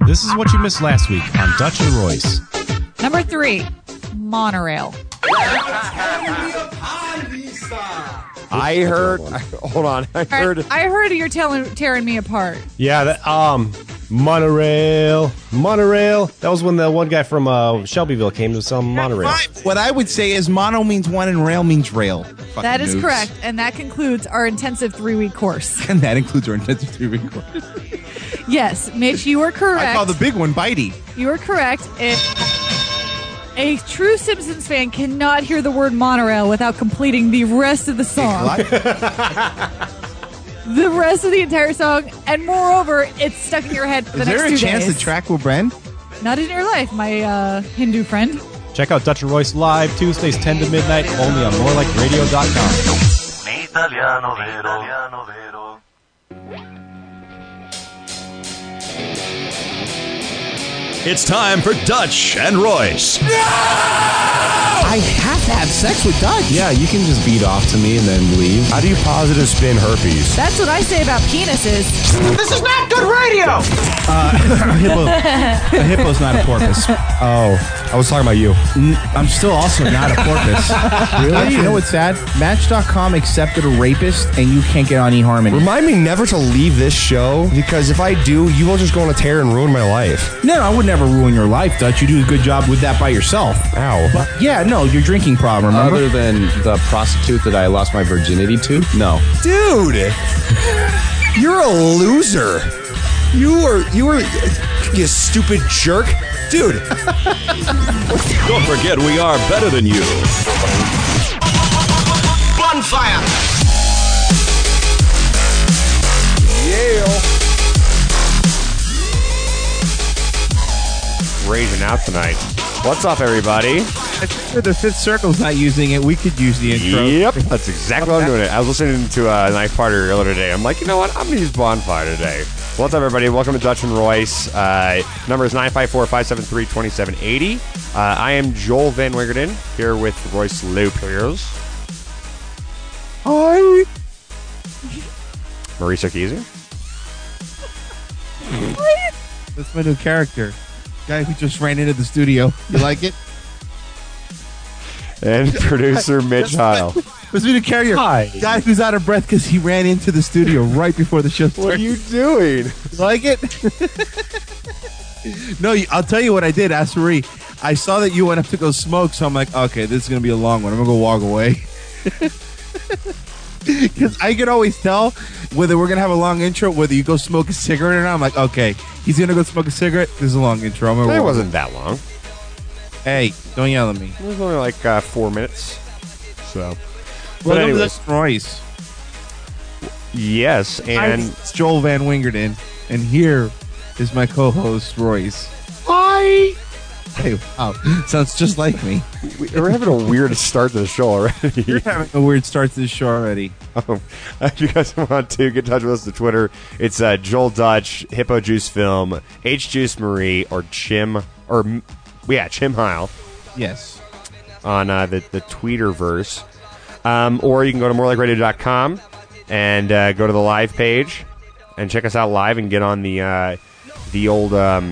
This is what you missed last week on Dutch and Royce. Number 3, monorail. I heard. Hold on. I heard you're tearing me apart. Yeah, monorail. That was when the one guy from Shelbyville came to sell monorail. What I would say is mono means one and rail means rail. That is correct, and that concludes our intensive 3-week course. And that includes our intensive 3-week course. Yes, Mitch, you are correct. I call the big one Bitey. You are correct. A true Simpsons fan cannot hear the word monorail without completing the rest of the song. The rest of the entire song, and moreover, it's stuck in your head for the next 2 days. Is there a chance the track will bend? Not in your life, my Hindu friend. Check out Dutch and Royce live Tuesdays 10 to midnight only on morelikeradio.com. Italiano vero. It's time for Dutch and Royce. I have to have sex with Dutch. Yeah, you can just beat off to me and then leave. How do you positive spin herpes? That's what I say about penises. This is not good radio! A hippo's not a porpoise. Oh, I was talking about you. I'm still also not a porpoise. Really? You know what's sad? Match.com accepted a rapist, and you can't get on eHarmony. Remind me never to leave this show, because if I do, you will just go on a tear and ruin my life. No, I would never ruin your life, Dutch. You do a good job with that by yourself. Ow. But, yeah, no, your drinking problem, remember? Other than the prostitute that I lost my virginity to? No. Dude, you're a loser. You are, you stupid jerk. Dude. Don't forget, we are better than you. Bonfire! Yeah. Raging out tonight. What's up, everybody? If the Fifth Circle's not using it, we could use the intro. Yep, that's exactly what I'm doing. I was listening to a Knife Party earlier today. I'm like, you know what? I'm going to use Bonfire today. What's up, everybody? Welcome to Dutch and Royce. Number is 954-573-2780. I am Joel Van Wingerden, here with Royce Lopez. Hi. Marisa Keyser. That's my new character. Guy who just ran into the studio. You like it? And producer Mitch Heil. That's my new character. Hi. Guy who's out of breath because he ran into the studio right before the show started. What are you doing? You like it? No, I'll tell you what I did. Ask Marie. I saw that you went up to go smoke, so I'm like, okay, this is going to be a long one. I'm going to go walk away. Because I can always tell whether we're going to have a long intro, whether you go smoke a cigarette or not. I'm like, okay, he's going to go smoke a cigarette. This is a long intro. I'm gonna It walk wasn't away. that long. Hey, don't yell at me. It was only like 4 minutes. So, but Welcome to anyways, the Royce. yes, and It's Joel Van Wingerden, and here is my co-host, Royce. hi. Hey, wow. Sounds just like me. We're having a weird start to the show already. You're having a weird start to the show already. If you guys want to get in touch with us on Twitter, it's Joel Dutch, Hippo Juice Film, H Juice Marie, or Chim Heil Yes. on the Tweeterverse. Or you can go to morelikeradio.com and go to the live page and check us out live and get on the old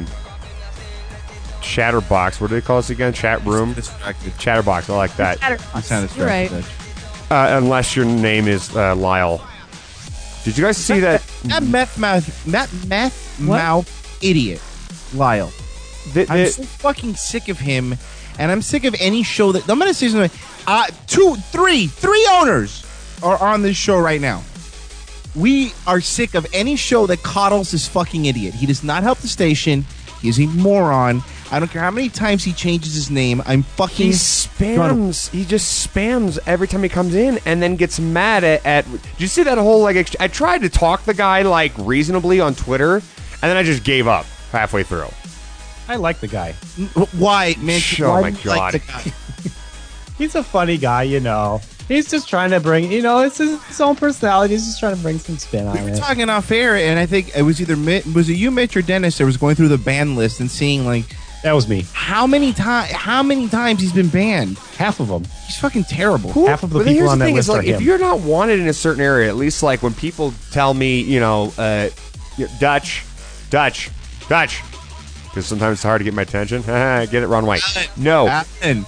Chatterbox. What do they call us again? Chat room? Chatterbox. I like that. You're right. Unless your name is Lyle. Did you guys see that? That meth mouth idiot, Lyle. I'm so fucking sick of him, and I'm sick of any show that. I'm going to say something. Three owners are on this show right now. We are sick of any show that coddles this fucking idiot. He does not help the station. He's a moron. I don't care how many times he changes his name. I'm fucking... He spams. He just spams every time he comes in and then gets mad at did you see that whole, like... I tried to talk the guy, like, reasonably on Twitter, and then I just gave up halfway through. I like the guy. Why, man? Oh, Why my do you like God. the guy? He's a funny guy, you know. He's just trying to bring, it's his own personality. He's just trying to bring some spin on We were it. talking off air, and I think it was either was it you, Mitch, or Dennis that was going through the ban list and seeing, like... That was me. How many times he's been banned? Half of them. He's fucking terrible. Half of the But people here's on the that thing list is, are like, him. if you're not wanted in a certain area, at least, like, when people tell me, Dutch, because sometimes it's hard to get my attention. Get it, Ron White. No.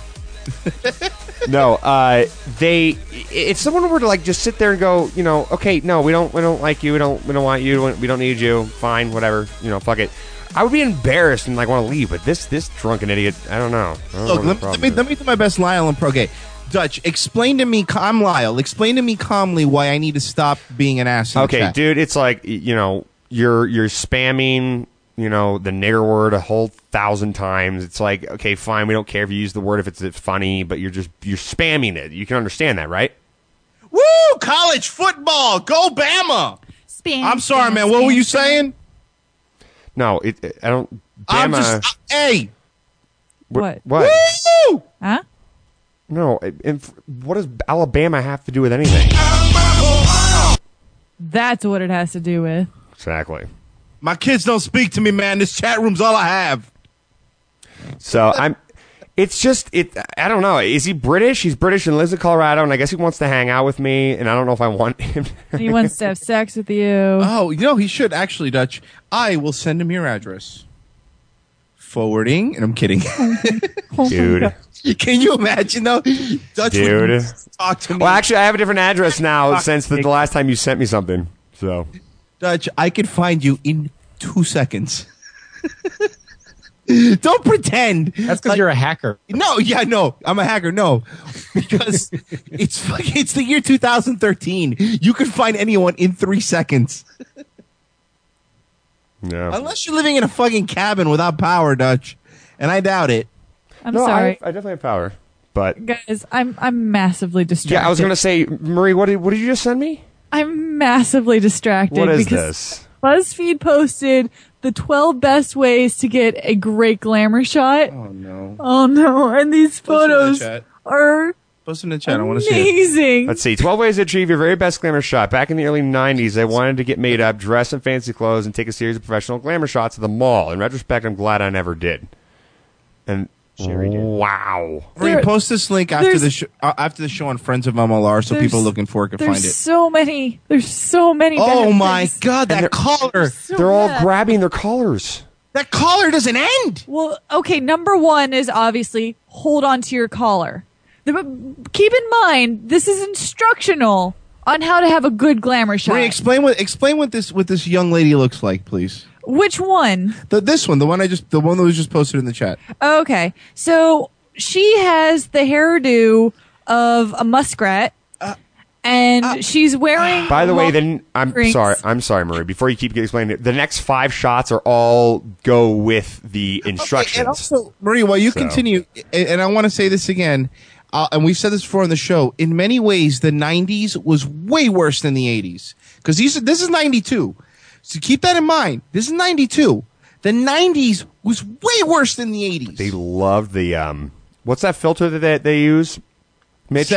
No, if someone were to like just sit there and go, okay, no, we don't like you, we don't want you, we don't need you, fine, whatever, fuck it. I would be embarrassed and like want to leave, but this drunken idiot, I don't know. Look, let me do my best Lyle and okay. Dutch, explain to me, I'm Lyle. Explain to me calmly why I need to stop being an ass. Okay, dude, it's like you're spamming. The nigger word a whole 1,000 times. It's like, okay, fine, we don't care if you use the word if it's funny, but you're spamming it. You can understand that, right? Woo! College football, go Bama! I'm sorry, man. What were you saying? No, I don't. Bama. Hey. What? What? Woo! Huh? No. What does Alabama have to do with anything? That's what it has to do with. Exactly. My kids don't speak to me, man. This chat room's all I have. So it's just I don't know. Is he British? He's British and lives in Colorado, and I guess he wants to hang out with me, and I don't know if I want him. He wants to have sex with you. Oh, he should actually, Dutch. I will send him your address. Forwarding, and I'm kidding. Dude. Can you imagine, though? Dutch would talk to me. Well, actually, I have a different address now since the last time you sent me something. So, Dutch, I could find you in 2 seconds. Don't pretend. That's because you're a hacker. No, I'm a hacker. No, because it's the year 2013. You can find anyone in 3 seconds. No. Unless you're living in a fucking cabin without power, Dutch, and I doubt it. I'm sorry. I definitely have power, but guys, I'm massively distracted. Yeah, I was gonna say, Marie, what did you just send me? I'm massively distracted. What is because this? BuzzFeed posted the 12 best ways to get a great glamour shot. Oh no! And these photos are post in the chat. I want to see it. amazing. Let's see. 12 ways to achieve your very best glamour shot. Back in the early 90s, I wanted to get made up, dress in fancy clothes, and take a series of professional glamour shots at the mall. In retrospect, I'm glad I never did. And Sherry did. Wow. Marie, post this link after the show on Friends of MLR, so people looking for it can find it. There's so many. Oh my benefits. God, that collar! They're all grabbing their collars. That collar doesn't end. Well, okay. Number one is obviously hold on to your collar. Keep in mind, this is instructional on how to have a good glamour shot. Marie, explain what this young lady looks like, please. Which one? This one, the one that was just posted in the chat. Okay, so she has the hairdo of a muskrat, and she's wearing. By the way, I'm rings. sorry, Marie. Before you keep explaining it, the next 5 shots are all go with the instructions. Okay, and also, Marie, while you continue, and I want to say this again. And we've said this before on the show. In many ways, the 90s was way worse than the 80s. Because this is 92. So keep that in mind. This is 92. The 90s was way worse than the 80s. They love the what's that filter that they use? Mitch,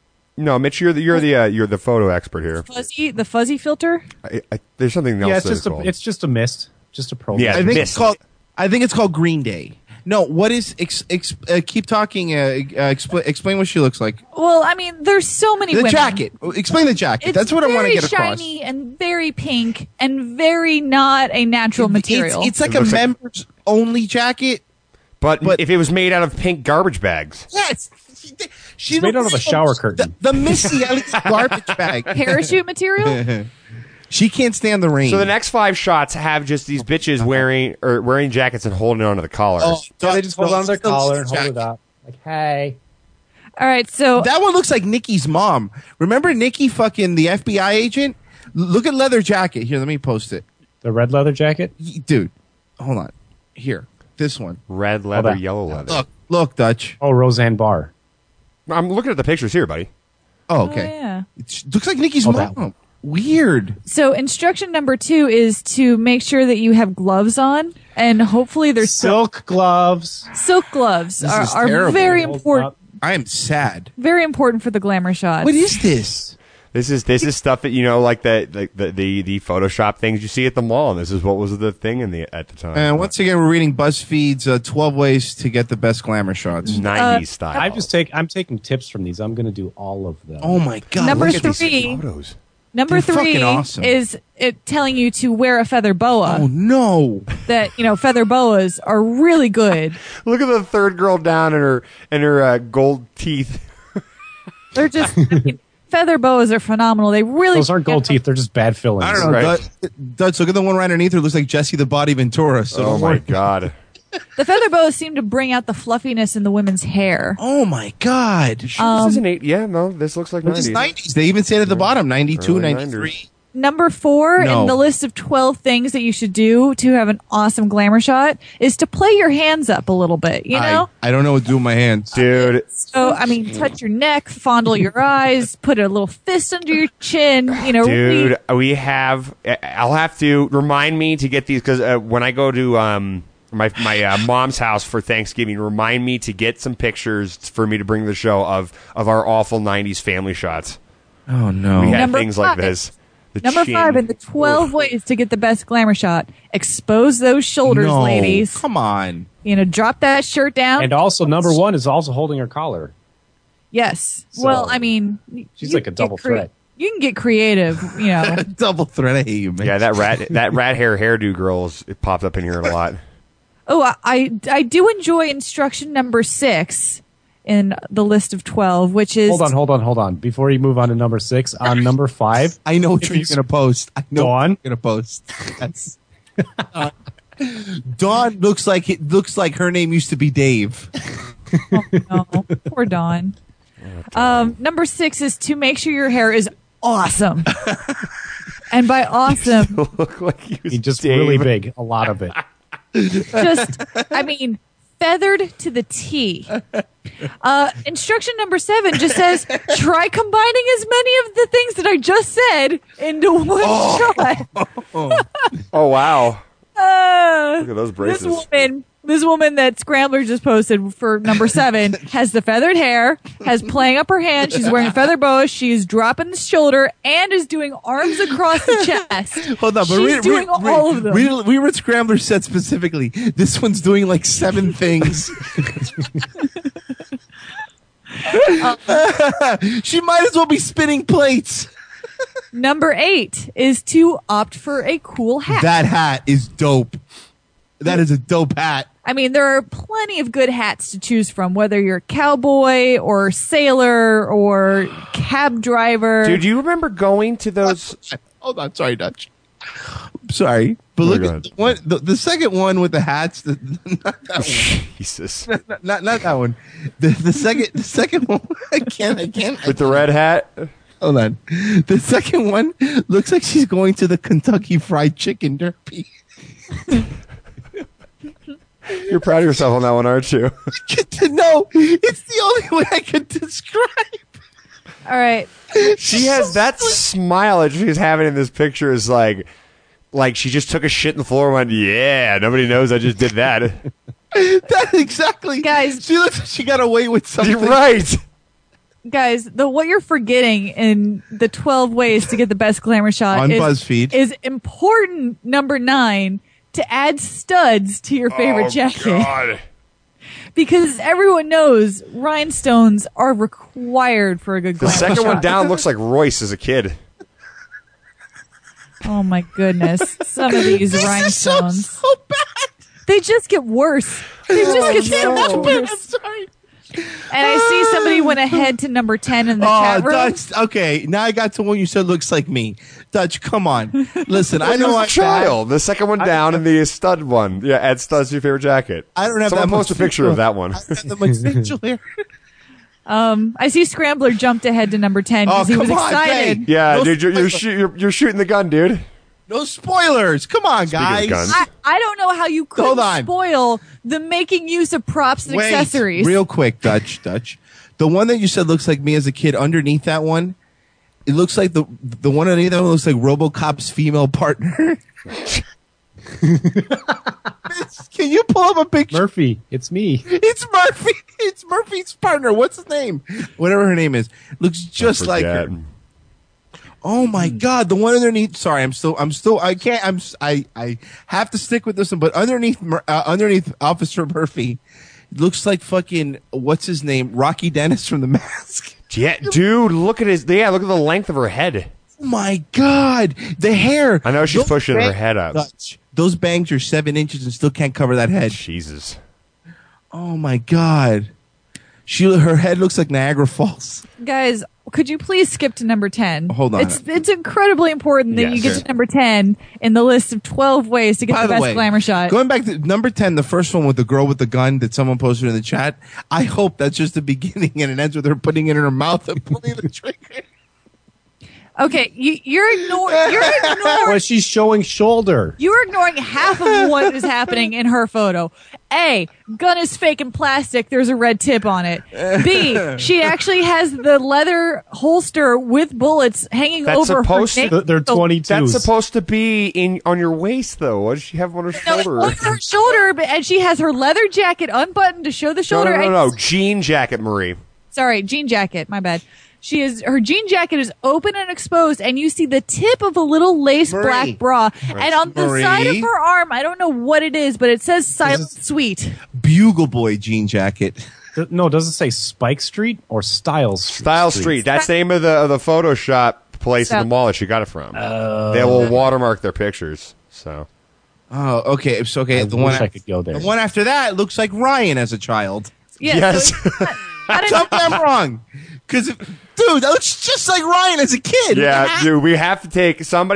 Mitch, you're the photo expert here. The fuzzy filter. There's something else. Yeah, it's just a mist, just a program. Yeah, I think it's called Green Day. No, what is? Keep talking. Explain what she looks like. Well, I mean, there's so many. The women. jacket. Explain the jacket. That's what I want to get across. Very shiny and very pink and very not a natural material. It's like a members only jacket. But if it was made out of pink garbage bags. Yes. She's made out of a shower curtain. The Missy Elliott's garbage bag. Parachute material. She can't stand the rain. So the next 5 shots have just these bitches wearing jackets and holding onto the collars. Oh, so they just hold on to their collar and hold it up. Like, hey. All right, so that one looks like Nikki's mom. Remember Nikki, fucking the FBI agent? Look at leather jacket. Here, let me post it. The red leather jacket? Dude, hold on. Here, this one. Red leather, yellow leather. Look, Dutch. Oh, Roseanne Barr. I'm looking at the pictures here, buddy. Oh, okay. Oh, yeah. It looks like Nikki's mom. Weird. So instruction number 2 is to make sure that you have gloves on, and hopefully there's silk gloves. Silk gloves are very important. I am sad. Very important for the glamour shots. What is this? This is stuff that like the Photoshop things you see at the mall. And this is what was the thing at the time. And once again, we're reading BuzzFeed's 12 ways to get the best glamour shots, 90s style. I'm taking tips from these. I'm going to do all of them. Oh my God! Number look at 3. these photos. Number They're 3 awesome. is it telling you to wear a feather boa. Oh no! that, feather boas are really good. Look at the third girl down in her gold teeth. They're just, feather boas are phenomenal. They really. Those aren't gold teeth. They're just bad fillings. I don't know. Right. Dutch, look at the one right underneath her. Looks like Jesse the Body Ventura. So Oh my God. The feather boas seem to bring out the fluffiness in the women's hair. Oh my God. This is an 8. Yeah, no, this looks like 90s. This is 90s. They even say it at the bottom, 92, Early 93. Number 4 No. in the list of 12 things that you should do to have an awesome glamour shot is to play your hands up a little bit, I don't know what to do with my hands. Dude. So, touch your neck, fondle your eyes, put a little fist under your chin, Dude, I'll have to remind me to get these because when I go to my mom's house for Thanksgiving, remind me to get some pictures for me to bring to the show of our awful 90s family shots. Oh, no. We had Number things 5. like this. The Number chin. 5 in the 12 ways to get the best glamour shot. Expose those shoulders, No, ladies. come on. Drop that shirt down. And also, number 1 is also holding her collar. Yes. So, well, she's like a double threat. You can get creative, Double threat. I hate you, man. Yeah, that rat hairdo girls, it popped up in here a lot. Oh, I do enjoy instruction number 6 in the list of 12, which is... Hold on. Before you move on to number 6, on number 5... I know what you're going to post. I know Dawn? what you're going to post. That's... Dawn looks like her name used to be Dave. Oh, no. Poor Dawn. Number 6 is to make sure your hair is awesome. And by awesome... Look like you just really big. A lot of it. Feathered to the T. Instruction number 7 just says, try combining as many of the things that I just said into one shot. Oh, wow. Look at those braces. This woman that Scrambler just posted for number 7 has the feathered hair, has playing up her hand, she's wearing a feather boa, she's dropping the shoulder, and is doing arms across the chest. Hold on, but she's doing all of them. We read Scrambler said specifically, this one's doing like 7 things. She might as well be spinning plates. Number 8 is to opt for a cool hat. That hat is dope. That is a dope hat. There are plenty of good hats to choose from, whether you're a cowboy or sailor or cab driver. Dude, do you remember going to those? Hold on, sorry, Dutch. Sorry, but look at the second one with the hats. Not that one. Jesus, not that one. The second one. I can't. With the red hat. Hold on. The second one looks like she's going to the Kentucky Fried Chicken Derby. You're proud of yourself on that one, aren't you? No, it's the only way I could describe. All right. She has that smile that she's having in this picture is like she just took a shit in the floor and went, yeah, nobody knows I just did that. That's exactly. Guys. She looks like she got away with something. You're right. Guys, what you're forgetting in the 12 ways to get the best glamour shot on BuzzFeed is important number 9 to add studs to your favorite jacket. God. Because everyone knows rhinestones are required for a good glamour The second shot. one down looks like Royce as a kid. Oh my goodness. Some of these rhinestones. So bad. They just get worse. They just get so much worse. I'm sorry. And I see somebody went ahead to number 10 in the chat room. Dutch, okay, now I got to one you said looks like me. Dutch, come on. Listen, I know I'm I'm child. The second one down and the stud one. Yeah, add studs to your favorite jacket. I don't have Someone that much post a picture of that one. I don't have that much facial hair. I see Scrambler jumped ahead to number 10 because he was come on, excited. Jay. Yeah, No dude, you're shooting the gun, dude. No spoilers. Come on, Speaking of guys. guns. I don't know how you Hold could on. spoil the making use of props and Wait, accessories. real quick, Dutch. The one that you said looks like me as a kid, underneath that one, it looks like the one underneath that one looks like RoboCop's female partner. Can you pull up a picture? Murphy, it's me. It's Murphy. It's Murphy's partner. What's his name? Whatever her name is. Looks just like her. Oh my God. The one underneath. Sorry, I have to stick with this one, but underneath Officer Murphy, it looks like fucking, what's his name? Rocky Dennis from The Mask. Yeah, dude, look at the length of her head. my God. The hair. I know she's Those pushing her bangs- head up. Those bangs are 7 inches and still can't cover that head. Jesus. Oh my God. Her head looks like Niagara Falls. Guys, could you please skip to number 10? Hold on. It's incredibly important that Yes. you get to number 10 in the list of 12 ways to get By the the best way, glamour shot. going back to number 10, the first one with the girl with the gun that someone posted in the chat, I hope that's just the beginning and it ends with her putting it in her mouth and pulling the trigger. Okay, you're ignoring Well, she's showing shoulder. you're ignoring half of what is happening in her photo. A, gun is fake and plastic. There's a red tip on it. B, she actually has the leather holster with bullets hanging That's over supposed her to- neck. They're 22s. That's supposed to be on your waist, though. What does she have on her No, shoulder? over her shoulder, and she has her leather jacket unbuttoned to show the No, shoulder. no. Jean jacket, Marie. Sorry, jean jacket. My bad. Her jean jacket is open and exposed, and you see the tip of a little lace Marie. black bra. And on the Marie. side of her arm, I don't know what it is, but it says "Silent Sweet." Bugle Boy jean jacket. No, does it say Spike Street or Styles Street? Style Street. That's the name of the Photoshop place in the mall that she got it from. They will watermark their pictures. So Oh, okay. So, okay. I The wish one, I could go there. the one after that looks like Ryan as a child. Yeah, Yes. so I Tell didn't- me I'm wrong. Because, dude, that looks just like Ryan as a kid. yeah, dude, we have to take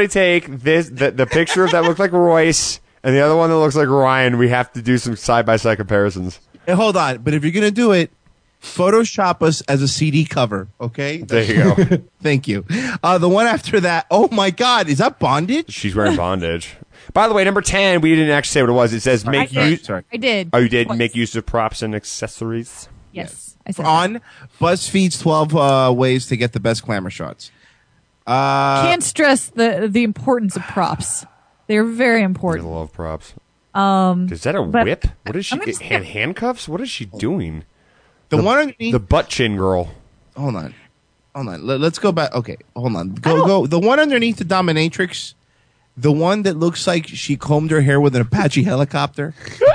the picture that looks like Royce and the other one that looks like Ryan. We have to do some side by side comparisons. Hey, hold on. But if you're going to do it, Photoshop us as a CD cover, okay? There you go. Thank you. The one after that, oh my God, is that bondage? She's wearing bondage. By the way, number 10, we didn't actually say what it was. It says make use. Sorry. I did. Oh, you did Twice. make use of props and accessories. Yes, I said that. On BuzzFeed's 12 ways to get the best glamour shots. Can't stress the importance of props. They're very I important. love props. Is that a but whip? What is she? I'm gonna skip- Handcuffs? What is she doing? The one underneath. The butt chin girl. Hold on. Let's go back. Okay, hold on. Go. The one underneath the dominatrix. The one that looks like she combed her hair with an Apache helicopter.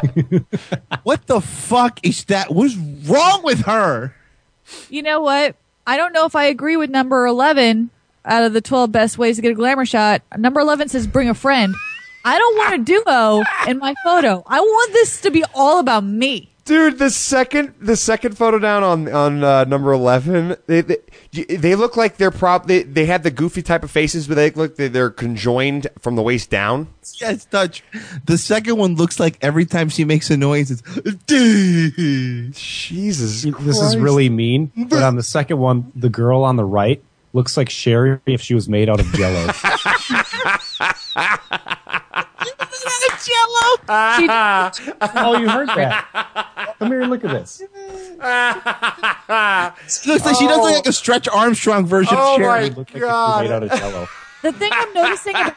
What the fuck is that? What's wrong with her? You know what? I don't know if I agree with number 11 out of the 12 best ways to get a glamour shot. Number 11 says bring a friend. I don't want a duo in my photo. I want this to be all about me. Dude, the second photo down on number 11, they look like they have the goofy type of faces, but they look like they're conjoined from the waist down. Yes, Dutch. The second one looks like every time she makes a noise, it's Jesus, This is really mean. But on the second one, the girl on the right looks like Sherry if she was made out of Jello. Oh, you heard that? Come here and look at this. She looks like she does look like a Stretch Armstrong version Oh of my Sherry. Look like she was made out of Jello. The thing I'm noticing about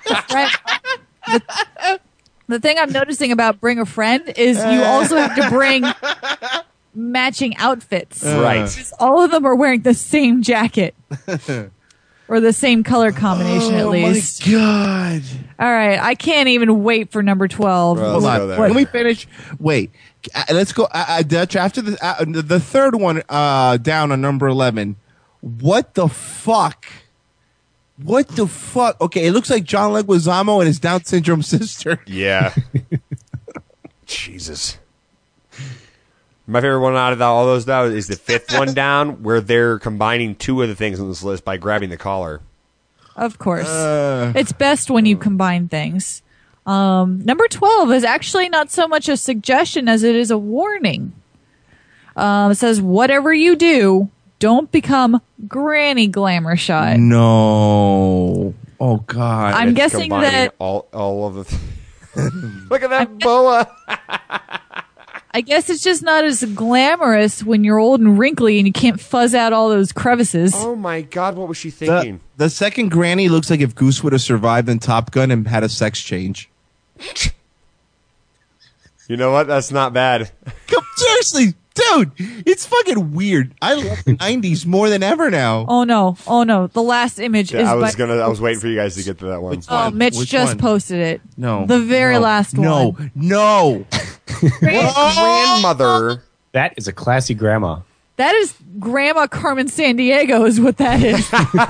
the thing I'm noticing about bring a friend is you also have to bring matching outfits. Right. Because all of them are wearing the same jacket. Or the same color combination at least. Oh my God. All right, I can't even wait for number 12. Well, Hold let's go on. there. Can we finish? Wait. Let's go. Dutch, after the third one down on number 11. What the fuck? What the fuck? Okay, it looks like John Leguizamo and his Down syndrome sister. Yeah. Jesus. My favorite one out of all those, though, is the fifth one down, where they're combining two of the things on this list by grabbing the collar. Of course. It's best when you combine things. Number 12 is actually not so much a suggestion as it is a warning. It says, whatever you do, don't become granny glamour shot. No. Oh God. I'm It's guessing combining that all of the. Look at that boa. I guess it's just not as glamorous when you're old and wrinkly and you can't fuzz out all those crevices. Oh my God! What was she thinking? The second granny looks like if Goose would have survived in Top Gun and had a sex change. You know what? That's not bad. Seriously, dude, it's fucking weird. I love the 90s more than ever now. Oh no. The last image is I by was waiting for you guys to get to that one. Oh, Mitch Which just one? posted it. No. The very last one. No. Grandmother. That is a classy grandma. That is Grandma Carmen Sandiego is what that is.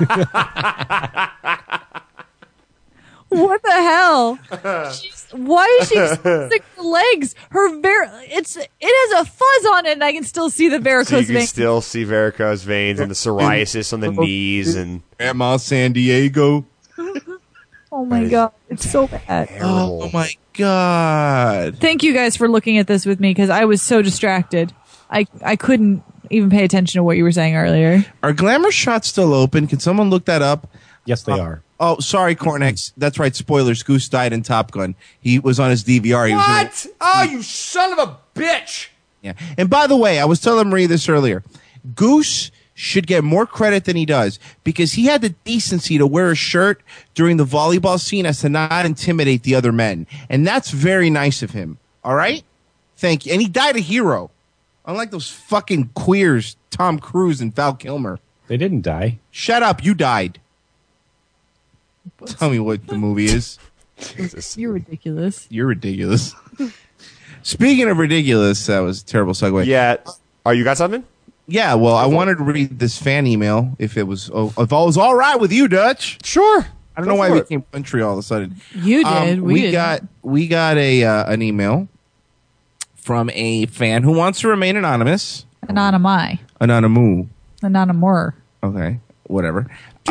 What the hell? Why is she using her legs? It has a fuzz on it, and I can still see the varicose So you can veins. still see varicose veins and the psoriasis on the knees and Grandma San Diego. Oh my god, it's so bad. Oh my god. Thank you guys for looking at this with me because I was so distracted. I couldn't even pay attention to what you were saying earlier. Are glamour shots still open? Can someone look that up? Yes, they are. Oh, sorry, Cornex. That's right. Spoilers. Goose died in Top Gun. He was on his DVR. He what? Oh, you son of a bitch! Yeah. And by the way, I was telling Marie this earlier. Goose should get more credit than he does because he had the decency to wear a shirt during the volleyball scene as to not intimidate the other men. And that's very nice of him. All right? Thank you. And he died a hero. Unlike those fucking queers, Tom Cruise and Val Kilmer. They didn't die. Shut up. You died. Tell me what the movie is. You're ridiculous. You're ridiculous. Speaking of ridiculous, that was a terrible segue. Yeah. Oh, you got something? Yeah, well, I wanted to read this fan email if it was all right with you, Dutch. Sure. I don't know why I became country all of a sudden. You did. We got an email from a fan who wants to remain anonymous. Anonymous. Anonymous. Anonymous. Okay, whatever.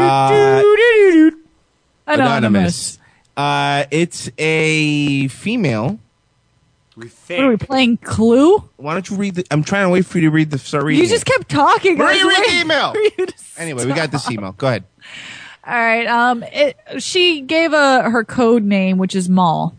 Anonymous. It's a female. We What think. are we playing Clue? Why don't you read the? I'm trying to wait for you to read the. Start reading. You just kept talking. I Marie, was read the waiting email. for you to Anyway, we got this email. Go ahead. All right. She gave her code name, which is Maul.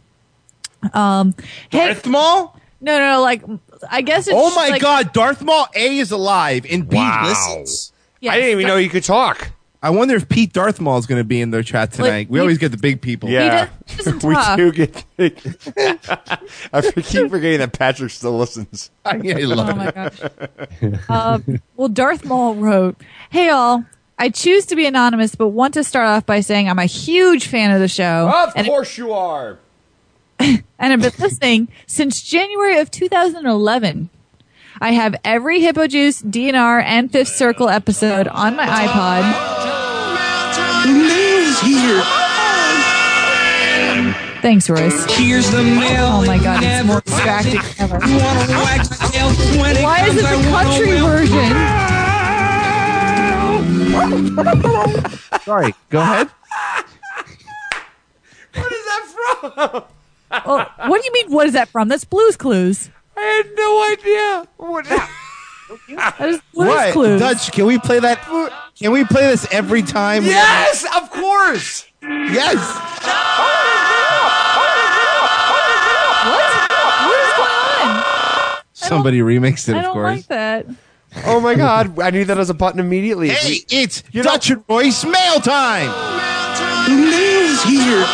Darth Maul? No. Like, I guess it's. Oh my like, God, Darth Maul A is alive and B Wow. listens. yes, I didn't even know you could talk. I wonder if Pete Darth Maul is going to be in their chat tonight. Like, we always get the big people. Yeah. He doesn't We talk. do get. I keep forgetting that Patrick still listens. Yeah, I love Oh it. my gosh. Well, Darth Maul wrote, "Hey all, I choose to be anonymous, but want to start off by saying I'm a huge fan of the show. Of course you are. And I've been listening since January of 2011. I have every Hippo Juice, DNR, and Fifth Circle episode on my iPod. Thanks, Royce. Here's the mail. Oh my god, it's more distracting than ever. Why is it the country version? Sorry, go ahead. What is that from? Oh, what do you mean, what is that from? That's Blue's Clues. I had no idea. What? That is Blue's What? Clues. Dutch, can we play that? Can we play this every time? Yes, of course. Yes. What is going on? Somebody remixed it, I of don't course. like that. Oh my God! I knew that as a button immediately. Hey, it's Dutch and Royce mail time. Mail's here.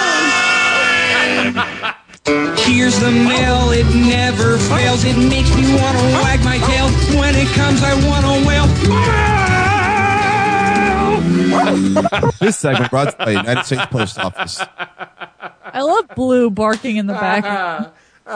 Here's the mail, it never fails. It makes me want to wag my tail. When it comes, I want to wail. This segment brought to you by the United States Post Office. I love Blue barking in the background.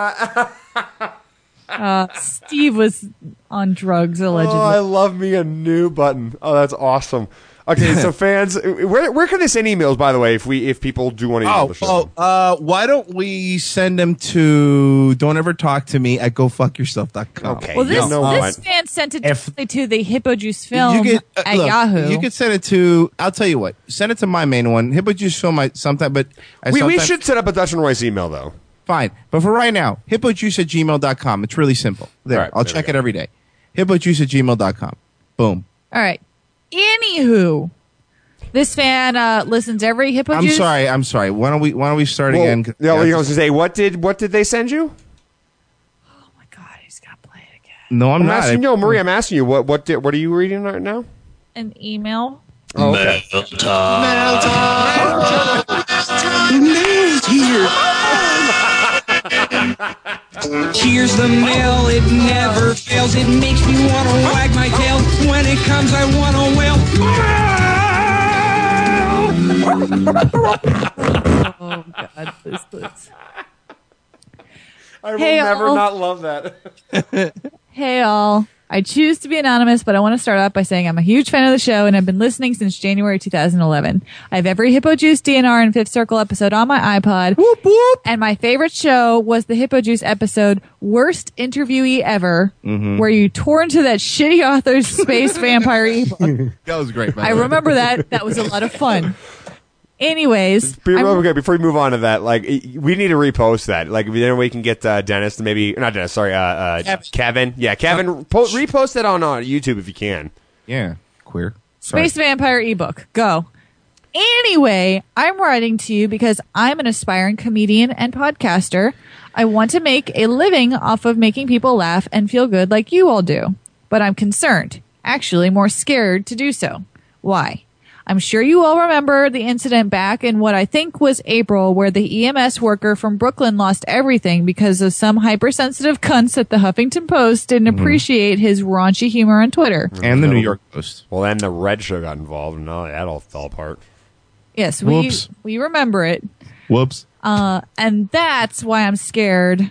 Steve was on drugs, allegedly. Oh, I love me a new button. Oh, that's awesome. Okay, so fans, where can they send emails? By the way, if people do want to email the show. Why don't we send them to don'tevertalktome@gofuckyourself.com. Okay. Well, this, You know this what? fan sent it directly to the Hippo Juice Film You at look, Yahoo. You could send it to. I'll tell you what. Send it to my main one. Hippo Juice Film. We should set up a Dutch and Royce email though. Fine, but for right now, hippojuice@gmail.com. It's really simple. There, All right, I'll there check we it go. every day. Hippojuice@gmail.com. Boom. All right. Anywho, this fan listens every Hippo Juice. I'm sorry. Why don't we start again? Yeah, well, you know, what I was gonna say, what did they send you? Oh my God, he's got to play it again. No, I'm not. asking, no, Marie, I'm asking you. What are you reading right now? An email. Oh, okay. Mail's here. Here's the mail, it never fails. It makes me want to wag my tail. When it comes, I want to wail. Oh God, please. I will Hey, never all. not love that. Hey all. I choose to be anonymous, but I want to start off by saying I'm a huge fan of the show and I've been listening since January 2011. I have every Hippo Juice DNR and Fifth Circle episode on my iPod. Whoop, whoop. And my favorite show was the Hippo Juice episode, Worst Interviewee Ever, where you tore into that shitty author's space vampire ebook. That was great. I remember that. That was a lot of fun. Anyways, okay, before we move on to that, like, we need to repost that. Like, then we can get Dennis, maybe not Dennis. Sorry, Kevin. Yeah, Kevin. Repost that on YouTube if you can. Yeah, queer. Space Vampire ebook. Go. Anyway, I'm writing to you because I'm an aspiring comedian and podcaster. I want to make a living off of making people laugh and feel good like you all do. But I'm concerned, actually more scared to do so. Why? I'm sure you all remember the incident back in what I think was April where the EMS worker from Brooklyn lost everything because of some hypersensitive cunts at the Huffington Post didn't appreciate his raunchy humor on Twitter. And the New York Post. Well, then the Red Show got involved, and that all fell apart. Yes, we remember it. Whoops. And that's why I'm scared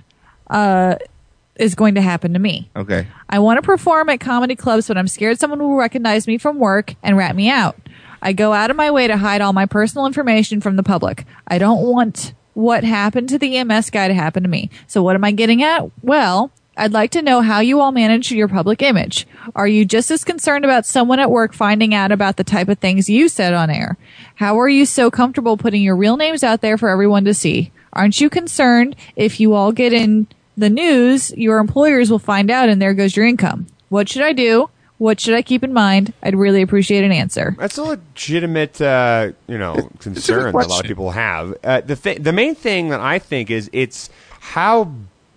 is going to happen to me. Okay. I want to perform at comedy clubs, but I'm scared someone will recognize me from work and rat me out. I go out of my way to hide all my personal information from the public. I don't want what happened to the EMS guy to happen to me. So what am I getting at? Well, I'd like to know how you all manage your public image. Are you just as concerned about someone at work finding out about the type of things you said on air? How are you so comfortable putting your real names out there for everyone to see? Aren't you concerned if you all get in the news, your employers will find out and there goes your income? What should I do? What should I keep in mind? I'd really appreciate an answer. That's a legitimate, concern that a lot of people have. The main thing that I think is it's how,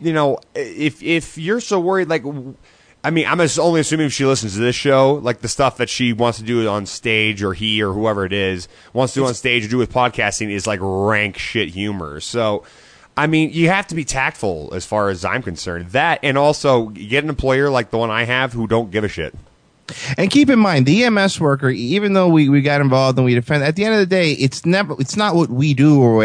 if you're so worried, like, I mean, I'm only assuming if she listens to this show, like the stuff that she wants to do on stage, or he or whoever it is wants to do on stage or do with podcasting is like rank shit humor. So, I mean, you have to be tactful as far as I'm concerned. That, and also get an employer like the one I have who don't give a shit. And keep in mind, the EMS worker, even though we got involved and we defend, at the end of the day, it's not what we do or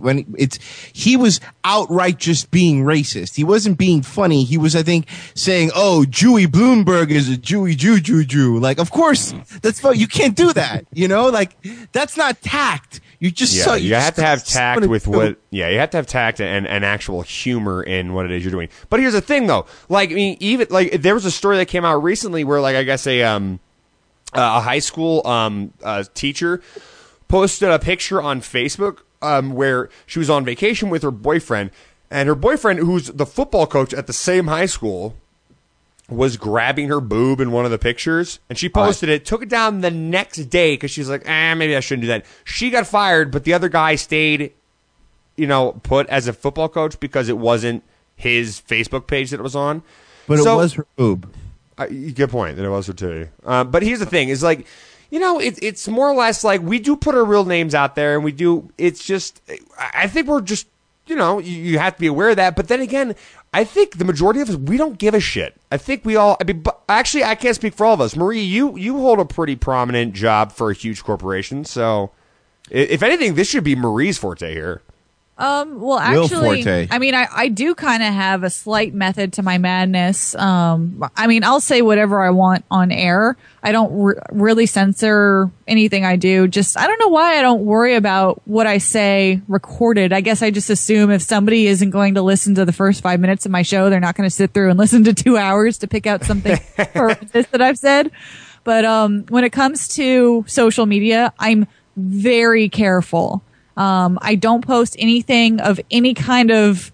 he was outright just being racist. He wasn't being funny. He was, I think, saying, "Oh, Jewy Bloomberg is a Jewy Jew." Like, of course, you can't do that. Like, that's not tact. You just you have to have tact with what. Yeah, you have to have tact and actual humor in what it is you're doing. But here's the thing, though. Like, I mean, even like there was a story that came out recently where, like, I guess a high school teacher posted a picture on Facebook where she was on vacation with her boyfriend, and her boyfriend, who's the football coach at the same high school, was grabbing her boob in one of the pictures, and she posted it, took it down the next day because she's like, maybe I shouldn't do that. She got fired, but the other guy stayed, put as a football coach because it wasn't his Facebook page that it was on. But it was her boob. Good point, that it was her too. But here's the thing, is like, it's more or less like we do put our real names out there, and we do, it's just, I think we're just, you have to be aware of that. But then again, I think the majority of us, we don't give a shit. I think we all, actually, I can't speak for all of us. Marie, you hold a pretty prominent job for a huge corporation. So, if anything, this should be Marie's forte here. Well, actually, I mean, I do kind of have a slight method to my madness. I mean, I'll say whatever I want on air. I don't really censor anything I do. Just, I don't know why I don't worry about what I say recorded. I guess I just assume if somebody isn't going to listen to the first 5 minutes of my show, they're not going to sit through and listen to 2 hours to pick out something horrendous that I've said. But when it comes to social media, I'm very careful. I don't post anything of any kind of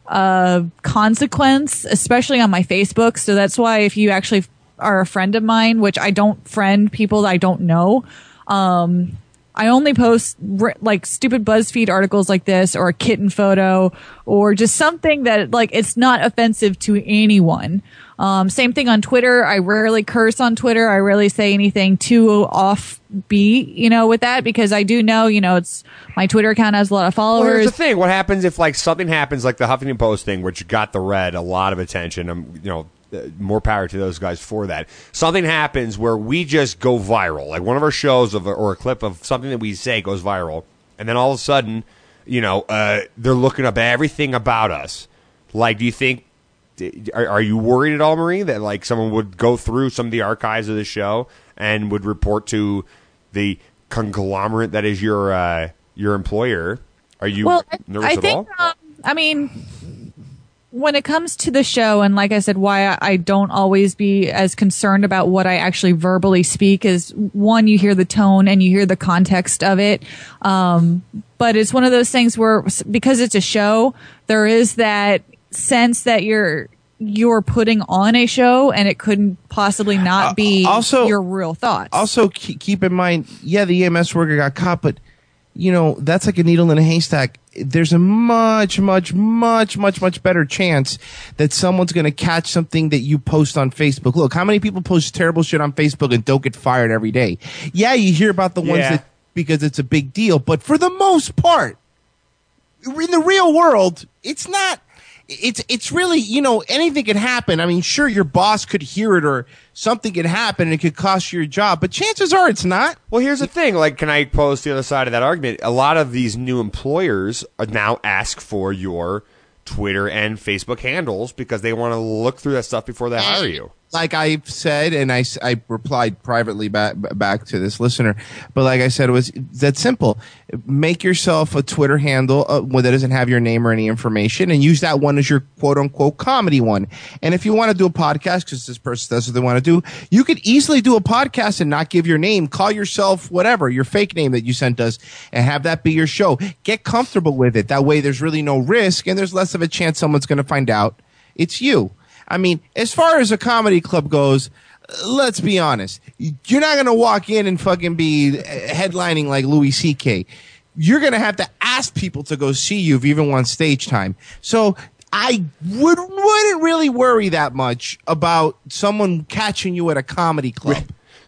consequence, especially on my Facebook. So that's why if you actually are a friend of mine, which I don't friend people that I don't know, I only post like stupid BuzzFeed articles like this, or a kitten photo, or just something that like it's not offensive to anyone. Same thing on Twitter. I rarely curse on Twitter. I rarely say anything too offbeat, with that, because I do know, it's my Twitter account has a lot of followers. Well, here's the thing. What happens if like something happens like the Huffington Post thing, which got the Red a lot of attention, more power to those guys for that. Something happens where we just go viral. Like one of our shows or a clip of something that we say goes viral. And then all of a sudden, they're looking up everything about us. Like, do you think are you worried at all, Marie, that like someone would go through some of the archives of the show and would report to the conglomerate that is your employer? Are you nervous at all? I mean, when it comes to the show, and like I said, why I don't always be as concerned about what I actually verbally speak is, one, you hear the tone and you hear the context of it. But it's one of those things where, because it's a show, there is that sense that you're putting on a show, and it couldn't possibly not be your real thoughts. Also, keep in mind, the EMS worker got caught, but that's like a needle in a haystack. There's a much, much, much, much, much better chance that someone's going to catch something that you post on Facebook. Look, how many people post terrible shit on Facebook and don't get fired every day? Yeah, you hear about the ones that, because it's a big deal, but for the most part, in the real world, it's not. It's really, anything could happen. I mean, sure, your boss could hear it or something could happen and it could cost you your job, but chances are it's not. Well, here's the thing. Like, can I pose the other side of that argument? A lot of these new employers now ask for your Twitter and Facebook handles because they want to look through that stuff before they hire you. Like I've said, and I replied privately back to this listener, but like I said, it was that simple. Make yourself a Twitter handle that doesn't have your name or any information, and use that one as your quote-unquote comedy one. And if you want to do a podcast, because this person does what they want to do, you could easily do a podcast and not give your name. Call yourself whatever, your fake name that you sent us, and have that be your show. Get comfortable with it. That way there's really no risk, and there's less of a chance someone's going to find out it's you. I mean, as far as a comedy club goes, let's be honest. You're not going to walk in and fucking be headlining like Louis C.K. You're going to have to ask people to go see you if you even want stage time. So I wouldn't really worry that much about someone catching you at a comedy club.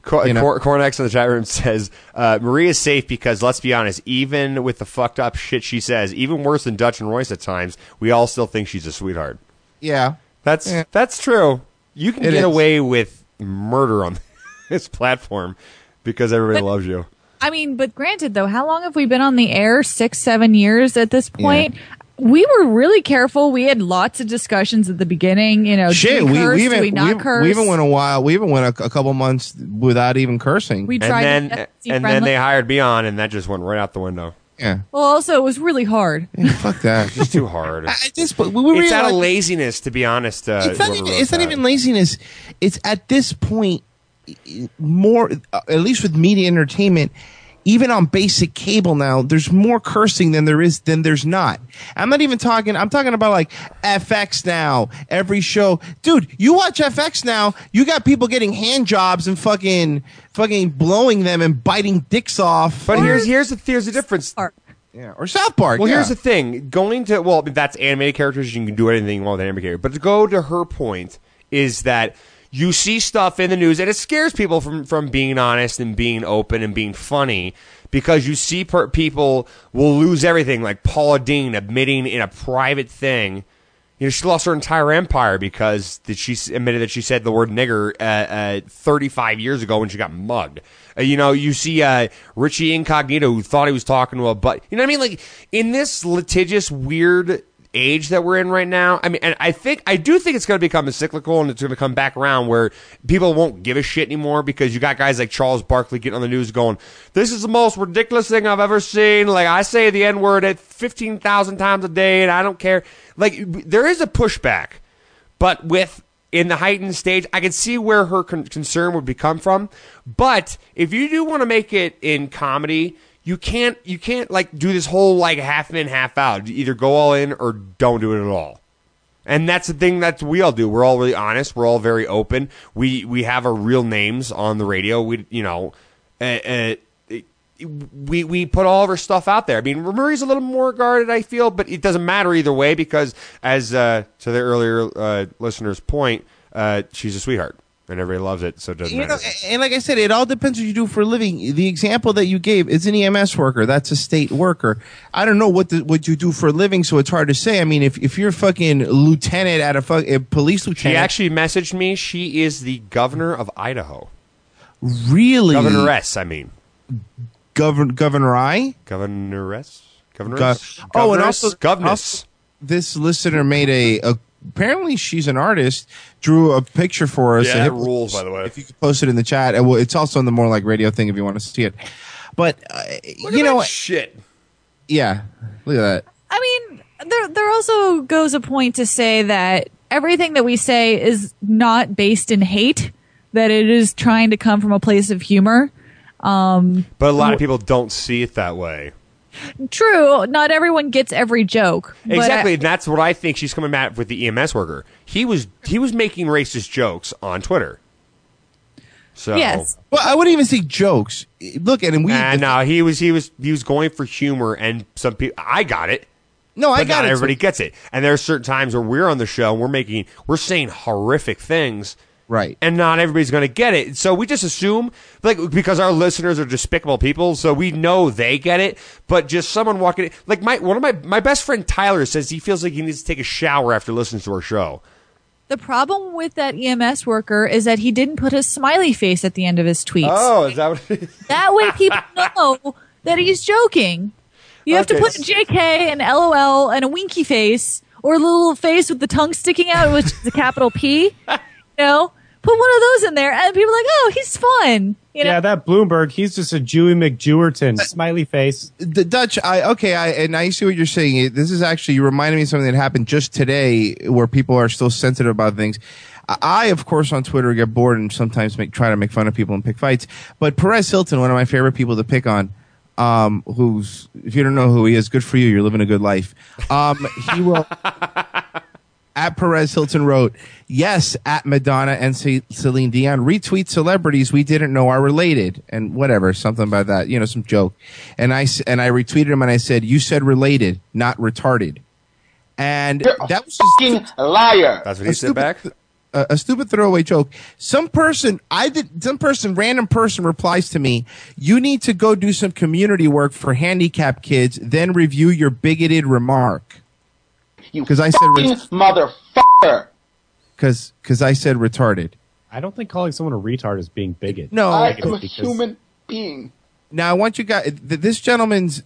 Cornex in the chat room says, Marie is safe because, let's be honest, even with the fucked up shit she says, even worse than Dutch and Royce at times, we all still think she's a sweetheart. Yeah. That's true. You can get away with murder on this platform because everybody loves you. I mean, but granted, though, how long have we been on the air? 6-7 years at this point? Yeah. We were really careful. We had lots of discussions at the beginning. Shit, do we not curse? We even went a while. We even went a couple months without even cursing. We tried, and then they hired me on, and that just went right out the window. Yeah. Well, also, it was really hard. Yeah, fuck that. It's just too hard. It's out of laziness, to be honest. It's not even laziness. It's at this point, more, at least with media entertainment, even on basic cable now, there's more cursing than there's not. I'm not even talking, I'm talking about like FX now, every show. Dude, you watch FX now, you got people getting hand jobs and fucking blowing them and biting dicks off. But here's the difference. Yeah, or South Park. Well, here's the thing. That's animated characters, you can do anything you want with animated characters. But to go to her point is that you see stuff in the news, and it scares people from being honest and being open and being funny, because you see people will lose everything, like Paula Deen admitting in a private thing. She lost her entire empire because she admitted that she said the word nigger 35 years ago when she got mugged. You see Richie Incognito, who thought he was talking to a butt. You know what I mean? Like, in this litigious, weird age that we're in right now, I mean, and I do think it's going to become a cyclical, and it's going to come back around where people won't give a shit anymore, because you got guys like Charles Barkley getting on the news going, "This is the most ridiculous thing I've ever seen. Like, I say the N-word at 15,000 times a day, and I don't care." Like, there is a pushback, but in the heightened stage, I can see where her concern would come from. But if you do want to make it in comedy, you can't like do this whole like half in, half out. You either go all in or don't do it at all. And that's the thing that we all do. We're all really honest. We're all very open. We have our real names on the radio. We put all of our stuff out there. I mean, Marie's a little more guarded, I feel, but it doesn't matter either way, because as to the earlier listener's point, she's a sweetheart. And everybody loves it, so it doesn't matter. And like I said, it all depends what you do for a living. The example that you gave is an EMS worker. That's a state worker. I don't know what you do for a living, so it's hard to say. I mean, if you're a fucking lieutenant at a police lieutenant. She actually messaged me. She is the governor of Idaho. Really? Governoress, I mean. Governor I? Governoress? And also, this listener made a apparently she's an artist, drew a picture for us. Yeah, it rules, by the way. If you could post it in the chat. Well, it's also in the More Like Radio thing if you want to see it. But, you know what? Shit. Yeah, look at that. I mean, there also goes a point to say that everything that we say is not based in hate, that it is trying to come from a place of humor. But a lot of people don't see it that way. True, not everyone gets every joke. Exactly, and that's what I think she's coming at with the EMS worker. He was making racist jokes on Twitter. So yes. Well, I wouldn't even say jokes. Look at him. No, he was going for humor, and some people. I got it. No, I but got not it. Everybody gets it, and there are certain times where we're on the show and we're saying horrific things, right? And not everybody's going to get it. So we just assume, like, because our listeners are despicable people, so we know they get it. But just someone walking, like one of my best friend Tyler says he feels like he needs to take a shower after listening to our show. The problem with that EMS worker is that he didn't put a smiley face at the end of his tweets. Oh, is that what it is? That way people know that he's joking. You have to put a JK, an LOL, and a winky face, or a little face with the tongue sticking out, which is a capital P. You know? Put one of those in there, and people are like, oh, he's fun. You know? Yeah, that Bloomberg, he's just a Jewy McJewerton, smiley face. The Dutch, I see what you're saying. This is actually, you reminded me of something that happened just today where people are still sensitive about things. I, of course, on Twitter get bored and sometimes try to make fun of people and pick fights. But Perez Hilton, one of my favorite people to pick on, who's, if you don't know who he is, good for you. You're living a good life. He will, at Perez Hilton wrote, yes, at Madonna and Celine Dion retweet celebrities we didn't know are related, and whatever, something about that, you know, some joke. And I retweeted him and I said, you said related, not retarded. And that was fucking liar. That's what he said back. A stupid throwaway joke. Random person replies to me, you need to go do some community work for handicapped kids, then review your bigoted remark. Because I said motherfucker. Because I said retarded. I don't think calling someone a retard is being bigoted. No, I am a human being. Now I want you guys. This gentleman's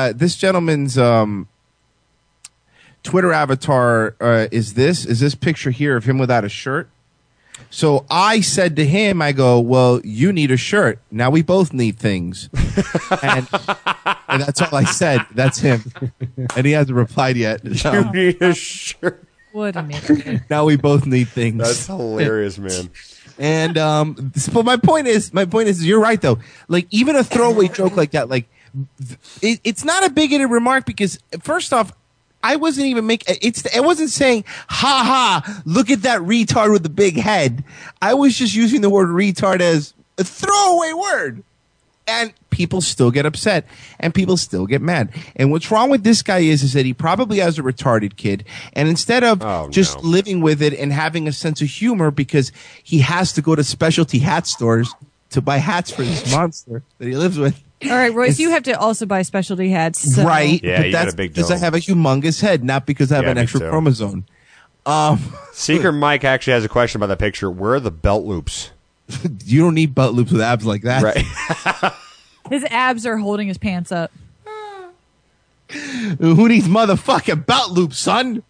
Twitter avatar is this picture here of him without a shirt. So I said to him, I go, well, you need a shirt. Now we both need things. and that's all I said. That's him. And he hasn't replied yet. You need a shirt. What an idiot. Now we both need things. That's hilarious, man. And but my point is, you're right though. Like even a throwaway joke like that, like it's not a bigoted remark because first off, I wasn't even I wasn't saying, ha ha, look at that retard with the big head. I was just using the word retard as a throwaway word. And people still get upset and people still get mad. And what's wrong with this guy is that he probably has a retarded kid. And instead of living with it and having a sense of humor because he has to go to specialty hat stores to buy hats for this monster that he lives with. All right, Royce, you have to also buy specialty hats. So. Right. Yeah, but that's because I have a humongous head, not because I have an extra chromosome. Seeker Mike actually has a question about that picture. Where are the belt loops? You don't need belt loops with abs like that. Right. His abs are holding his pants up. Who needs motherfucking belt loops, son?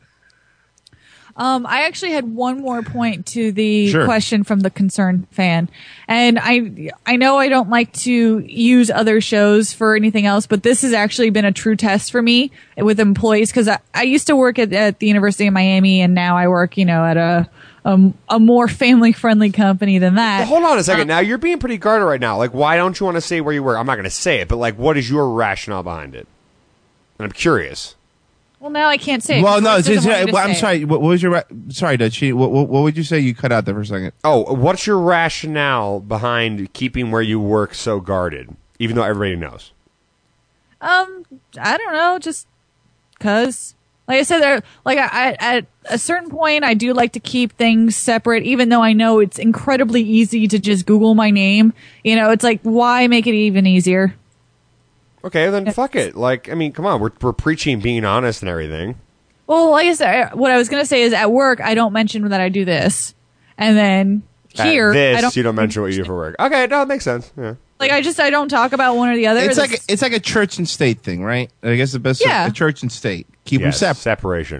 I actually had one more point to the question from the concerned fan. And I know I don't like to use other shows for anything else, but this has actually been a true test for me with employees because I used to work at the University of Miami and now I work, at a more family-friendly company than that. Well, hold on a second. Now, you're being pretty guarded right now. Like, why don't you want to say where you work? I'm not going to say it, but, like, what is your rationale behind it? And I'm curious. Well, now I can't say it. Well, no, I'm sorry. What was your... Sorry, Dutchie. What would you say? You cut out there for a second. Oh, what's your rationale behind keeping where you work so guarded, even though everybody knows? I don't know. Just because... Like I said, at a certain point, I do like to keep things separate, even though I know it's incredibly easy to just Google my name. It's like, why make it even easier? Okay, then fuck it. Like, I mean, come on, we're preaching being honest and everything. Well, like I said, what I was going to say is at work, I don't mention that I do this. And then here, you don't mention what you do for work. Okay, no, it makes sense. Yeah. Like, I don't talk about one or the other. It's like a church and state thing, right? I guess the best a church and state. Keep them separate. Separation.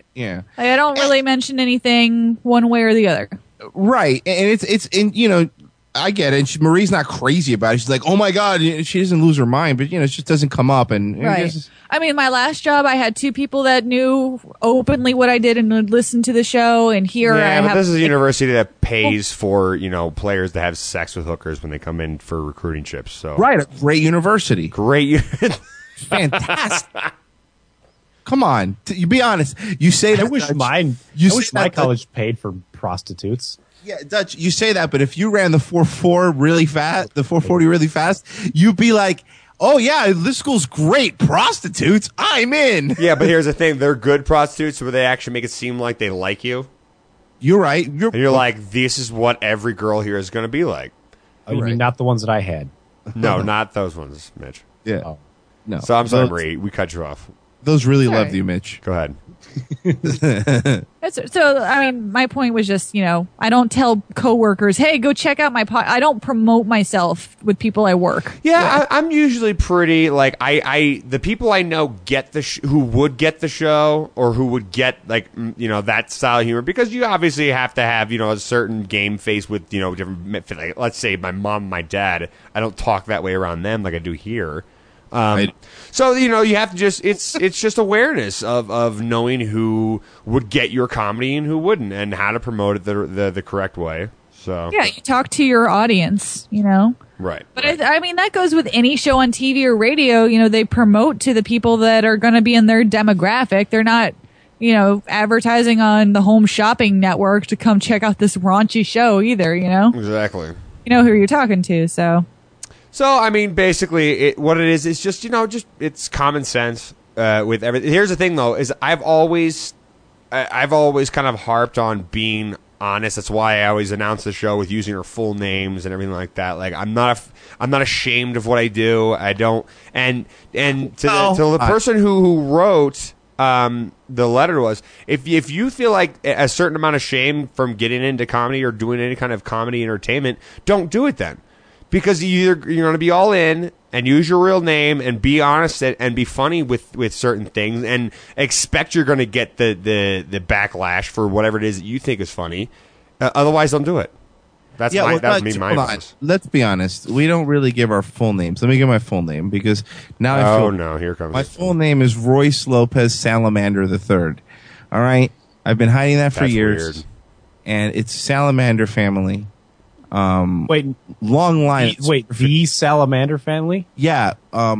Yeah. Like, I don't really mention anything one way or the other. Right. And it's I get it. And Marie's not crazy about it. She's like, oh my God, she doesn't lose her mind, but it just doesn't come up. And right. I mean, my last job, I had 2 people that knew openly what I did and would listen to the show. And here I have. But this is a university that pays for, players to have sex with hookers when they come in for recruiting trips. So. Right. A great university. Fantastic. Come on. You be honest. You say that. I wish my college paid for prostitutes. Yeah, Dutch, you say that, but if you ran the 4.4 really fast, the 4.40 really fast, you'd be like, oh yeah, this school's great. Prostitutes, I'm in. Yeah, but here's the thing. They're good prostitutes where they actually make it seem like they like you. You're right. And you're like, this is what every girl here is going to be like. Oh, you mean not the ones that I had? No, not those ones, Mitch. Yeah. Oh. No. So I'm sorry, Marie. We cut you off. Those really loved you, Mitch. Go ahead. So, I mean, my point was just, I don't tell coworkers, hey, go check out my I don't promote myself with people I work. Yeah, I'm usually pretty, like, the people I know get who would get the show or who would get, like, that style of humor, because you obviously have to have, a certain game face with, different, like, let's say my mom and my dad. I don't talk that way around them like I do here. So, you have to it's just awareness of knowing who would get your comedy and who wouldn't, and how to promote it the correct way. So yeah, you talk to your audience, Right. But I mean, that goes with any show on TV or radio. They promote to the people that are going to be in their demographic. They're not, advertising on the Home Shopping Network to come check out this raunchy show either, Exactly. You know who you're talking to, so... So, I mean, basically, what it is just, it's common sense with everything. Here's the thing, though, is I've always kind of harped on being honest. That's why I always announce the show with using her full names and everything like that. Like, I'm not ashamed of what I do. I don't, and to the person who wrote the letter to us, if you feel like a certain amount of shame from getting into comedy or doing any kind of comedy entertainment, don't do it then. Because you're going to be all in and use your real name and be honest and be funny with certain things and expect you're going to get the backlash for whatever it is that you think is funny. Otherwise, don't do it. That's my advice. Let's be honest. We don't really give our full names. Let me give my full name because now I feel... Oh, no. Here comes my full name is Royce Lopez Salamander III. All right? I've been hiding that for years. Weird. And it's Salamander family. Wait, long line. The Salamander family? Yeah.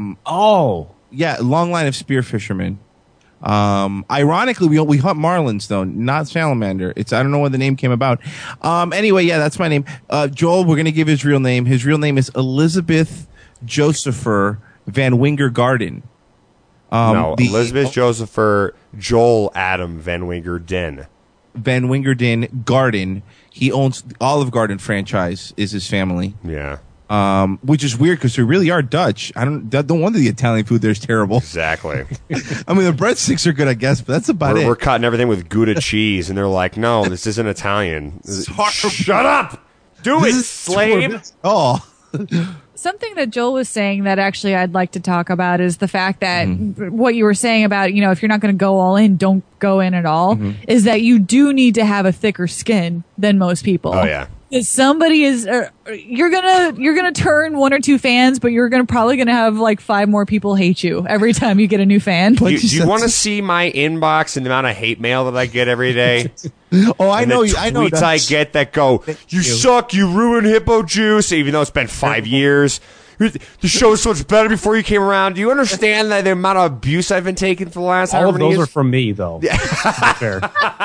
Yeah, long line of spear fishermen. Ironically, we hunt marlins though, not salamander. I don't know when the name came about. Anyway, yeah, that's my name. Joel, we're gonna give his real name. His real name is Elizabeth Josepher Van Winger Garden. Elizabeth Josepher Joel Adam Van Winger Den. Van Wingerden Garden. He owns the Olive Garden franchise. Is his family? Yeah. Which is weird because they really are Dutch. Don't wonder the Italian food there is terrible. Exactly. I mean, the breadsticks are good, I guess, but that's about it. We're cutting everything with Gouda cheese, and they're like, "No, this isn't Italian." Shut up! Do it, slave. Oh. Something that Joel was saying that actually I'd like to talk about is the fact that what you were saying about, if you're not going to go all in, don't go in at all, is that you do need to have a thicker skin than most people. Oh, yeah. If somebody is, you're gonna turn 1 or 2 fans, but you're probably gonna have like 5 more people hate you every time you get a new fan. Do you want to see my inbox and the amount of hate mail that I get every day? I know. Tweets I get that go, you suck, you ruined Hippo Juice, even though it's been 5 years. The show was so much better before you came around. Do you understand that the amount of abuse I've been taking for the last? All of those are from me, though. Yeah. Fair.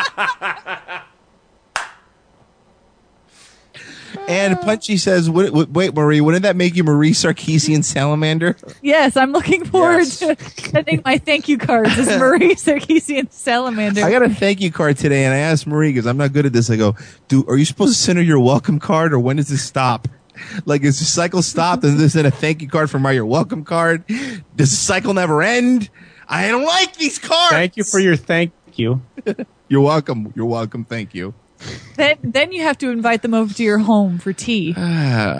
And Punchy says, wait, Marie, wouldn't that make you Marie Sarkeesian Salamander? Yes, I'm looking forward to sending my thank you cards as Marie Sarkeesian Salamander. I got a thank you card today, and I asked Marie, because I'm not good at this, I go, are you supposed to send her your welcome card, or when does this stop? Like, is the cycle stopped, and then send a thank you card from your welcome card? Does the cycle never end? I don't like these cards! Thank you for your thank you. You're welcome. You're welcome. Thank you. Then you have to invite them over to your home for tea.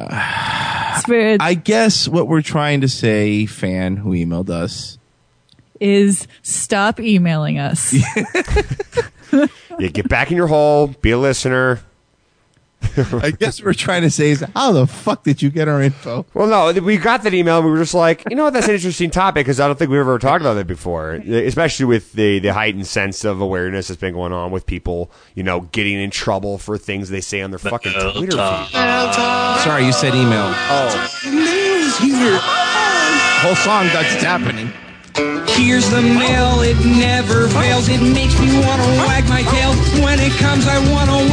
I guess what we're trying to say, fan who emailed us, is stop emailing us. Yeah, get back in your hole. Be a listener. I guess what we're trying to say is, how the fuck did you get our info? Well, no, we got that email and we were just like, you know what, that's an interesting topic because I don't think we've ever talked about that before, especially with the heightened sense of awareness that's been going on with people, you know, getting in trouble for things they say on their fucking Twitter feed. Sorry, you said email. Whole song, Dutch, it's happening. Here's the mail, it never fails. It makes me want to wag my tail. When it comes, I want to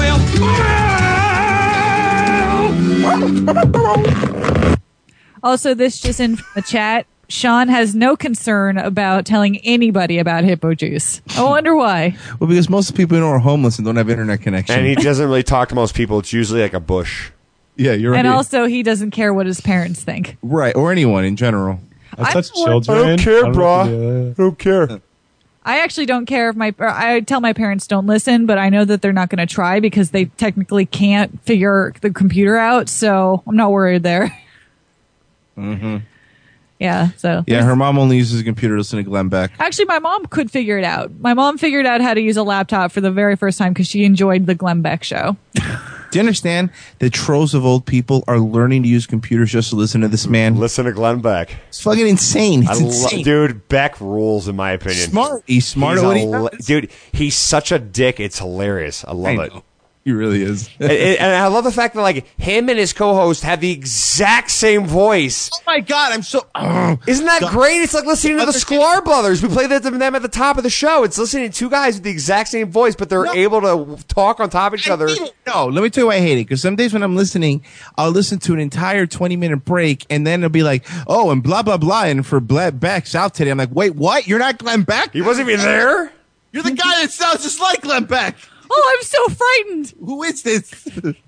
wail. Also, this just in from the chat. Sean has no concern about telling anybody about hippo juice. I wonder why. Well, because most of the people are homeless and don't have internet connection. And he doesn't really talk to most people. It's usually like a bush. Yeah, you're right. And also, he doesn't care what his parents think. Right, or anyone in general. That's such children. I don't care, bro. I don't care. I actually don't care if I tell my parents don't listen, but I know that they're not going to try because they technically can't figure the computer out, so I'm not worried there. Mm-hmm. Yeah, so. Yeah, her mom only uses a computer to listen to Glenn Beck. Actually, my mom could figure it out. My mom figured out how to use a laptop for the very first time because she enjoyed the Glenn Beck show. Do you understand that trolls of old people are learning to use computers just to listen to this man? Listen to Glenn Beck. It's fucking insane. It's insane. Dude, Beck rules in my opinion. Smart. He's smart at what he does. Dude, he's such a dick. It's hilarious. I love it. He really is. and I love the fact that like him and his co-host have the exact same voice. Oh my god, I'm so. Isn't that great? It's like listening to the Sklar brothers. We played them at the top of the show. It's listening to two guys with the exact same voice, but they're able to talk on top of each other. No, let me tell you why I hate it. Because some days when I'm listening, I'll listen to an entire 20-minute break, and then it'll be like, oh, and blah blah blah, and for Beck's out today. I'm like, wait, what? You're not Glenn Beck? He wasn't even there. You're the guy that sounds just like Glenn Beck. Oh, I'm so frightened. Who is this?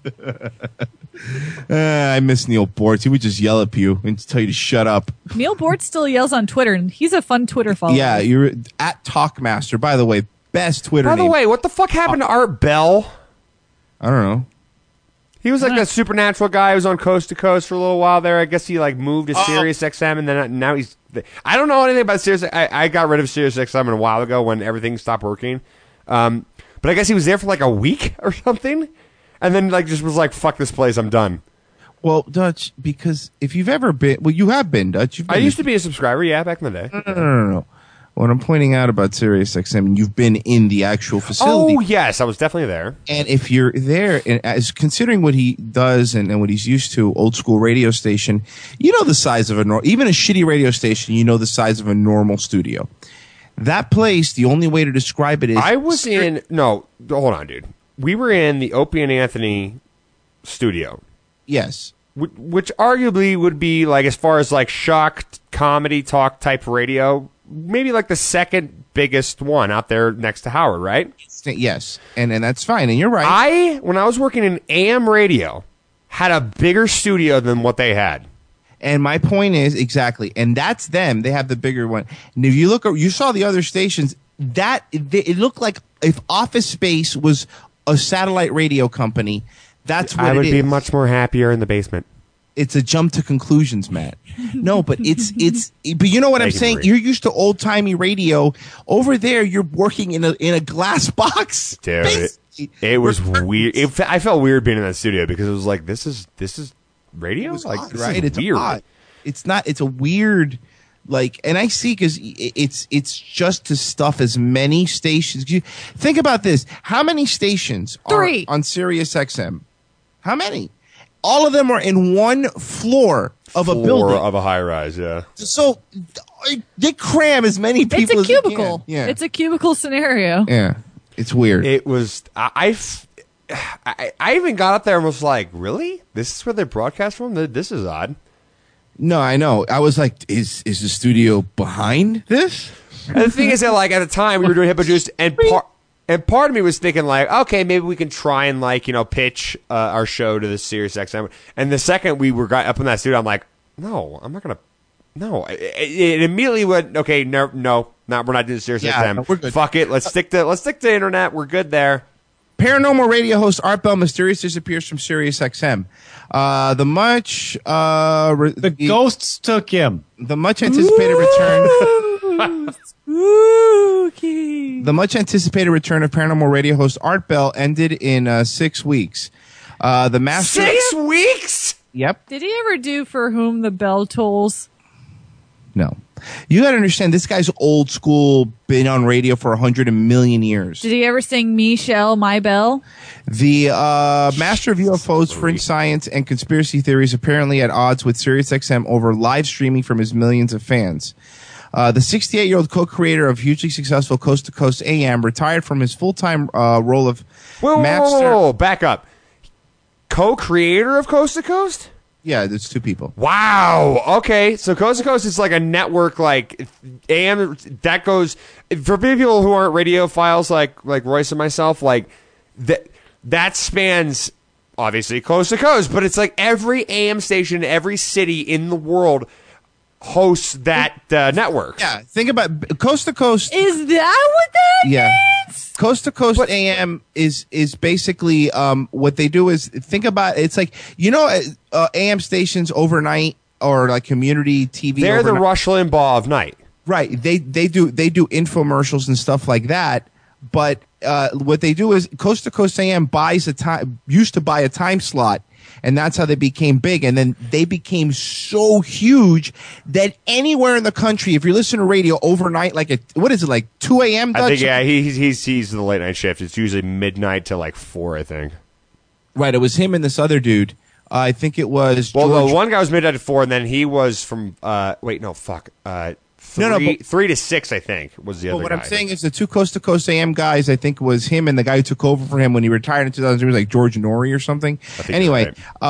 I miss Neil Bortz. He would just yell at you and tell you to shut up. Neil Bortz still yells on Twitter, and he's a fun Twitter follower. Yeah, you're at Talkmaster. By the way, best Twitter name. By the way, what the fuck happened to Art Bell? I don't know. He was like a supernatural guy who was on Coast to Coast for a little while there. I guess he like moved to Sirius XM, and then now he's... I don't know anything about Sirius. I got rid of Sirius XM a while ago when everything stopped working. But I guess he was there for like a week or something, and then like just was like, "Fuck this place, I'm done." Well, Dutch, because if you've ever been, well, you have been, Dutch. I used to be a subscriber, yeah, back in the day. No. What I'm pointing out about Sirius XM, you've been in the actual facility. Oh yes, I was definitely there. And if you're there, and as considering what he does and what he's used to, old school radio station, you know the size of even a shitty radio station, you know the size of a normal studio. That place, the only way to describe it is... No, hold on, dude. We were in the Opie and Anthony studio. Yes. Which arguably would be, like, as far as, like, shock, comedy, talk type radio, maybe, like, the second biggest one out there next to Howard, right? Yes. And that's fine. And you're right. When I was working in AM radio, had a bigger studio than what they had. And my point is exactly, and that's them. They have the bigger one. And if you look, you saw the other stations. It looked like if Office Space was a satellite radio company. That's what I would it be is. much more happier in the basement. It's a jump to conclusions, Matt. No, but but you know what I'm saying? You're used to old timey radio. Over there, you're working in a glass box. Dude, it was weird. I felt weird being in that studio because it was like this is radio? Like, odd, this right? is weird. Odd. It's not. It's a weird, like, and I see because it's just to stuff as many stations. Think about this: how many stations are on Sirius XM? How many? All of them are in one floor of a building of a high rise. Yeah. So they cram as many people. It's a cubicle. As they can. Yeah. It's a cubicle scenario. Yeah. It's weird. It was. I even got up there and was like, really? This is where they broadcast from? This is odd. No, I know. I was like, is the studio behind this? And the thing is that, like, at the time, we were doing Hippo Juice, and part of me was thinking, like, okay, maybe we can try and, like, pitch our show to the Sirius XM. And the second we were up in that studio, I'm like, no, I'm not going to. No. It immediately went, okay, no, we're not doing Sirius XM. No, we're good. Fuck it. Let's stick to internet. We're good there. Paranormal radio host Art Bell mysteriously disappears from Sirius XM. The ghosts took him. The much anticipated return Spooky. The much anticipated return of paranormal radio host Art Bell ended in 6 weeks. The master 6 weeks? Yep. Did he ever do For Whom the Bell Tolls? No. You got to understand, this guy's old school, been on radio for 100 million years. Did he ever sing Michelle, My Bell? The master of UFOs, fringe science, and conspiracy theories apparently at odds with SiriusXM over live streaming from his millions of fans. The 68-year-old co-creator of hugely successful Coast to Coast AM retired from his full-time role of master. Whoa, back up. Co-creator of Coast to Coast? Yeah, there's two people. Wow. Okay, so Coast to Coast is like a network, like AM that goes for people who aren't radiophiles, like Royce and myself. Like that spans obviously coast to coast, but it's like every AM station, every city in the world hosts that network. Yeah, think about Coast to Coast. Is that what that means? Coast to Coast AM is basically what they do is think about it's like AM stations overnight or like community TV. They're overnight. the Rush Limbaugh of night, right? They do infomercials and stuff like that. But what they do is Coast to Coast AM used to buy a time slot. And that's how they became big. And then they became so huge that anywhere in the country, if you're listening to radio overnight, like what is it, like 2 a.m. Dutch? I think, yeah, he's the late night shift. It's usually midnight to like 4, I think. Right. It was him and this other dude. I think it was. Well, the one guy was midnight to 4, and then he was from. 3 to 6, I think, was the other guy. What I'm saying is the two Coast to Coast AM guys, I think, was him and the guy who took over for him when he retired in 2000. It was like George Norrie or something. Anyway,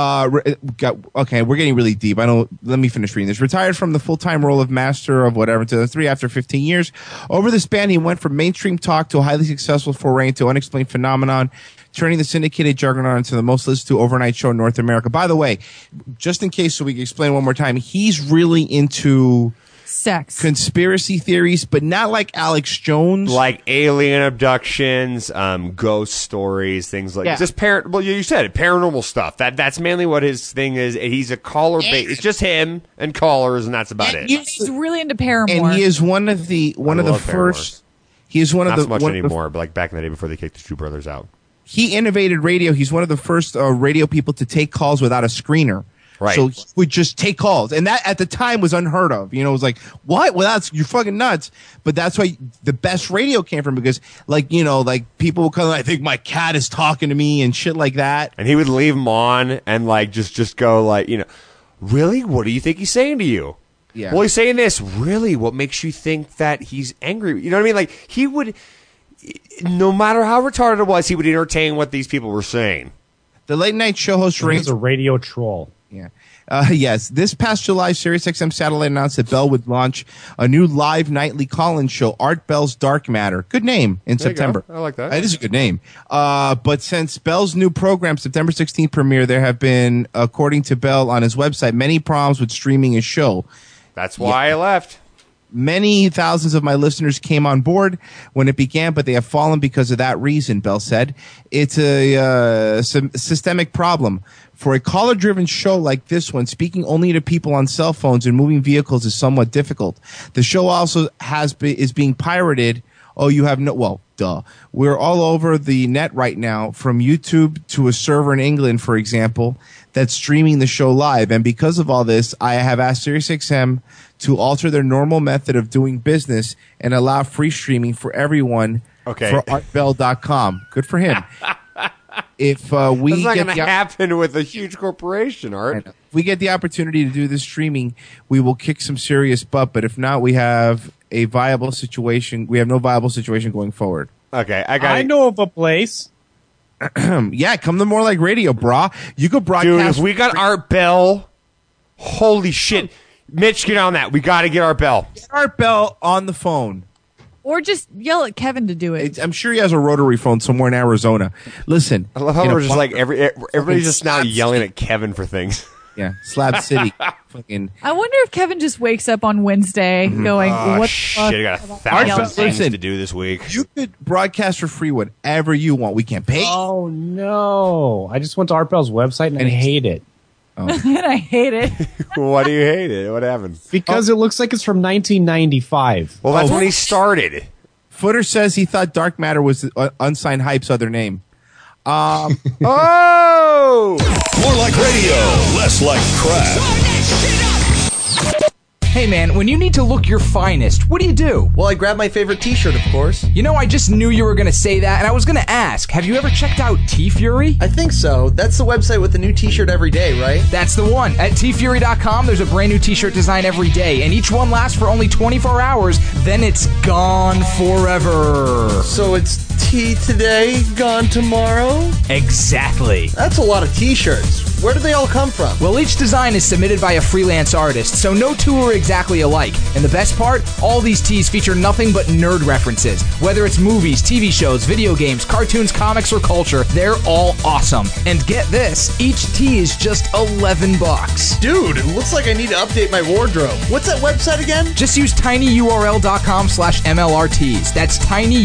okay, we're getting really deep. Let me finish reading this. Retired from the full-time role of master of whatever in 2003 after 15 years. Over the span, he went from mainstream talk to a highly successful foray into unexplained phenomenon, turning the syndicated juggernaut into the most listened to overnight show in North America. By the way, just in case so we can explain one more time, he's really into sex, conspiracy theories, but not like Alex Jones, like alien abductions, ghost stories, things like just well, you said it, paranormal stuff. That's mainly what his thing is. He's a caller base. It's just him and callers, and that's about it. He's really into Paramore, and he is one of the first. He is one of the not so much anymore, but like back in the day before they kicked the two brothers out. He innovated radio. He's one of the first radio people to take calls without a screener. Right. So he would just take calls. And that at the time was unheard of. It was like, what? Well, you're fucking nuts. But that's why the best radio came from, because people would come, I think my cat is talking to me and shit like that. And he would leave them on and like just go like, really? What do you think he's saying to you? Yeah. Well, he's saying this. Really? What makes you think that he's angry? You know what I mean? Like he would, no matter how retarded it was, he would entertain what these people were saying. The late night show host He's a radio troll. Yeah. Yes. This past July, SiriusXM Satellite announced that Bell would launch a new live nightly call-in show, Art Bell's Dark Matter. Good name in September. I like that. It is a good name. But since Bell's new program, September 16th premiere, there have been, according to Bell on his website, many problems with streaming his show. That's why I left. Many thousands of my listeners came on board when it began, but they have fallen because of that reason, Bell said. It's a systemic problem. For a caller-driven show like this one, speaking only to people on cell phones and moving vehicles is somewhat difficult. The show also is being pirated. Oh, you have no... Well, duh. We're all over the net right now, from YouTube to a server in England, for example, that's streaming the show live. And because of all this, I have asked SiriusXM to alter their normal method of doing business and allow free streaming for everyone for artbell.com. Good for him. If we That's not get going to happen with a huge corporation, Art. If we get the opportunity to do this streaming, we will kick some serious butt. But if not, we have a viable situation. We have no viable situation going forward. Okay, I know of a place. Yeah, come to More Like Radio, brah. You could broadcast. Dude, if we got Art Bell, holy shit. Mitch, get on that. We got to get Art Bell. Get Art Bell on the phone. Or just yell at Kevin to do it. I'm sure he has a rotary phone somewhere in Arizona. Listen. I love how we're just like, everybody's just now yelling at Kevin for things. Yeah, Slab City. Fucking. I wonder if Kevin just wakes up on Wednesday going, what shit, I got 1,000 things to do this week. You could broadcast for free whatever you want. We can't pay. Oh, no. I just went to Art Bell's website and I hate it. and I hate it. Why do you hate it? What happened? Because it looks like it's from 1995. Well, that's when he started. Footer says he thought Dark Matter was Unsigned Hype's other name. Oh! More like radio, less like crap. Hey man, when you need to look your finest, what do? Well, I grab my favorite t-shirt, of course. You know, I just knew you were going to say that, and I was going to ask, have you ever checked out T-Fury? I think so. That's the website with the new t-shirt every day, right? That's the one. At tfury.com, there's a brand new t-shirt design every day, and each one lasts for only 24 hours, then it's gone forever. So it's tea today, gone tomorrow? Exactly. That's a lot of t-shirts. Where do they all come from? Well, each design is submitted by a freelance artist, so no two are exactly alike. And the best part, all these tees feature nothing but nerd references. Whether it's movies, TV shows, video games, cartoons, comics, or culture, they're all awesome. And get this, each tee is just $11. Dude, it looks like I need to update my wardrobe. What's that website again? Just use tinyurl.com/MLRtees. That's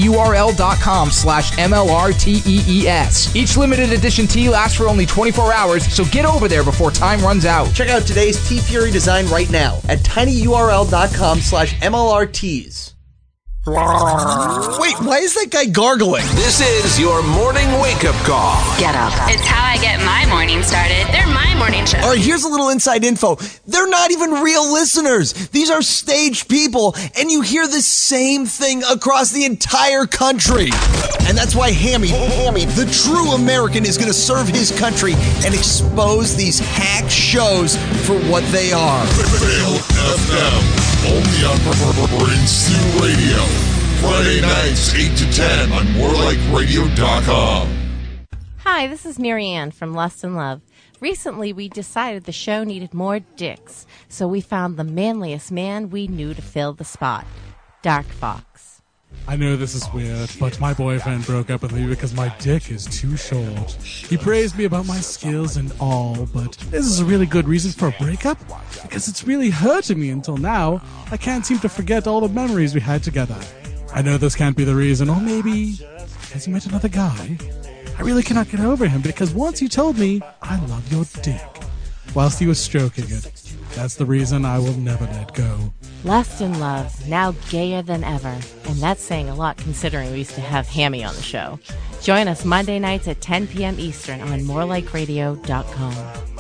tinyurl.com/MLRTEES. Each limited edition tee lasts for only 24 hours, so get over there before time runs out. Check out today's T-Fury design right now at tinyurl.com/MLRtees. Wait, why is that guy gargling? This is your morning wake-up call. Get up. It's how I get my morning started. They're my morning show. All right, here's a little inside info. They're not even real listeners. These are staged people, and you hear the same thing across the entire country. And that's why Hammy, the true American, is going to serve his country and expose these hack shows for what they are. Fail FM, only on Brain Stew Radio. Friday nights, 8 to 10 on morelikeradio.com. Hi, this is Marianne from Lust and Love. Recently, we decided the show needed more dicks, so we found the manliest man we knew to fill the spot, Dark Fox. I know this is weird, but my boyfriend broke up with me because my dick is too short. He praised me about my skills and all, but this is a really good reason for a breakup, because it's really hurting me until now. I can't seem to forget all the memories we had together. I know this can't be the reason, or maybe has he met another guy? I really cannot get over him, because once he told me, I love your dick, whilst he was stroking it. That's the reason I will never let go. Lust and Love, now gayer than ever. And that's saying a lot considering we used to have Hammy on the show. Join us Monday nights at 10 p.m. Eastern on morelikeradio.com.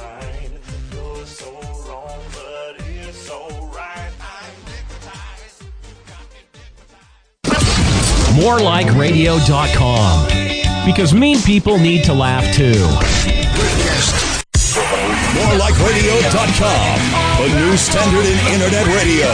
morelikeradio.com, because mean people need to laugh too. morelikeradio.com, the new standard in internet radio.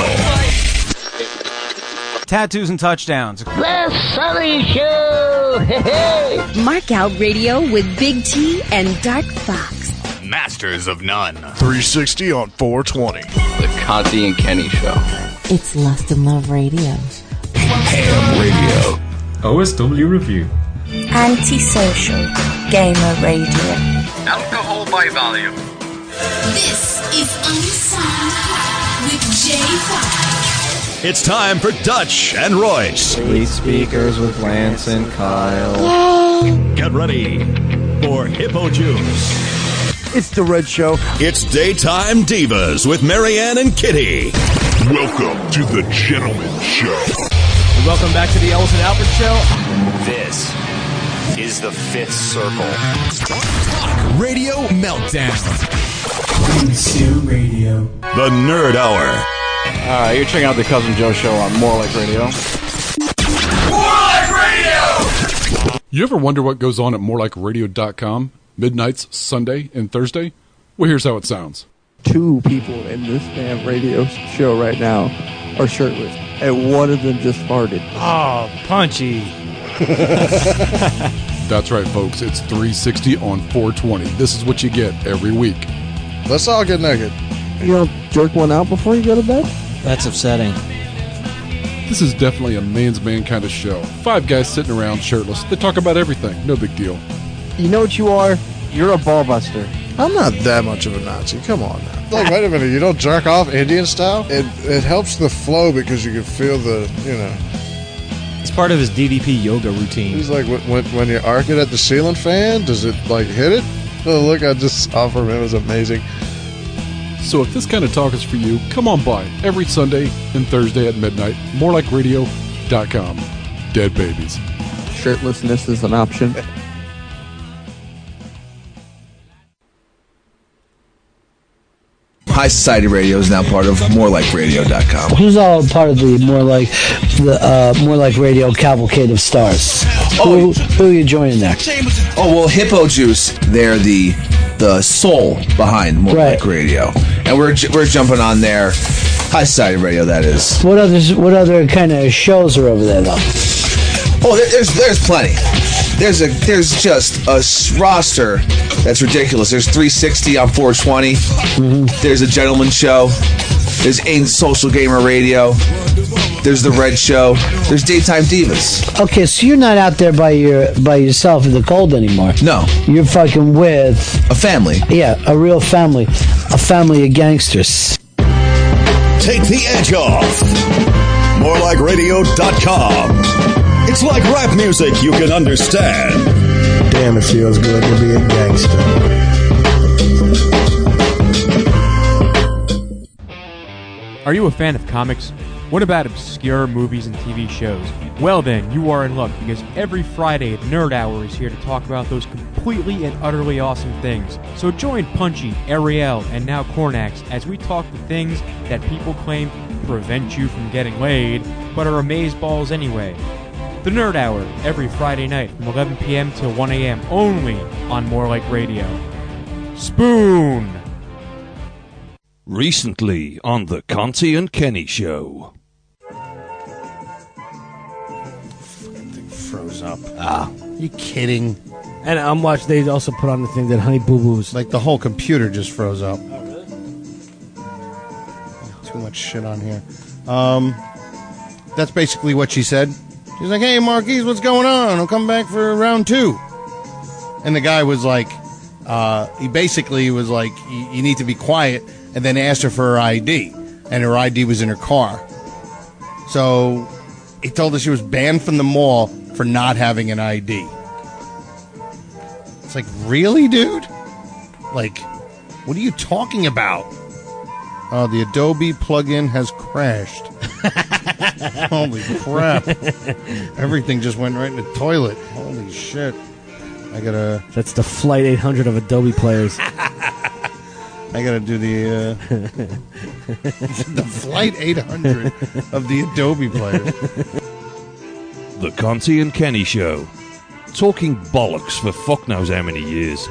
Tattoos and touchdowns. The Sully Show! Hey! Mark Out Radio with Big T and Dark Fox. Masters of None. 360 on 420. The Conti and Kenny Show. It's Lust and Love Radio. Ham Radio. OSW Review. Antisocial Gamer Radio. Alcohol by volume. This is Unsigned with J5. It's time for Dutch and Royce. Sweet Speakers with Lance and Kyle. Get ready for Hippo Juice. It's the Red Show. It's Daytime Divas with Marianne and Kitty. Welcome to the Gentleman Show. Welcome back to the Ellis and Albert Show. This is the Fifth Circle. Talk Radio Meltdown. Stew Radio. The Nerd Hour. You're checking out the Cousin Joe Show on More Like Radio. More Like Radio! You ever wonder what goes on at morelikeradio.com? Midnights, Sunday, and Thursday? Well, here's how it sounds. 2 people in this damn radio show right now are shirtless, and one of them just farted. Oh, punchy. That's right, folks. It's 360 on 420. This is what you get every week. Let's all get naked. You don't jerk one out before you go to bed? That's upsetting. This is definitely a man's man kind of show. 5 guys sitting around shirtless. They talk about everything. No big deal. You know what you are? You're a ball buster. I'm not that much of a Nazi. Come on now. Like, wait a minute. You don't jerk off Indian style? It helps the flow because you can feel the, It's part of his DDP yoga routine. He's like, when you arc it at the ceiling fan, does it, like, hit it? The look I just saw from him was amazing. So if this kind of talk is for you, come on by every Sunday and Thursday at midnight. MoreLikeRadio.com. Dead babies. Shirtlessness is an option. High Society Radio is now part of MoreLikeRadio.com. Who's all part of the More Like Radio cavalcade of stars? Who are you joining there? Oh, well, Hippo Juice, they're the soul behind More Like Radio. And we're jumping on there. High Society Radio, that is. What other kind of shows are over there, though? Oh, there's plenty. There's just a roster that's ridiculous. There's 360 on 420. Mm-hmm. There's a Gentleman Show. There's Ain't Social Gamer Radio. There's the Red Show. There's Daytime Divas. Okay, so you're not out there by yourself in the cold anymore. No. You're fucking with a family. Yeah, a real family. A family of gangsters. Take the edge off. MoreLikeRadio.com. It's like rap music you can understand. Damn, it feels good to be a gangster. Are you a fan of comics? What about obscure movies and TV shows? Well then, you are in luck, because every Friday, Nerd Hour is here to talk about those completely and utterly awesome things. So join Punchy, Ariel, and now Cornax as we talk the things that people claim prevent you from getting laid, but are amazeballs anyway. The Nerd Hour, every Friday night from 11 p.m. till 1 a.m. only on More Like Radio. Spoon! Recently on the Conti and Kenny Show. Thing froze up. You kidding? And I'm watching. They also put on the thing that Honey Boo Boo's. Like the whole computer just froze up. Oh, really? Too much shit on here. That's basically what she said. She's like, "Hey, Marquise, what's going on? I'll come back for round 2." And the guy was like, he basically was like, "You need to be quiet," and then asked her for her ID, and her ID was in her car. So he told her she was banned from the mall for not having an ID. It's like, really, dude? Like, what are you talking about? Oh, the Adobe plugin has crashed. Holy crap. Everything just went right in the toilet. Holy shit. That's the Flight 800 of Adobe players. I gotta do the the Flight 800 of the Adobe players. The Conti and Kenny Show. Talking bollocks for fuck knows how many years.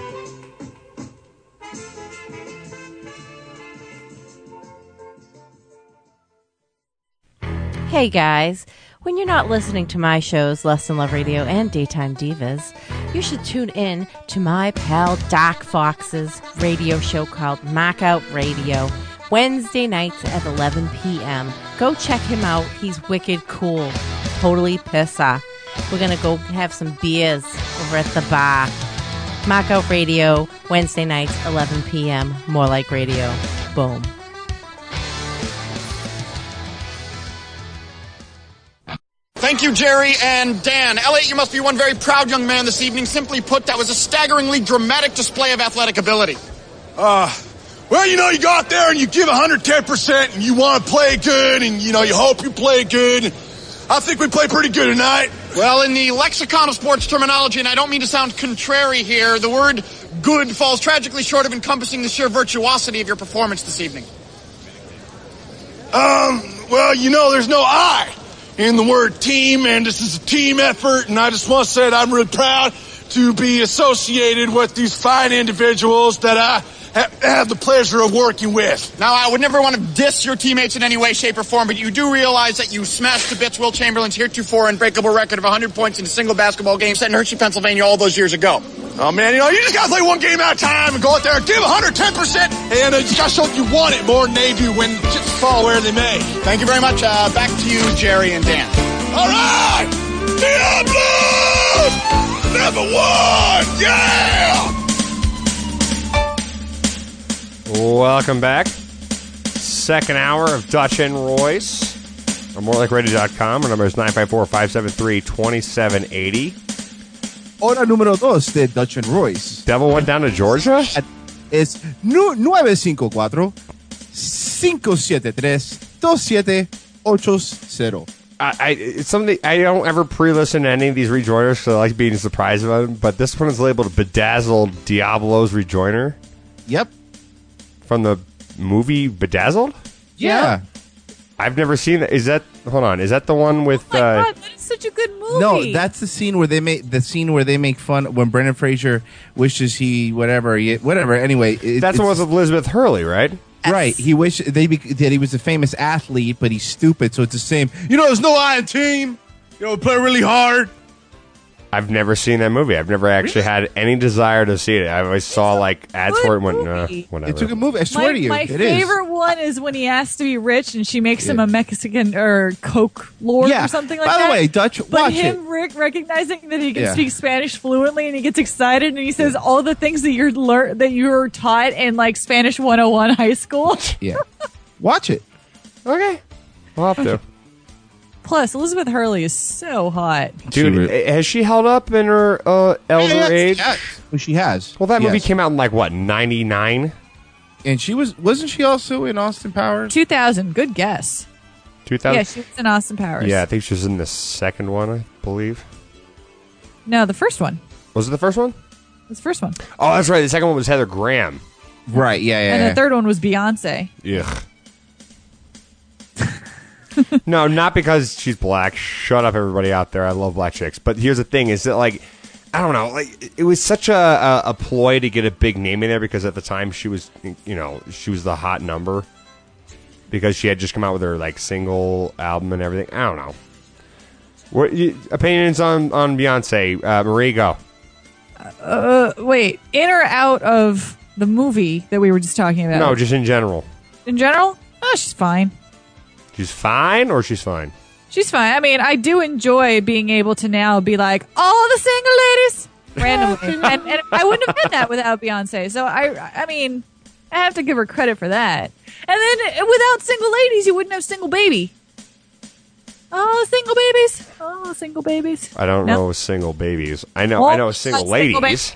Hey guys, when you're not listening to my shows, Less Than Love Radio and Daytime Divas, you should tune in to my pal Doc Fox's radio show called Knockout Radio, Wednesday nights at 11 p.m. Go check him out. He's wicked cool. Totally pissa. We're going to go have some beers over at the bar. Knockout Radio, Wednesday nights, 11 p.m. More Like Radio. Boom. Thank you, Jerry and Dan. Elliot, you must be one very proud young man this evening. Simply put, that was a staggeringly dramatic display of athletic ability. Well, you go out there and you give 110% and you want to play good and, you hope you play good. I think we played pretty good tonight. Well, in the lexicon of sports terminology, and I don't mean to sound contrary here, the word good falls tragically short of encompassing the sheer virtuosity of your performance this evening. Well, there's no I in the word team, and this is a team effort, and I just want to say that I'm really proud to be associated with these fine individuals that I have the pleasure of working with. Now, I would never want to diss your teammates in any way, shape, or form, but you do realize that you smashed to bits Will Chamberlain's heretofore unbreakable record of 100 points in a single basketball game set in Hershey, Pennsylvania all those years ago. Oh, man, you just got to play one game at a time and go out there and give 110%, and you just got to show that you want it more than they do when chips fall where they may. Thank you very much. Back to you, Jerry and Dan. All right! Diablos! Number 1! Yeah! Welcome back. Second hour of Dutch and Royce. Or MoreLikeRadio.com. Our number is 954-573-2780. Hora número 2 de Dutch and Royce. Devil went down to Georgia? Es 954 573-2780. It's something I don't ever pre-listen to any of these rejoiners because I like being surprised about them. But this one is labeled Bedazzled Diablo's Rejoiner. Yep. From the movie Bedazzled? Yeah. I've never seen that. Is that the one with God, that is such a good movie. No, that's the scene where they make fun when Brendan Fraser wishes he whatever. Anyway, that's the one with Elizabeth Hurley, right? Right. He wished that he was a famous athlete, but he's stupid. So it's the same. There's no I in team. Play really hard. I've never seen that movie. I've never actually had any desire to see it. I always saw ads for it and went, whatever. It's a good movie. I swear to you. My favorite one is when he asks to be rich and she makes him a Mexican or Coke Lord or something like that. By the way, Dutch, watch it. But Rick recognizing that he can speak Spanish fluently and he gets excited and he says all the things that you're taught in Spanish 101 high school. Yeah. Watch it. Okay. I'll have to. Plus, Elizabeth Hurley is so hot. Dude, has she held up in her elder age? Yes. Well, she has. Well, that movie came out in 99? And she wasn't she also in Austin Powers? 2000. Good guess. 2000? Yeah, she was in Austin Powers. Yeah, I think she was in the second one, I believe. No, the first one. Was it the first one? It was the first one. Oh, that's right. The second one was Heather Graham. Right, yeah. And the third one was Beyonce. Ugh. No, not because she's black. Shut up, everybody out there. I love black chicks. But here's the thing: is that I don't know, it was such a ploy to get a big name in there because at the time she was, she was the hot number because she had just come out with her single album and everything. I don't know. What opinions on Beyonce? Marie, go. Wait, in or out of the movie that we were just talking about? No, just in general. In general? Oh, she's fine. She's fine or she's fine? She's fine. I mean, I do enjoy being able to now be like, all the single ladies randomly. and I wouldn't have had that without Beyonce. So, I mean, I have to give her credit for that. And then without single ladies, you wouldn't have single baby. Oh, single babies. Oh, single babies. I don't know single babies. I know single ladies.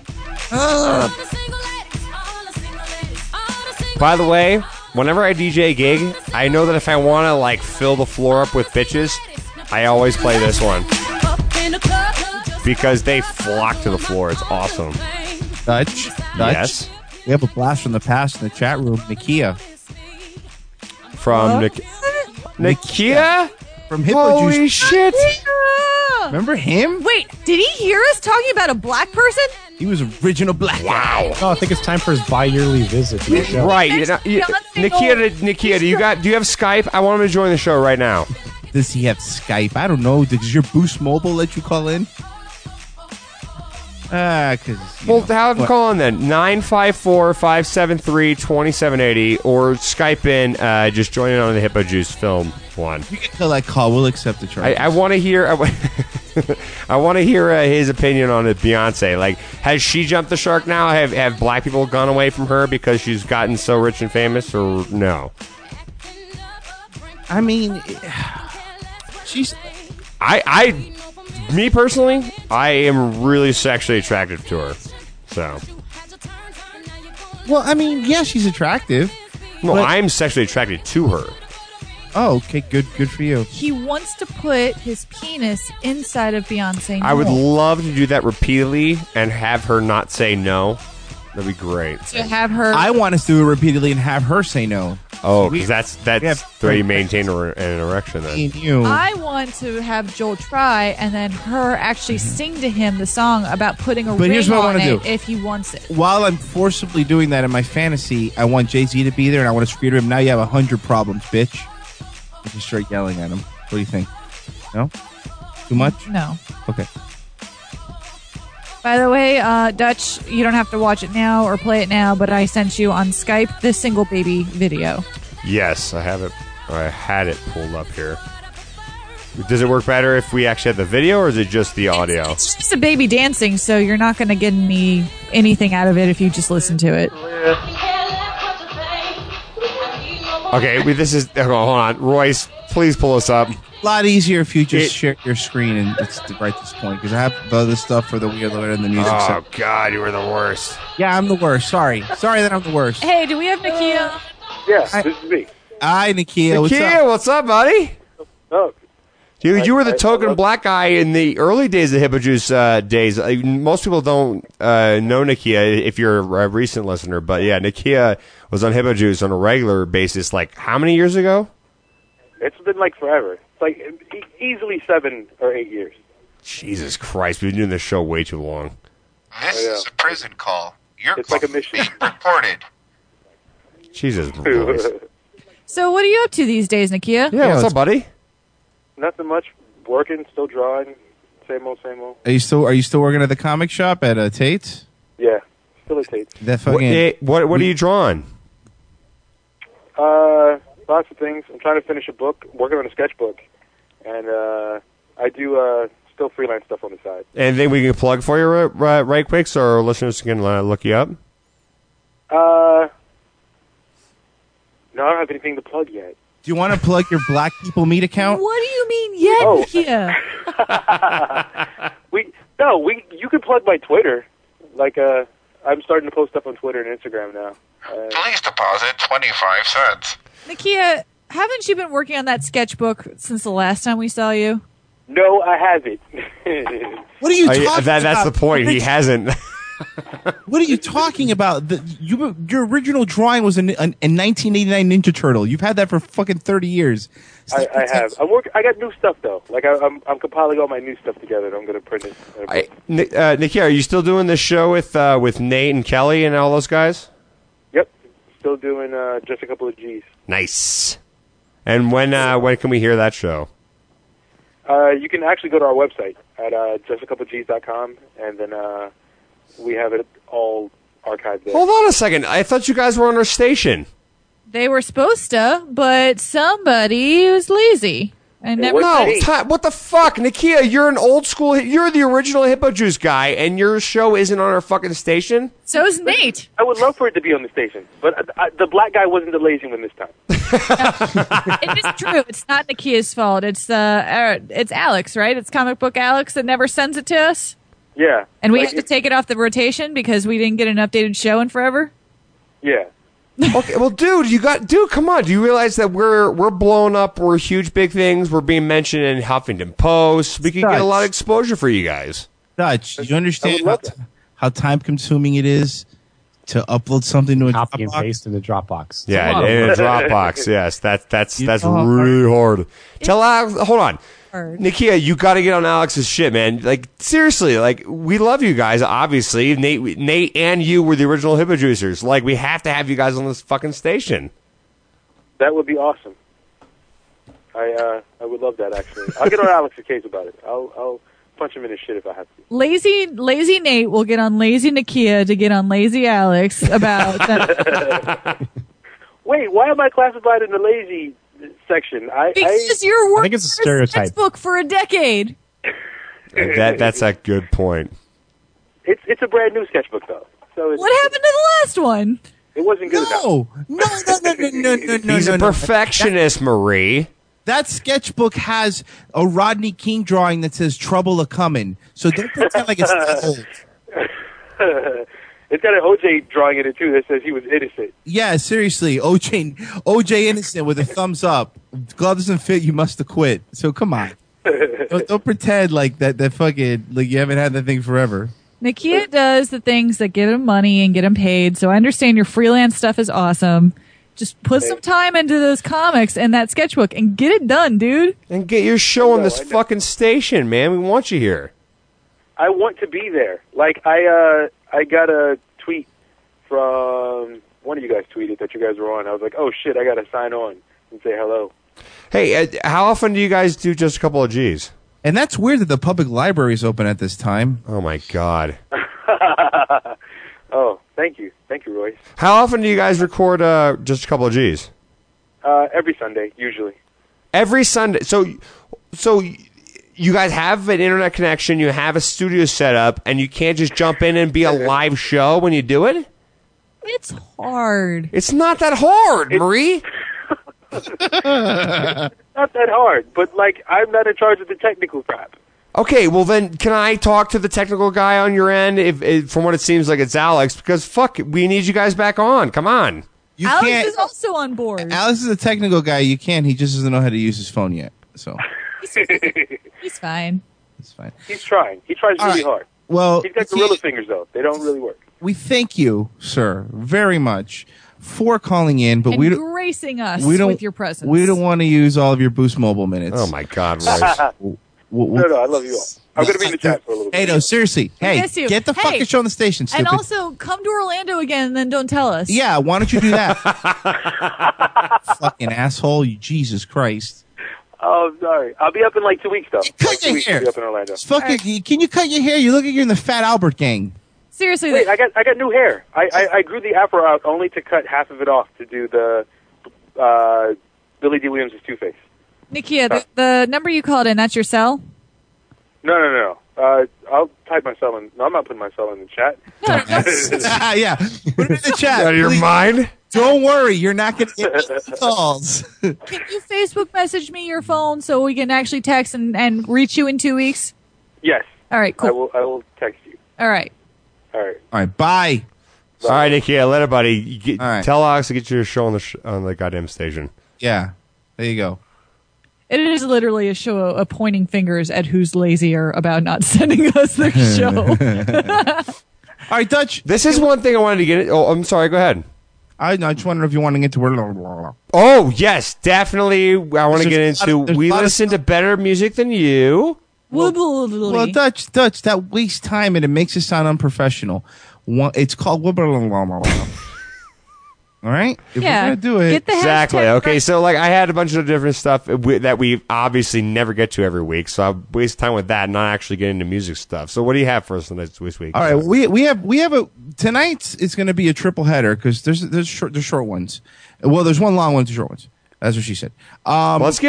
By the way, whenever I DJ a gig, I know that if I want to fill the floor up with bitches, I always play this one because they flock to the floor. It's awesome. Dutch. Yes. We have a blast from the past in the chat room. Nikia. From Nikia? From Hippo Holy Juice. shit. Remember him? Wait, did he hear us talking about a black person? He was original black. Wow. No, I think it's time for his bi-yearly visit to the show. Right. Nikia, do you have Skype? I want him to join the show right now. Does he have Skype? I don't know. Does your Boost Mobile let you call in? Have him call in then. 954-573-2780 or Skype in. Just join in on the Hippo Juice film one. You can tell that call. We'll accept the charge. I want to hear. I want to hear his opinion on it. Beyonce, has she jumped the shark now? Have black people gone away from her because she's gotten so rich and famous, or no? I mean, she's. Me personally, I am really sexually attracted to her. So. Well, I mean, yeah, she's attractive. No, I'm sexually attracted to her. Oh, okay, good for you. He wants to put his penis inside of Beyonce. I would love to do that repeatedly and have her not say no. That'd be great. To have her. I want us to do it repeatedly and have her say no. Oh, because that's the way you maintain an erection then. I want to have Joel try and then her actually sing to him the song about putting a ring here's what I on wanna it do. if he wants it. While I'm forcibly doing that in my fantasy, I want Jay-Z to be there and I want to scream to him, now you have 100 problems, bitch. I just start yelling at him. What do you think? No? Too much? No. Okay. By the way, Dutch, you don't have to watch it now or play it now, but I sent you on Skype the single baby video. Yes, I have it. I had it pulled up here. Does it work better if we actually have the video, or is it just the audio? It's just a baby dancing, so you're not going to get anything out of it if you just listen to it. Okay, hold on. Royce, please pull us up. A lot easier if you just share your screen and it's right at this point, because I have the other stuff for the weird and the music. Oh, God, you were the worst. Yeah, I'm the worst. Sorry that I'm the worst. Hey, do we have Nikia? Yeah, this is me. Hi, Nakia. What's up, buddy? Oh, You were the token black guy in the early days of Hippo Juice days. Most people don't know Nakia if you're a recent listener, but yeah, Nakia was on Hippo Juice on a regular basis. Like how many years ago? it's been like forever. It's like easily 7 or 8 years. Jesus Christ, we've been doing this show way too long. This is a prison call. It's like a mission. Reported. Jesus Christ. So what are you up to these days, Nakia? Yeah, what's up, buddy? Nothing much. Working, still drawing. Same old, same old. Are you still working at the comic shop at Tate's? Yeah, still at Tate's. That fucking. What are you drawing? Lots of things. I'm trying to finish a book, working on a sketchbook, and I do still freelance stuff on the side. Anything we can plug for you right quick so our listeners can look you up? No, I don't have anything to plug yet. Do you want to plug your Black People Meet account? What do you mean yet, Nakia? You can plug my Twitter. Like, I'm starting to post stuff on Twitter and Instagram now. Please deposit 25 cents. Nakia, haven't you been working on that sketchbook since the last time we saw you? No, I haven't. What are you talking about? That's the point. He hasn't. What are you talking about? Your original drawing was a 1989 Ninja Turtle. You've had that for fucking 30 years. I have. I got new stuff though. Like I'm compiling all my new stuff together, and I'm going to print it. Nikia, are you still doing this show with Nate and Kelly and all those guys? Yep, still doing just a couple of G's. Nice. And when can we hear that show? You can actually go to our website at justacouple.gs.com, and then we have it all archived there. Hold on a second. I thought you guys were on our station. They were supposed to, but somebody was lazy. And never what the fuck? Nakia, you're an old school... You're the original Hippo Juice guy, and your show isn't on our fucking station? So is Nate. I would love for it to be on the station, but the black guy wasn't the lazy one this time. It is true. It's not Nakia's fault. It's Alex, right? It's Comic Book Alex that never sends it to us? Yeah. And we have to take it off the rotation because we didn't get an updated show in forever? Yeah. Okay, well, dude, come on. Do you realize that we're blowing up? We're huge, big things. We're being mentioned in Huffington Post. We can get a lot of exposure for you guys. Dutch, do you understand how time-consuming it is to upload something to a copy Dropbox? and paste in the Dropbox? Yeah, in a Dropbox. Yes, that's really hard. Tell Alex. Hold on. Nakia, you got to get on Alex's shit, man. Like, seriously, like, we love you guys, obviously. Nate and you were the original Hippo Juicers. Like, we have to have you guys on this fucking station. That would be awesome. I would love that, actually. I'll get on Alex's case about it. I'll punch him in his shit if I have to. Lazy Nate will get on Lazy Nakia to get on Lazy Alex about that. Wait, why am I classified in the lazy section? Because you're working I think it's a stereotype. sketchbook for a decade. That's a good point. It's a brand new sketchbook though. So What happened to the last one? It wasn't good enough. No. He's a perfectionist, Marie. That sketchbook has a Rodney King drawing that says "Trouble a-Comin'." So don't pretend like it's not old. It's got an OJ drawing in it too that says he was innocent. Yeah, seriously, OJ innocent with a thumbs up. Glove doesn't fit. You must have quit. So come on, don't pretend like that fucking like you haven't had that thing forever. Nakia does the things that get him money and get him paid. So I understand your freelance stuff is awesome. Just put some time into those comics and that sketchbook and get it done, dude. And get your show on this fucking station, man. We want you here. I want to be there. Like I got a tweet from one of you guys tweeted that you guys were on. I was like, oh shit, I got to sign on and say hello. Hey, how often do you guys do just a couple of G's? And that's weird that the public library is open at this time. Oh my god. Oh, thank you, Royce. How often do you guys record just a couple of G's? Every Sunday, usually. Every Sunday. So you guys have an internet connection, you have a studio set up, and you can't just jump in and be a live show when you do it? It's hard. It's not that hard, Marie. Not that hard, but like I'm not in charge of the technical crap. Okay, well then, can I talk to the technical guy on your end? If from what it seems like it's Alex, because fuck, we need you guys back on. Come on. Alex can't. is also on board. Alex is a technical guy. You can't. He just doesn't know how to use his phone yet. So He's fine. it's fine. He's trying. He tries really hard. Well, He's got gorilla fingers, though. They don't really work. we thank you, sir, very much for calling in, but And we don't. gracing us We don't with your presence. We don't want to use all of your Boost Mobile minutes. Oh my God, Royce. No, I love you all. I'm going to be in the chat for a little bit. Hey, no, seriously. Hey, miss you. get the Hey, fucking show on the station, stupid. And also, come to Orlando again and then don't tell us. Yeah, why don't you do that? Fucking asshole, you Jesus Christ. Oh, sorry. I'll be up in like 2 weeks, though. Cut your hair. I'll be up in Orlando. Fucking, can you cut your hair? You look like you're in the Fat Albert gang. Seriously. Wait, I got new hair. I grew the afro out only to cut half of it off to do the Billy D. Williams' Two-Face. Nikia, the number you called in, that's your cell? No. I'll type my cell in. No, I'm not putting my cell in the chat. Yeah, put it in the chat. Out of your Please. mind? Don't worry, you're not going to get any calls. Can you Facebook message me your phone so we can actually text and reach you in 2 weeks? Yes. All right, cool. I will text you. All right. All right. All right, bye. All right, Nikki, let it, buddy. All right. Tell Alex to get your show on the goddamn station. Yeah, there you go. It is literally a show of pointing fingers at who's lazier about not sending us their show. All right, Dutch. This is one thing I wanted to get in. Oh, I'm sorry. Go ahead. I just wonder if you want to get to Oh, yes, definitely. I want to get into. there's We a lot of listen to better music than you. Well, Dutch, that wastes time and it makes it sound unprofessional. It's called all right? If we're going to do it. Exactly. Okay, so like I had a bunch of different stuff that we obviously never get to every week, so I waste time with that and not actually get into music stuff. So what do you have for us this week? All right, we have a tonight's. It's going to be a triple header because there's short ones. Well, there's one long one, two short ones. That's what she said. Let's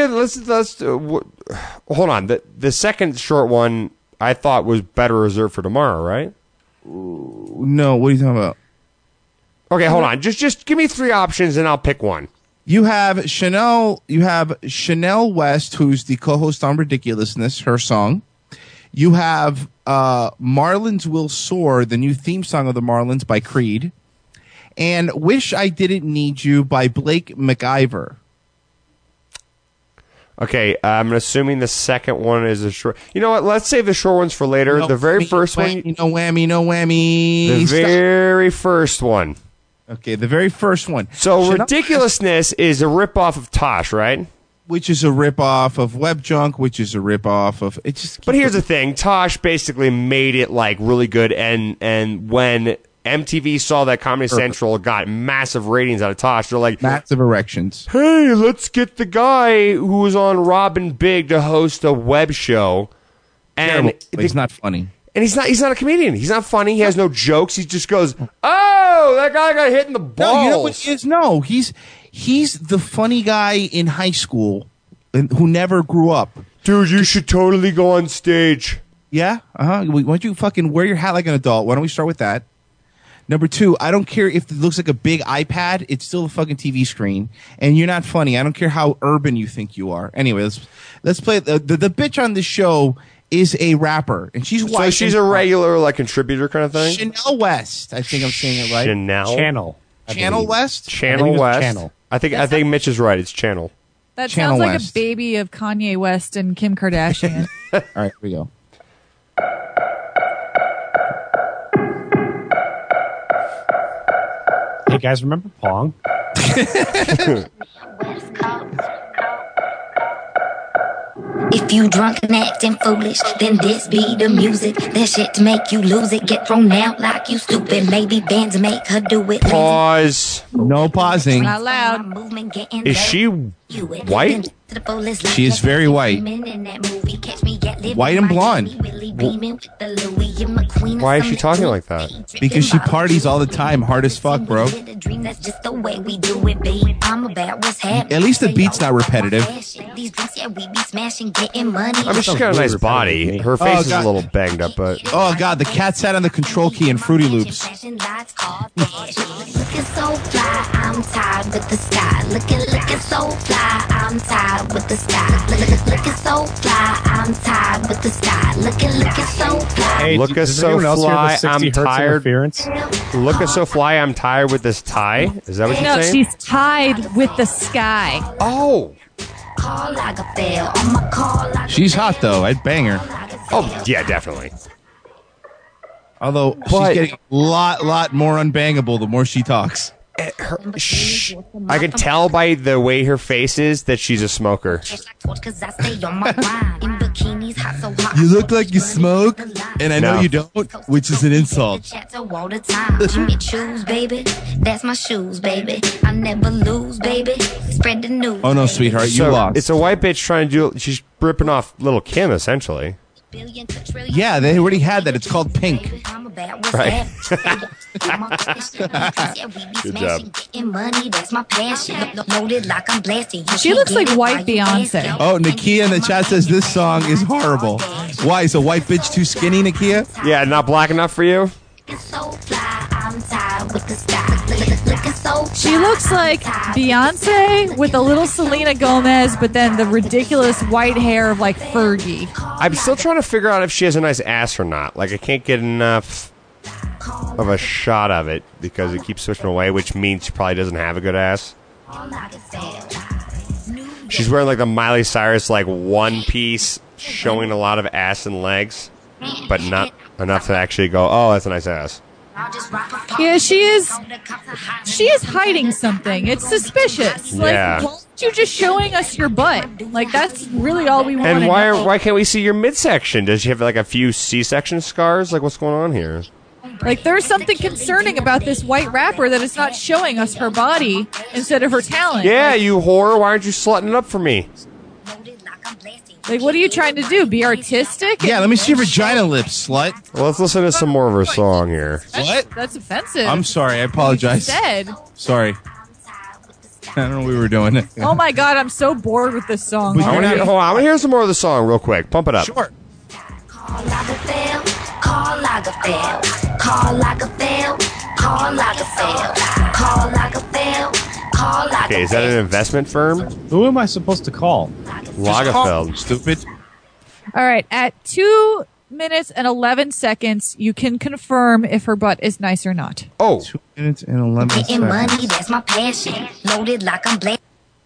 hold on. The second short one I thought was better reserved for tomorrow, right? No, what are you talking about? Okay, hold on. Just give me three options and I'll pick one. You have Chanel West, who's the co-host on Ridiculousness, her song. You have Marlins Will Soar, the new theme song of the Marlins by Creed. And Wish I Didn't Need You by Blake McIver. Okay, I'm assuming the second one is a short. You know what? Let's save the short ones for later. The very first one. No whammy. The very first one. Okay, the very first one. So Ridiculousness is a ripoff of Tosh, right? Which is a ripoff of Web Junk, which is a ripoff of it. But here's the thing: Tosh basically made it like really good, and when MTV saw that Comedy Central got massive ratings out of Tosh, they're like massive erections. Hey, let's get the guy who was on Robin Big to host a web show, and he's not funny. And he's not a comedian. He's not funny. He has no jokes. He just goes, "Oh, that guy got hit in the balls." No, you know what he is? No, he's the funny guy in high school who never grew up. Dude, you should totally go on stage. Yeah? Why don't you fucking wear your hat like an adult? Why don't we start with that? Number two, I don't care if it looks like a big iPad. It's still a fucking TV screen. And you're not funny. I don't care how urban you think you are. Anyway, let's play. The bitch on this show is a rapper. And she's white. So she's a regular like contributor kind of thing? Chanel West. I think I'm saying it right. Channel West? Channel West. I think Mitch is right. It's Channel. That Channel sounds like West. a baby of Kanye West and Kim Kardashian. All right, here we go. Hey guys, remember Pong? If you drunk and acting foolish, then this be the music. That shit to make you lose it. Get thrown out like you stupid. Maybe bands make her do it. Pause. No pausing. Not loud. Is she white? She is very white. White and blonde. Why is she talking like that? Because she parties all the time, hard as fuck, bro. At least the beat's not repetitive. I mean, she's got a nice body. Her face is a little banged up, but... Oh, God, the cat sat on the control key in Fruity Loops. Looking so fly, I'm tired with the sky. Looking so fly, I'm tired with the sky. Looking so fly, I'm tired with the sky. Looking so fly. Look so fly, I'm tired. Look so fly, I'm tired with this tie? Is that what you're No, saying? she's tied with the sky. Oh. She's hot though. I'd bang her. Oh yeah, definitely. Although she's getting a lot more unbangable the more she talks. I can tell by the way her face is that she's a smoker. You look like you smoke, and I know No. you don't, which is an insult. Shoes, baby. That's my shoes, baby. I never lose, baby. Spread the news. Oh no, sweetheart, you So, lost. it's a white bitch trying to do. She's ripping off Little Kim, essentially. Yeah, they already had that. It's called Pink. Right. Good job. She looks like white Beyonce. Oh, Nakia in the chat says this song is horrible. Why? Is a white bitch too skinny, Nakia? Yeah, not black enough for you? She looks like Beyonce with a little Selena Gomez, but then the ridiculous white hair of like Fergie. I'm still trying to figure out if she has a nice ass or not. Like, I can't get enough of a shot of it because it keeps switching away, which means she probably doesn't have a good ass. She's wearing like the Miley Cyrus like one piece, showing a lot of ass and legs, but not enough to actually go, oh, that's a nice ass. Yeah, she is hiding something. It's suspicious. Like, Yeah. why aren't you just showing us your butt? Like, that's really all we want to And know. why can't we see your midsection? Does she have like a few C-section scars? Like, what's going on here? Like, there's something concerning about this white rapper that it's not showing us her body instead of her talent. Yeah, you whore. Why aren't you slutting it up for me? Like, what are you trying to do? Be artistic? Yeah, let me see your vagina lips, slut. Well, let's listen to some more of her song here. What? That's offensive. I'm sorry. I apologize. Said. Sorry. I don't know what we were doing. Oh my god, I'm so bored with this song. I want to hear some more of the song real quick. Pump it up. Sure. Call Lagerfeld, call Lagerfeld, call Lagerfeld, call Lagerfeld, call Lagerfeld, call Lagerfeld. Okay, is that an investment firm? Who am I supposed to call? Lagerfeld. Stupid. All right, at 2 minutes and 11 seconds, you can confirm if her butt is nice or not. Oh. 2 minutes and 11 Getting money, seconds. that's my passion. Loaded like I'm black.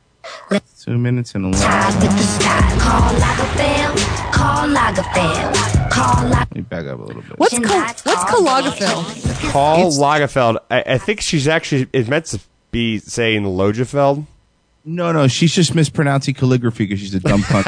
2 minutes and 11. Tied with the sky. Call Lagerfeld, call Lagerfeld, call Lagerfeld. Let me back up a little bit. What's Lagerfeld? Paul Lagerfeld. I think she's actually is meant to be saying Logefeld. No, she's just mispronouncing calligraphy because she's a dumb cunt.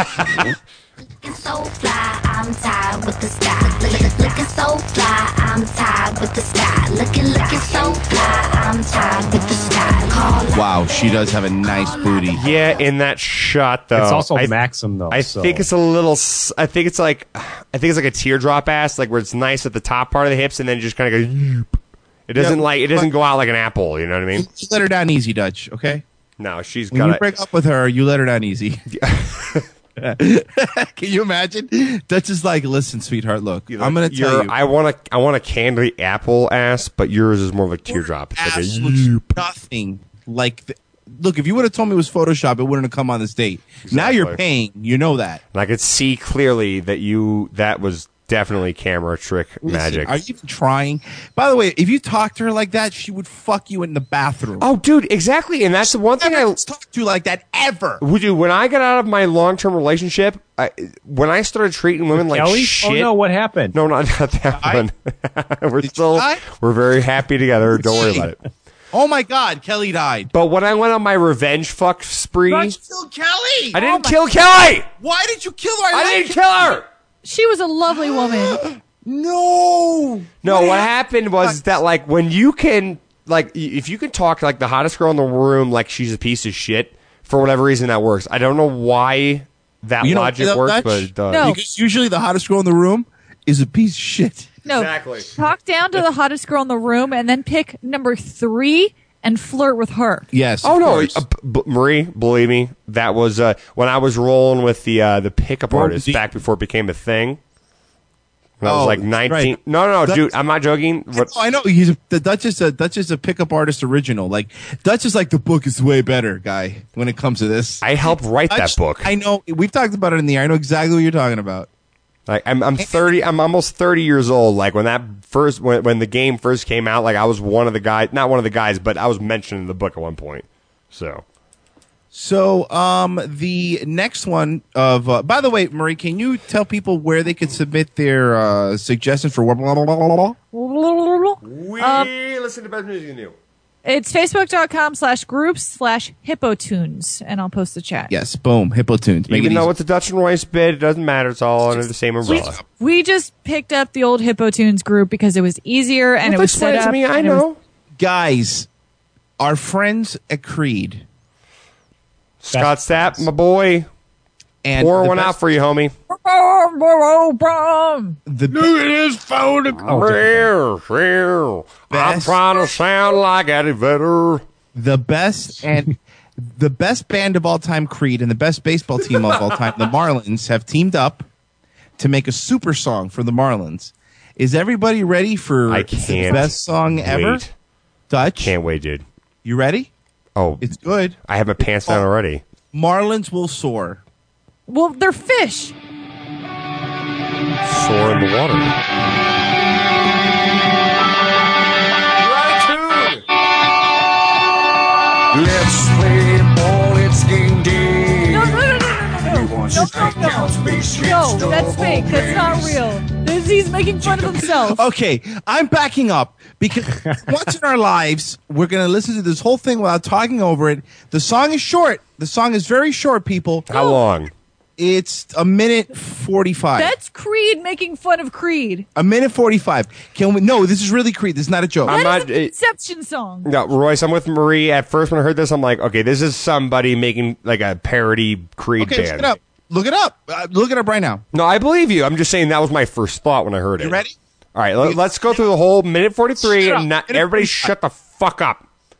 So fly, I'm tied with the sky. Looking so fly, I'm tied with the sky. Looking so fly, I'm tied with the sky. Call Wow, she does have a nice booty. Yeah, in that shot though. It's also Maxim though. I so. think it's a little. I think it's like a teardrop ass, like where it's nice at the top part of the hips, and then just kind of goes. Yoop. It doesn't go out like an apple. You know what I mean? Just let her down easy, Dutch. Okay. No, she's When got you it. break up with her, you let her down easy. Can you imagine? Dutch is like, listen, sweetheart, look, I'm going to tell you. I want a candy apple ass, but yours is more of a teardrop. It's like Ass a looks nothing like. Look, if you would have told me it was Photoshop, it wouldn't have come on this date. Now you're paying. You know that. And I could see clearly that was definitely camera trick magic. Are you even trying? By the way, if you talk to her like that, she would fuck you in the bathroom. Oh, dude, exactly. And that's the one thing I talk to you like that ever. Dude, when I got out of my long-term relationship, when I started treating women like Kelly? shit. Oh no, what happened? No, not that one. We're very happy together. Don't worry about it. Oh my God, Kelly died. But when I went on my revenge fuck spree, Dutch killed Kelly. I didn't kill Kelly. Why did you kill her? I didn't kill her. She was a lovely woman. No. No, what happened was that like when you can if you can talk like the hottest girl in the room like she's a piece of shit for whatever reason that works. I don't know why that logic works, but it does. No. Because usually the hottest girl in the room is a piece of shit. No, Exactly. talk down to the hottest girl in the room and then pick number 3 and flirt with her. Yes. Oh of no, course. Marie, believe me, that was when I was rolling with the pickup artist back before it became a thing. When I was like 19. right. No, dude, I'm not joking. I know the Dutch is a pickup artist original. Like Dutch is like the book is way better guy when it comes to this. I helped write that book. I know we've talked about it in the air. I know exactly what you're talking about. Like I'm 30. I'm almost 30 years old. Like when the game first came out, like I was one of the guys, not one of the guys, but I was mentioned in the book at one point. So the next one of by the way, Marie, can you tell people where they could submit their suggestions for what? We listen to best music new. It's facebook.com/groups/hippotunes, and I'll post the chat. Yes, boom, Hippotunes. Even though it's a Dutch and Royce bit, it doesn't matter. It's all under the same umbrella. We just picked up the old Hippotunes group because it was easier and it was set up. I know. Guys, our friends at Creed. Scott Stapp, my boy. And pour one out for you, homie. The look at his phone. I'm trying to sound like Eddie Vedder. The best band of all time, Creed, and the best baseball team of all time, the Marlins, have teamed up to make a super song for the Marlins. Is everybody ready for the best song ever? Dutch? Can't wait, dude. You ready? Oh. It's good. I have my pants down already. Marlins Will Soar. Well, they're fish. Soar in the water. Let's play ball, it's game day. No, that's fake. That's not real. He's making fun of himself. Okay, I'm backing up because once in our lives, we're going to listen to this whole thing without talking over it. The song is short. The song is very short, people. How long? It's a minute 45. That's Creed making fun of Creed. A minute 45. No, this is really Creed. This is not a joke. That is a Conception song. No, Royce, I'm with Marie. At first, when I heard this, I'm like, okay, this is somebody making like a parody Creed band. Look it up. Look it up. Look it up right now. No, I believe you. I'm just saying that was my first thought when I heard it. You ready? All right, let's go through the whole minute 43 and everybody shut the fuck up.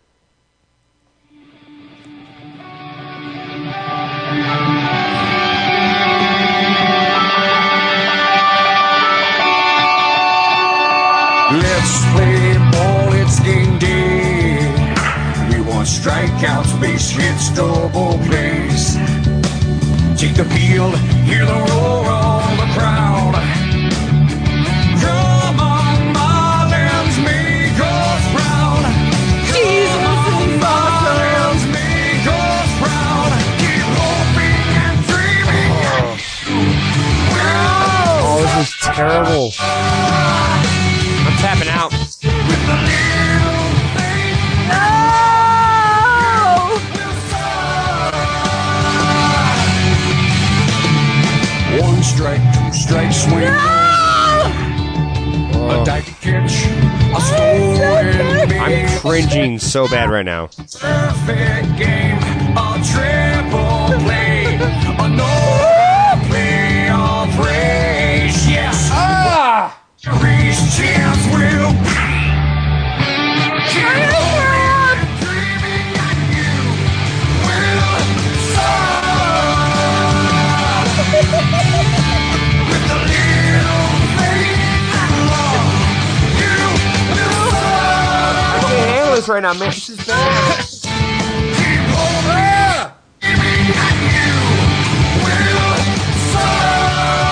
Let's play ball, it's game day. We want strikeouts, base hits, double plays. Take the field, hear the roar of the crowd. Come on, Marlins, make us proud. Jesus is Marlins, make us proud. Keep hoping and dreaming. Oh, this is terrible. I'm tapping out. One strike, two strikes, swing. A diving catch, a stolen base. I'm cringing so bad right now. Perfect game, a triple play, a no play of race. Yes. Reach chance will be. Keep hoping, dreaming, and you will soar. With a little faith and love, you will soar. I can't handle this right now, man. This is bad. Keep hoping, dreaming, and you will soar.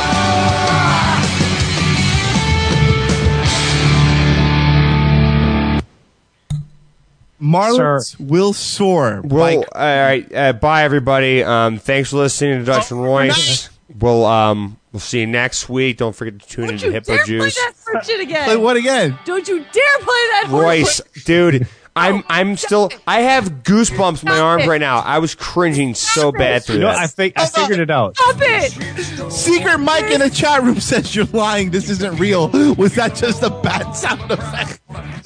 Marlins Will Soar. Well, all right. Bye, everybody. Thanks for listening to Dutch and Royce. We'll see you next week. Don't forget to tune into Hippo Play Juice. that for shit again. Play what again? Don't you dare play that for Royce, dude. I'm still. I have goosebumps in my arms right now. I was cringing so bad through that. I figured it out. Stop it! Secret Mike in the chat room says you're lying. This isn't real. Was that just a bad sound effect?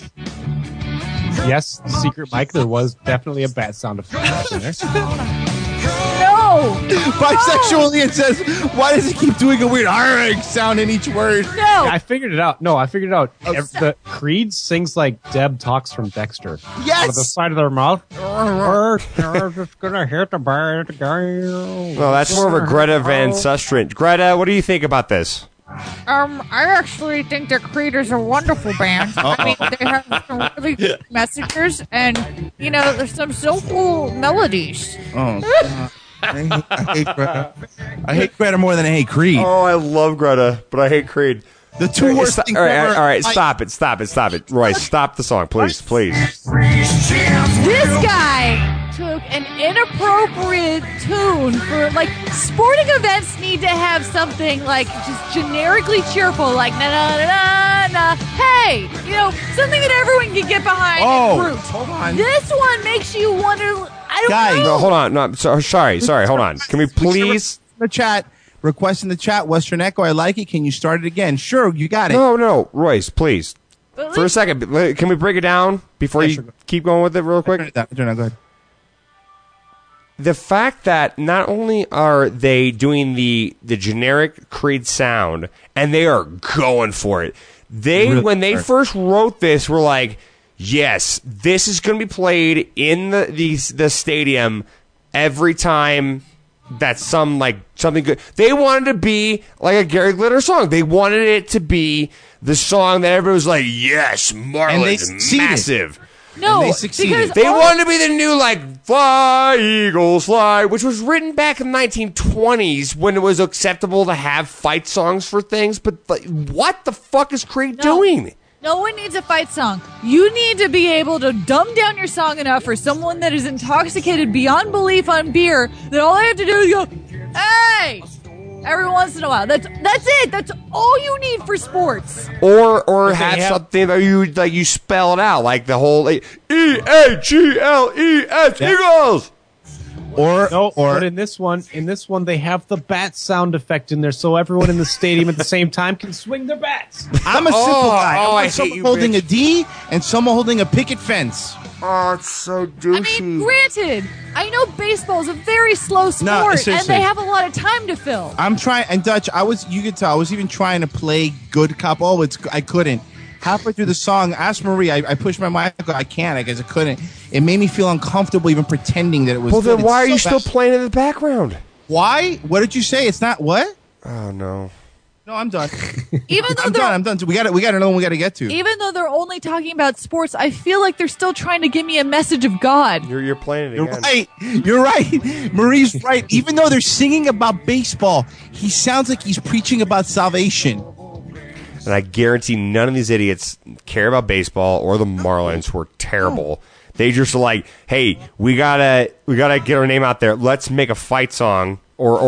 Yes, Secret Mike, there was definitely a bad sound effect in there. No! Bisexually, it says, why does he keep doing a weird "arg" sound in each word? No! Yeah, I figured it out. No, I figured it out. The Creed sings like Deb talks from Dexter. Yes! Out of the side of their mouth. We're just gonna hit the bad guy. Well, that's more of a Greta Van Susteren. Greta, what do you think about this? I actually think that Creed is a wonderful band. I mean, they have some really good messages, and, you know, there's some so cool melodies. Oh. I hate Greta. I hate Greta more than I hate Creed. Oh, I love Greta, but I hate Creed. The two worst Stop- things all right, ever. all right, stop it. Royce, stop the song, please. This guy took an inappropriate tune for, like, sporting events need to have something, like, just generically cheerful, like, na-na-na-na-na, hey, you know, something that everyone can get behind and root. Hold on. This one makes you wonder, I don't Guys, know. No, hold on. No, sorry, hold on. Can we please... The chat. Request in the chat, Western Echo, I like it. Can you start it again? Sure, you got it. No, Royce, please. For a second, can we break it down before you keep going with it real quick? Go ahead. The fact that not only are they doing the generic Creed sound, and they are going for it. When they first wrote this, were like, yes, this is going to be played in the stadium every time that's something good. They wanted to be like a Gary Glitter song. They wanted it to be the song that everybody was like, yes, Marlin's massive. No, because they wanted to be the new, like, Fly, Eagles, Fly, which was written back in the 1920s when it was acceptable to have fight songs for things. But like, what the fuck is Creed doing? No one needs a fight song. You need to be able to dumb down your song enough for someone that is intoxicated beyond belief on beer that all they have to do is go, hey! Every once in a while. That's it. That's all you need for sports. Or have something that you spell it out, like the whole E-A-G-L-E-S, Eagles! But in this one they have the bat sound effect in there, so everyone in the stadium at the same time can swing their bats. I'm a simple guy. I want hate someone you, holding bitch. a D and someone holding a picket fence. Oh, it's so douchey. I mean, granted, I know baseball is a very slow sport, and seriously. they have a lot of time to fill. I'm trying, and Dutch, you could tell, I was even trying to play good cop. I couldn't. Halfway through the song, ask Marie, I pushed my mic, I can't, I guess I couldn't. It made me feel uncomfortable even pretending that it was Well, good. then why are It's you so still bad. playing in the background? Why? What did you say? It's not what? Oh, no. No, I'm done. Even though I'm done. We got another one we got to get to. Even though they're only talking about sports, I feel like they're still trying to give me a message of God. You're playing it again. You're right. Marie's right. Even though they're singing about baseball, he sounds like he's preaching about salvation. And I guarantee none of these idiots care about baseball or the Marlins, who are terrible. They just are like, hey, we gotta get our name out there. Let's make a fight song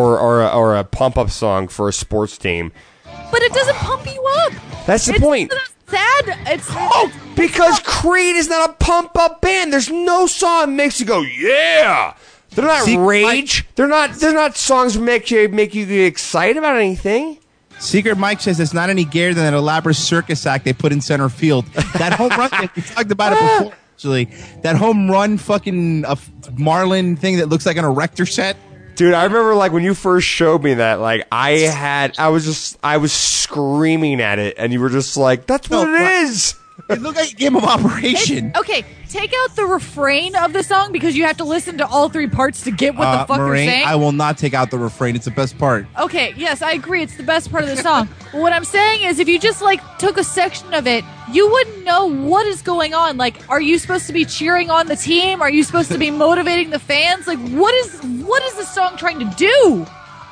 or a pump up song for a sports team. But it doesn't pump you up. That's the point. Sad. Because Creed is not a pump up band. There's no song that makes you go, yeah. They're not rage. They're not songs that make you get excited about anything. Secret Mike says it's not any gayer than that elaborate circus act they put in center field. That home run thing, we talked about it before, actually. That home run fucking Marlin thing that looks like an erector set. Dude, I remember like when you first showed me that, like I was screaming at it, and you were just like, "That's what it is." It looked like a game of operation. Okay, take out the refrain of the song because you have to listen to all three parts to get what the fuck Marie, you're saying. I will not take out the refrain. It's the best part. Okay, yes, I agree. It's the best part of the song. But what I'm saying is if you just, like, took a section of it, you wouldn't know what is going on. Like, are you supposed to be cheering on the team? Are you supposed to be motivating the fans? Like, what is the song trying to do?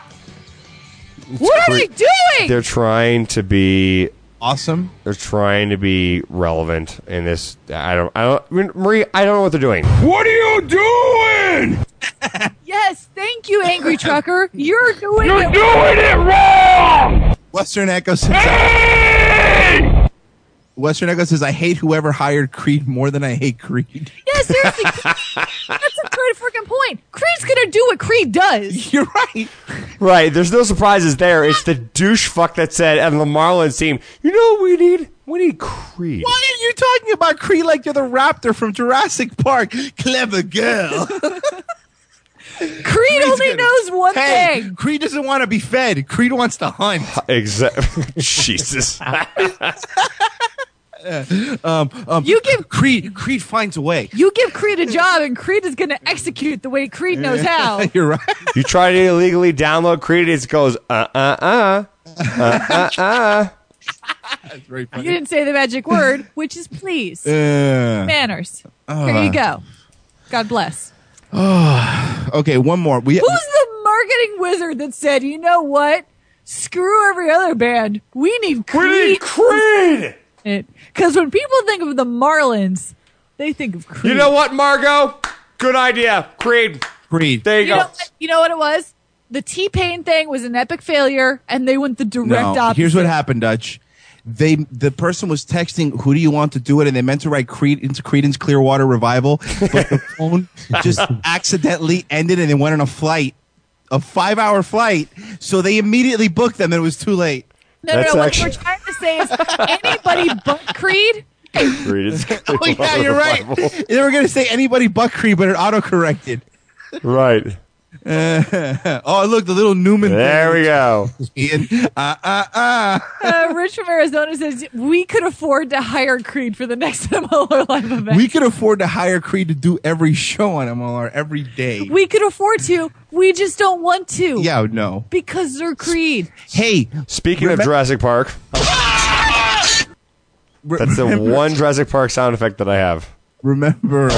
What are they doing? They're trying to be awesome. They're trying to be relevant in this. Marie, I don't know what they're doing. What are you doing? Yes, thank you, Angry Trucker. You're doing it wrong! Western Echo says, Western Echo says, I hate whoever hired Creed more than I hate Creed. Yeah, seriously. That's a great freaking point. Creed's gonna do what Creed does. You're right. Right, there's no surprises there. It's the douche fuck that said on the Marlins team, you know what we need? We need Creed. Why are you talking about Creed like you're the raptor from Jurassic Park? Clever girl. Creed only knows one thing. Creed doesn't want to be fed. Creed wants to hunt. Exactly. Jesus. You give Creed finds a way. You give Creed a job, and Creed is going to execute the way Creed knows how. You're right. You try to illegally download Creed, it goes, That's very You funny. didn't say the magic word, which is please. Manners. Here you go. God bless. Okay, one more. Who's the marketing wizard that said, you know what? Screw every other band. We need Creed. Because when people think of the Marlins, they think of Creed. You know what, Margot? Good idea. Creed. There you go. You know what it was? The T-Pain thing was an epic failure, and they went the direct opposite. Here's what happened, Dutch. The person was texting, who do you want to do it? And they meant to write Creedence Clearwater Revival, but the phone just accidentally ended and they went on a 5-hour flight. So they immediately booked them and it was too late. No. What we're trying to say is anybody but Creed. Oh, yeah, you're right. They were going to say anybody but Creed, but it auto-corrected. Right. Oh, look, the little Newman. There we go. Rich from Arizona says, we could afford to hire Creed for the next MLR Live event. We could afford to hire Creed to do every show on MLR every day. We could afford to. We just don't want to. Yeah, no. Because they're Creed. Hey. Speaking of Jurassic Park. That's the one Jurassic Park sound effect that I have. Remember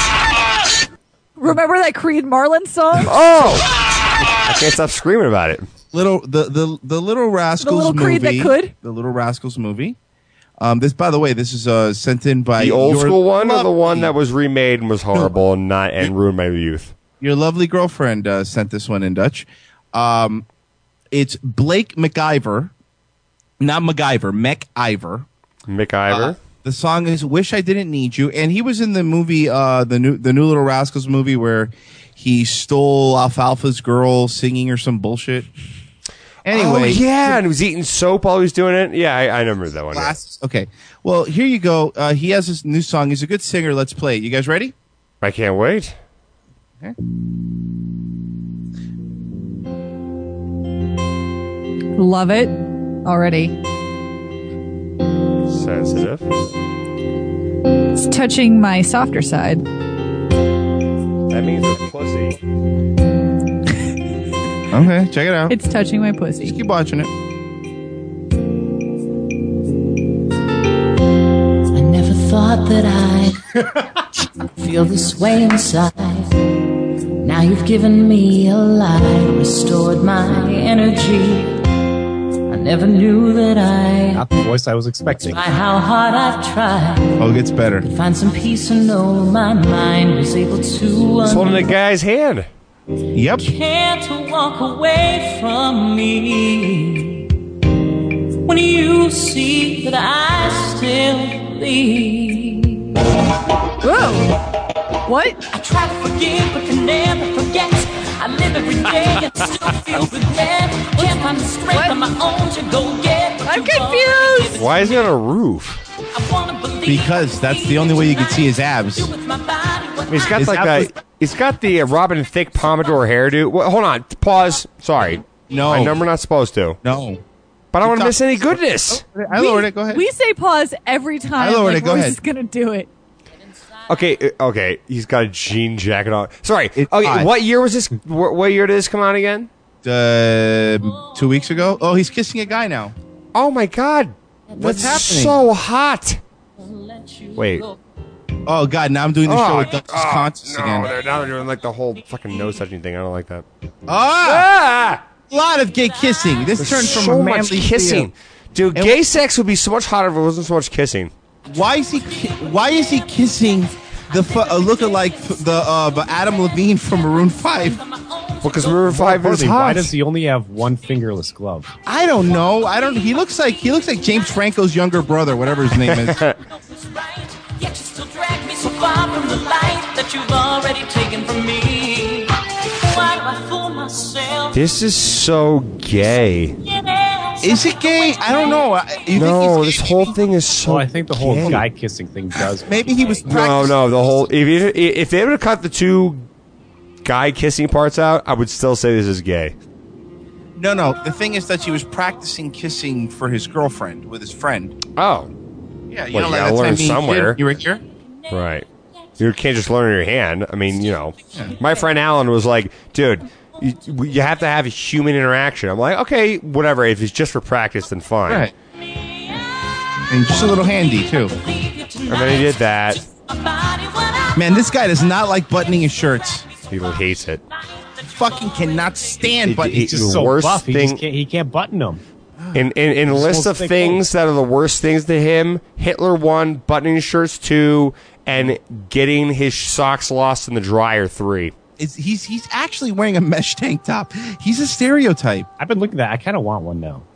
that Creed Marlin song? Oh! I can't stop screaming about it. The Little Rascals the little movie. Creed that could? The Little Rascals movie. This, by the way, this is sent in by the old school one or the lovely, one that was remade and was horrible and ruined my youth? Your lovely girlfriend sent this one in Dutch. It's Blake McIver, not MacGyver, McIver. McIver. The song is "Wish I Didn't Need You," and he was in the movie, the new Little Rascals movie, where he stole Alfalfa's girl singing or some bullshit. Anyway, and he was eating soap while he was doing it. Yeah, I remember that one. Okay, well, here you go. He has this new song. He's a good singer. Let's play it. You guys ready? I can't wait. Okay. Love it already. Sensitive. It's touching my softer side. That means it's pussy. Okay, check it out. It's touching my pussy. Just keep watching it. I never thought that I'd feel this way inside. Now you've given me a light, restored my energy. I never knew that Not the voice I was expecting. by how hard I've tried Oh, it gets better. to find some peace and know my mind was able to He's holding the guy's hand. Yep. Can't walk away from me when you see that I still believe. Whoa! What? I try to forgive but can never forget. I live every day and still feel regret. Can't find the strength on my own to go get. I'm confused. Why is he on a roof? Because that's the only way you can see his abs. He's got he's got the Robin Thicke Pompadour hairdo. Well, hold on, pause. Sorry. No. I know we're not supposed to. No. But I don't want to miss any goodness. I lowered it. Go ahead. We say pause every time. I lowered like it. Go Royce ahead. is going to do it. Okay. He's got a jean jacket on. Sorry. Okay. hot. What year was this? What year did this come out again? 2 weeks ago. Oh, he's kissing a guy now. Oh my God. What's That's happening? so hot. Wait. Oh God! Now I'm doing the show with Dutch's conscious no, again. now they're doing like the whole fucking nose touching thing. I don't like that. A lot of gay kissing. This turned from so a much manly kissing, dude. Gay sex would be so much hotter if it wasn't so much kissing. Why is he kissing the lookalike the Adam Levine from Maroon 5? Because Maroon 5 is hot. Why does he only have one fingerless glove? I don't know. He looks like James Franco's younger brother, whatever his name is. Yet you still drag me so far from the light that you've already taken from me. Why do I fool myself? This is so gay. Is it gay? I don't know. No, this whole thing is so. Well, I think the whole gay. guy kissing thing does. Maybe he was. No. The whole. If they would have cut the two guy kissing parts out, I would still say this is gay. No. The thing is that she was practicing kissing for his girlfriend with his friend. Oh. Yeah, Well, you gotta learn somewhere. You were here? Right. You can't just learn in your hand. I mean, my friend Alan was like, dude, you have to have a human interaction. I'm like, okay, whatever. If it's just for practice, then fine. Right. And just a little handy, too. And then he did that. Man, this guy does not like buttoning his shirts. He hates it. fucking cannot stand buttons. He's just so buff, he can't button them. In a list of things that are the worst things to him, Hitler 1, buttoning shirts 2, and getting his socks lost in the dryer 3. He's actually wearing a mesh tank top. He's a stereotype. I've been looking at that. I kind of want one now.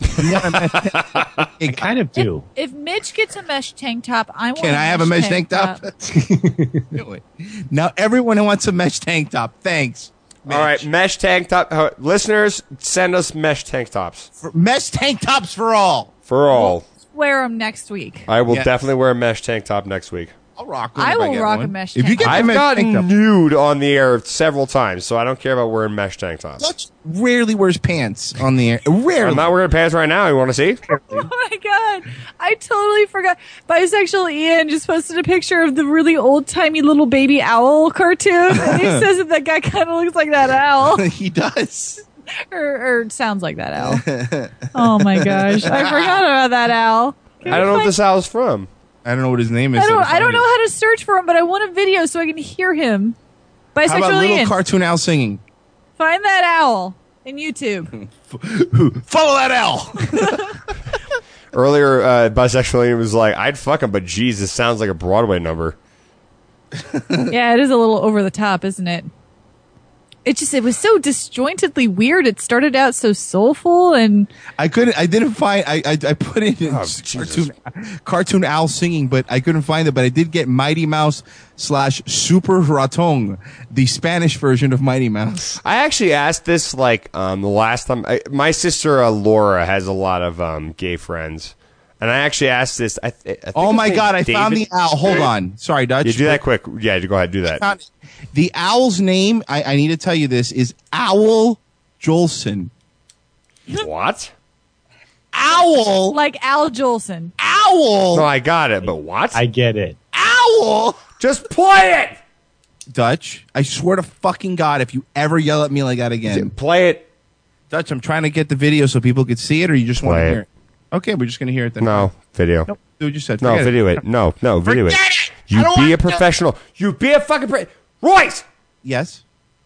I kind of do. If Mitch gets a mesh tank top, I want. Can I have a mesh tank top? Do it. Now everyone wants a mesh tank top. Thanks. All right, mesh tank top. Listeners, send us mesh tank tops. Mesh tank tops for all. For all. Wear them next week. I will definitely wear a mesh tank top next week. I'll rock one. I if will get rock one. a mesh If you tank get top. the I've mesh gotten tank top, nude on the air several times, so I don't care about wearing mesh tank tops. Dutch rarely wears pants on the air. Rarely. I'm not wearing pants right now. You want to see? Oh my god! I totally forgot. Bisexual Ian just posted a picture of the really old timey little baby owl cartoon, and he says that guy kind of looks like that owl. He does. or sounds like that owl. Oh my gosh! I forgot about that owl. I don't know what this owl's from. I don't know what his name is. I don't know how to search for him, but I want a video so I can hear him. Bisexual How about little Ian. cartoon owl singing? Find that owl in YouTube. Follow that owl. Earlier, bisexual Ian was like, I'd fuck him, but geez, this sounds like a Broadway number. Yeah, it is a little over the top, isn't it? It was so disjointedly weird. It started out so soulful, and I didn't find. I put in cartoon owl singing, but I couldn't find it. But I did get Mighty Mouse / Super Ratón, the Spanish version of Mighty Mouse. I actually asked this the last time. My sister Laura has a lot of gay friends, and I actually asked this. I think Oh his my name's God! I David. found the owl. Hold on. Sorry, Dutch. You do that quick. Yeah, go ahead. Do that. Found it. The owl's name, I need to tell you this, is Owl Jolson. What? Owl. like Al Jolson. Owl. No, I got it, but what? I get it. Owl. Just play it. Dutch, I swear to fucking God, if you ever yell at me like that again. Play it. Dutch, I'm trying to get the video so people could see it, or you just want to Play hear it? Okay, we're just going to hear it then. No, video. Nope, do what you said. No, Forget video it. No, video it. Forget it. You be a professional. You be a fucking Royce! Yes?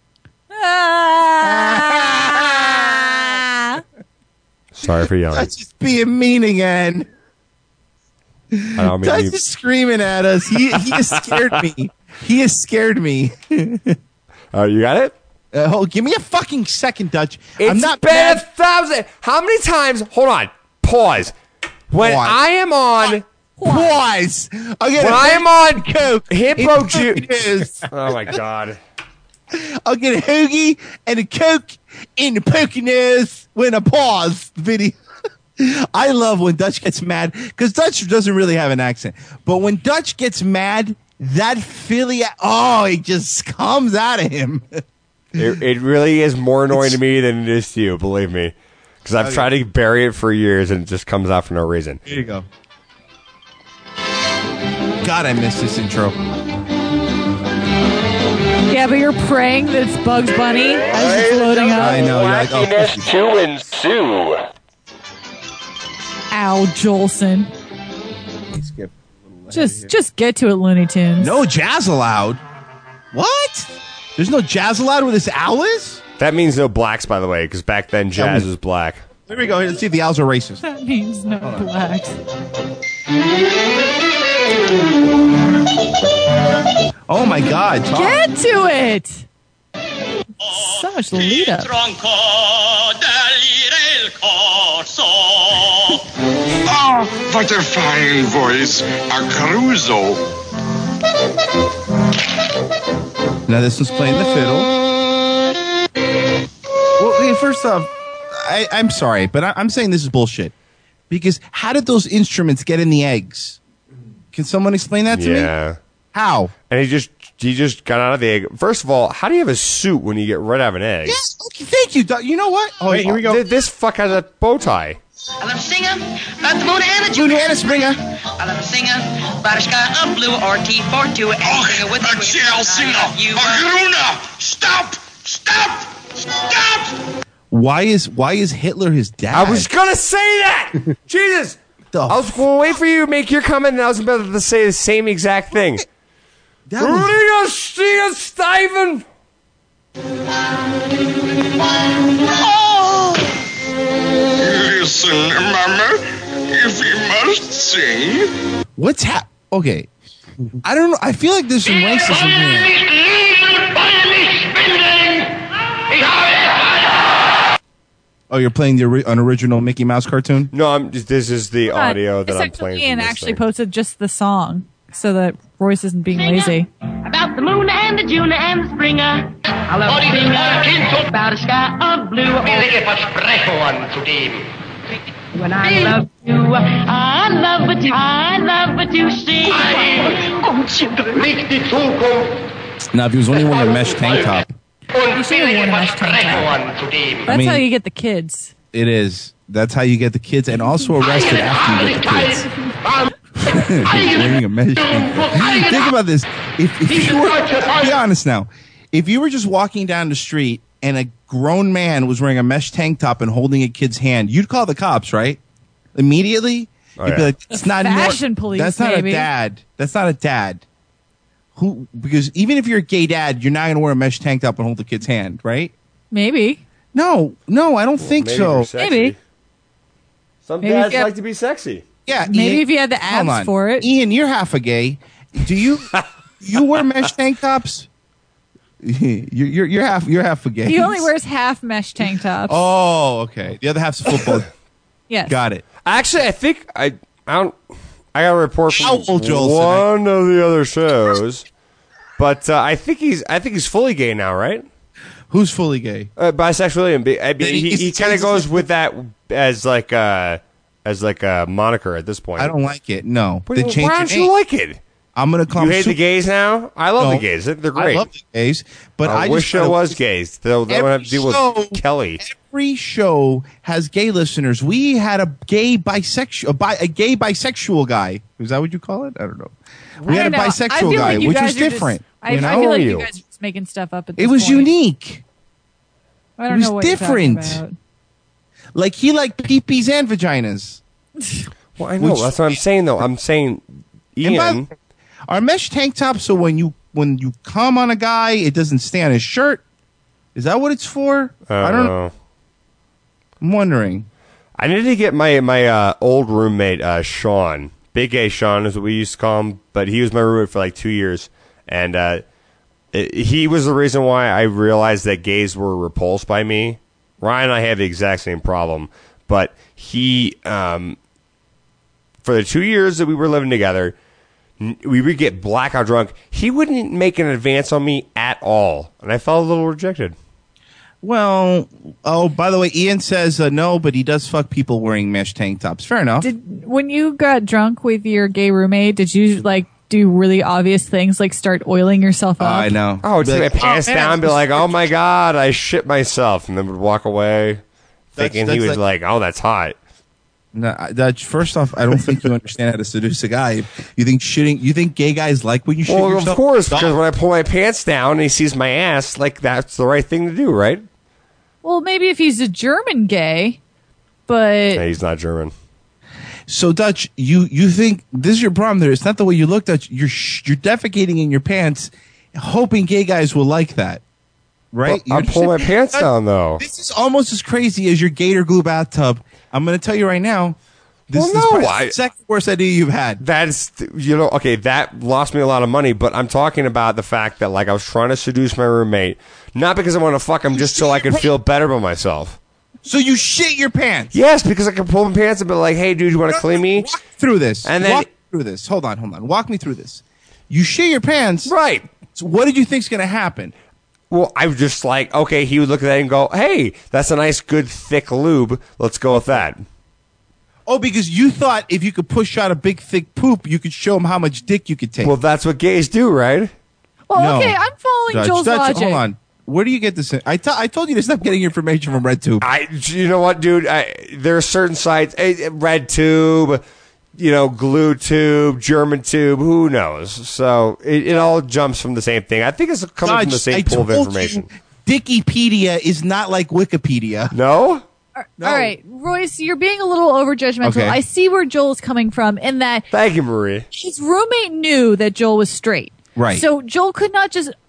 Sorry for yelling. Dutch is being mean again. I don't mean Dutch you. is screaming at us. He has scared me. He has scared me. You got it? Give me a fucking second, Dutch. It's I'm not been mad. 1,000. How many times? Hold on. Pause. When Pause. I am on. Pause. Okay, When I am on Coke, Hippo in Juice. Oh my God. I'll get a hoagie and a Coke in the Poconos when I pause the video. I love when Dutch gets mad because Dutch doesn't really have an accent. But when Dutch gets mad, that Philly, it just comes out of him. It really is more annoying to me than it is to you, believe me. Because I've tried to bury it for years and it just comes out for no reason. Here you go. God, I missed this intro. Yeah, but you're praying that it's Bugs Bunny as it's loading up. I know. Wackiness to ensue. Al Jolson. Just get to it, Looney Tunes. No jazz allowed. What? There's no jazz allowed where this owl is? That means no blacks, by the way, because back then jazz was black. Here we go. Let's see if the owls are racist. That means no blacks. Oh my God. Talk. Get to it! So much lead up. Oh, what a fine voice. A Caruso. Now this one's playing the fiddle. Well, okay, first off, I'm sorry, but I'm saying this is bullshit. Because how did those instruments get in the eggs? Can someone explain that to me? Yeah. How? And he just got out of the egg. First of all, how do you have a suit when you get right out of an egg? Yes, okay, thank you. You know what? Oh, Wait, here we go. This fuck has a bow tie. I love a singer about the moon and the Juliana Springer. I love a singer about a sky of blue or T42 and singer with a jail singer. You Karuna! Stop! Stop! Stop! Why is Hitler his dad? I was gonna say that. Jesus. I was going to wait for you to make your comment, and I was about to say the same exact thing. That was- Steven. Listen, Mama, if you must sing. What's Okay. I don't know. I feel like there's some racism here. Oh, you're playing an original Mickey Mouse cartoon? No, this is the audio that I'm Essentially, playing. Ian actually posted just the song so that Royce isn't being lazy. About the moon and the June and the Springer. I love the Springer. About a sky of blue. When I love you, I love what you sing. Oh, children. Now, if he was only wearing a mesh tank top, You should have worn a mesh tank top. That's how you get the kids. it is. That's how you get the kids, and also arrested after you get the kids. Wearing a mesh tank top. Think about this. If you were, be honest now, if you were just walking down the street and a grown man was wearing a mesh tank top and holding a kid's hand, you'd call the cops, right? Immediately? You'd be like, it's not Fashion police, That's not maybe. a dad. That's not a dad. Because even if you're a gay dad, you're not going to wear a mesh tank top and hold the kid's hand, right? Maybe. No, I don't think maybe so. you're sexy. Maybe. Some Maybe dads if you like to be sexy. Yeah, Maybe Ian, if you had the hold abs on. for it. Ian, you're half a gay. Do you wear mesh tank tops? You're half a gay. He only wears half mesh tank tops. Oh, okay. The other half's football. Yes. Got it. Actually, I think I got a report from How old, Joel, one of the other shows, but I think he's fully gay now, right? Who's fully gay? Bisexual. And he He's- kind of goes with that as like a moniker at this point. I don't like it. No. Why They changed don't your you name. like it? I'm going to call You them hate the gays now? I love No. the gays. They're great. I love the gays, but I wish just it was gays. They don't have to deal with Kelly. Every show has gay listeners. We had a gay bisexual guy. Is that what you call it? I don't know. We had a I bisexual feel guy, like you which guys was are just- different. I you know? feel like you guys are just making stuff up at this It was point. unique. I don't It was know what you're talking different. about. Like he liked peepees and vaginas. Well, I know. That's what I'm saying, though. I'm saying, Ian. Are mesh tank tops so when you come on a guy, it doesn't stay on his shirt? Is that what it's for? I don't know. I'm wondering. I need to get my old roommate, Sean. Big A Sean is what we used to call him, but he was my roommate for like 2 years. And he was the reason why I realized that gays were repulsed by me. Ryan and I have the exact same problem. But he, for the 2 years that we were living together, we would get blackout drunk. He wouldn't make an advance on me at all. And I felt a little rejected. Well, by the way, Ian says no, but he does fuck people wearing mesh tank tops. Fair enough. When you got drunk with your gay roommate, did you like do really obvious things like start oiling yourself up? I know. Oh, Be take like, my pants man, down, be like, "Oh my god, I shit myself," and then would walk away, thinking he that's was like, "Oh, that's hot." No, first off, I don't think you understand how to seduce a guy. You think gay guys like when you shit Well, yourself? of course, because when I pull my pants down and he sees my ass, like that's the right thing to do, right? Well, maybe if he's a German gay, but No, he's not German. So Dutch, you think this is your problem? There, it's not the way you look, Dutch. You're defecating in your pants, hoping gay guys will like that, right? Well, I pull my pants down though. This is almost as crazy as your gator glue bathtub. I'm going to tell you right now. This is probably the second worst idea you've had. That's okay. That lost me a lot of money, but I'm talking about the fact that like I was trying to seduce my roommate, not because I want to fuck him, just so I could feel better about myself. So you shit your pants? Yes, because I could pull my pants and be like, "Hey, dude, you want to clean me?" Walk through this. And then walk through this. Hold on. Walk me through this. You shit your pants, right? So what did you think's going to happen? Well, I was just like, okay, he would look at that and go, "Hey, that's a nice, good, thick lube. Let's go with that." Oh, because you thought if you could push out a big, thick poop, you could show him how much dick you could take. Well, that's what gays do, right? well, No. okay, I'm following Joel's logic. Hold on. Where do you get this? I told you to stop getting information from RedTube. You know what, dude? There are certain sites, RedTube, Glue Tube, German Tube, who knows? So it all jumps from the same thing. I think it's coming from the same pool of information. Dickipedia is not like Wikipedia. No? All right, Royce, you're being a little overjudgmental. Okay. I see where Joel's coming from in that Thank you, Marie. his roommate knew that Joel was straight. Right. So Joel could not just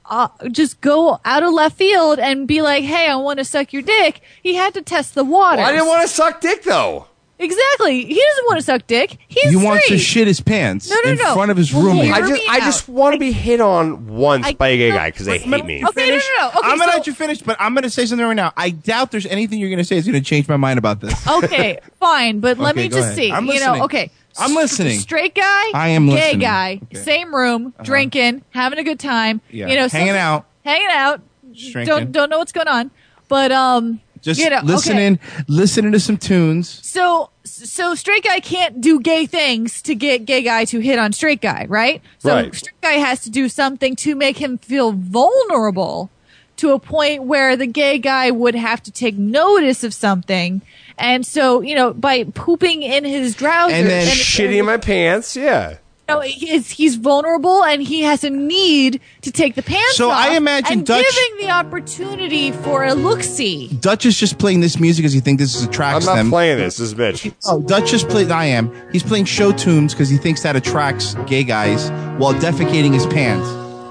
just go out of left field and be like, "Hey, I want to suck your dick." He had to test the water. Well, I didn't want to suck dick though. Exactly. He doesn't want to suck dick. He's He wants to straight. shit his pants No, in front of his roommate. I just want to be hit on once by a gay guy because they hate me. Okay, no. Okay, I'm gonna let you finish, but I'm gonna say something right now. I doubt there's anything you're gonna say is gonna change my mind about this. Okay, fine, but let Okay, me go just ahead. see. I'm You know, listening. okay. I'm listening. Straight guy, I am gay listening. guy, Okay. same room, drinking, having a good time. Yeah, You know, hanging out. hanging out. Drinking. Don't know what's going on, but Just you know, listening to some tunes. So straight guy can't do gay things to get gay guy to hit on straight guy, right? So Right. straight guy has to do something to make him feel vulnerable to a point where the gay guy would have to take notice of something. And so, you know, by pooping in his trousers And then shitting in my pants, yeah. you know, he's vulnerable and he has a need to take the pants So off. I imagine and Dutch- giving the opportunity for a look-see. Dutch is just playing this music because he thinks this attracts I'm not them. playing this bitch. Oh, Dutch just played. I am. He's playing show tunes because he thinks that attracts gay guys while defecating his pants.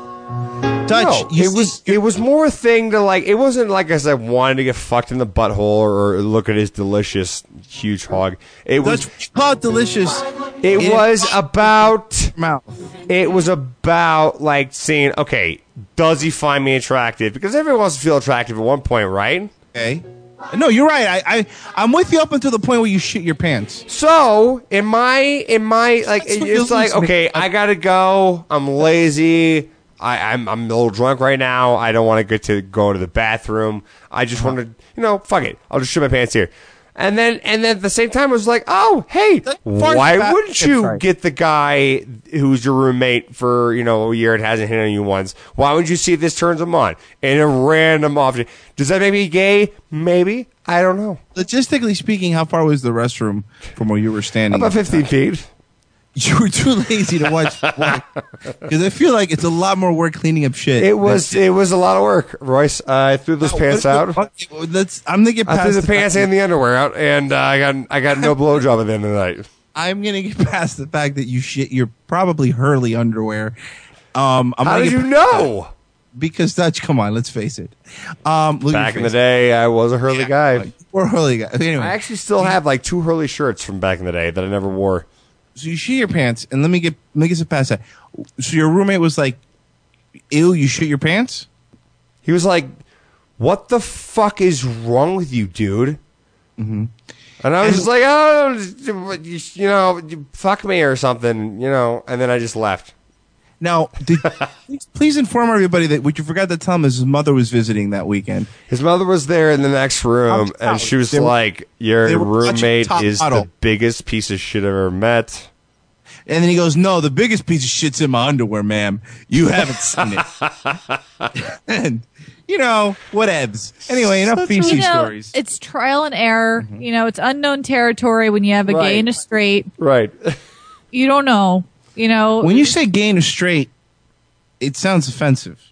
Dutch, No, it was more a thing to like. It wasn't like I said wanted to get fucked in the butthole or look at his delicious huge hog. It was called delicious. It was about mouth. It was about like saying, okay, does he find me attractive? Because everyone wants to feel attractive at one point, right? Okay. No, you're right. I'm with you up until the point where you shit your pants. So in my like, That's what it's you're like, listening. okay, I gotta go. I'm lazy. I'm a little drunk right now. I don't want to get to go to the bathroom. I just want to, fuck it. I'll just shit my pants here. And then at the same time, it was like, oh, hey, why wouldn't you get the guy who's your roommate for, a year and hasn't hit on you once? Why would you see if this turns him on? In a random option. Does that make me gay? Maybe. I don't know. Logistically speaking, how far was the restroom from where you were standing? About 15 feet. You were too lazy to watch because I feel like it's a lot more work cleaning up shit. It was a lot of work, Royce. I threw those pants out. I'm gonna get past I threw the pants and the underwear out, and I got no blowjob at the end of the night. I'm gonna get past the fact that you shit your probably Hurley underwear. How did you know? Because Dutch, come on, let's face it. Back in the day, I was a Hurley guy. Or Hurley guy. Anyway, I actually still have like 2 Hurley shirts from back in the day that I never wore. So you shit your pants, and let me get some past that. So your roommate was like, "Ew, you shit your pants?" He was like, "What the fuck is wrong with you, dude?" Mm-hmm. And I was just like, "Oh, you fuck me or something," And then I just left. Now, please inform everybody that what you forgot to tell him is his mother was visiting that weekend. His mother was there in the next room, and she was like, "Your roommate is the biggest piece of shit I've ever met." And then he goes, "No, the biggest piece of shit's in my underwear, ma'am. You haven't seen it." And, whatevs. Anyway, enough feces stories. It's trial and error. It's unknown territory when you have a gay and a straight. Right. You don't know. When you say gay and a straight, it sounds offensive.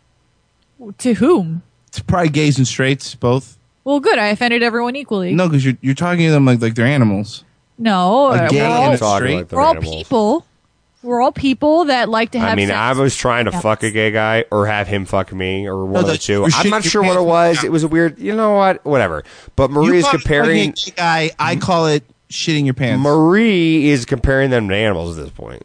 To whom? It's probably gays and straights, both. Well, good. I offended everyone equally. No, because you're talking to them like they're animals. No, A gay and a straight. we're all people. We're all people that like to have. I mean, sex. I was trying to fuck a gay guy or have him fuck me or one of the two. or I'm not shit sure your what it pants. was. It was a weird, whatever. But You Marie's call it comparing. fucking a gay guy, I call it shitting your pants. Marie is comparing them to animals at this point.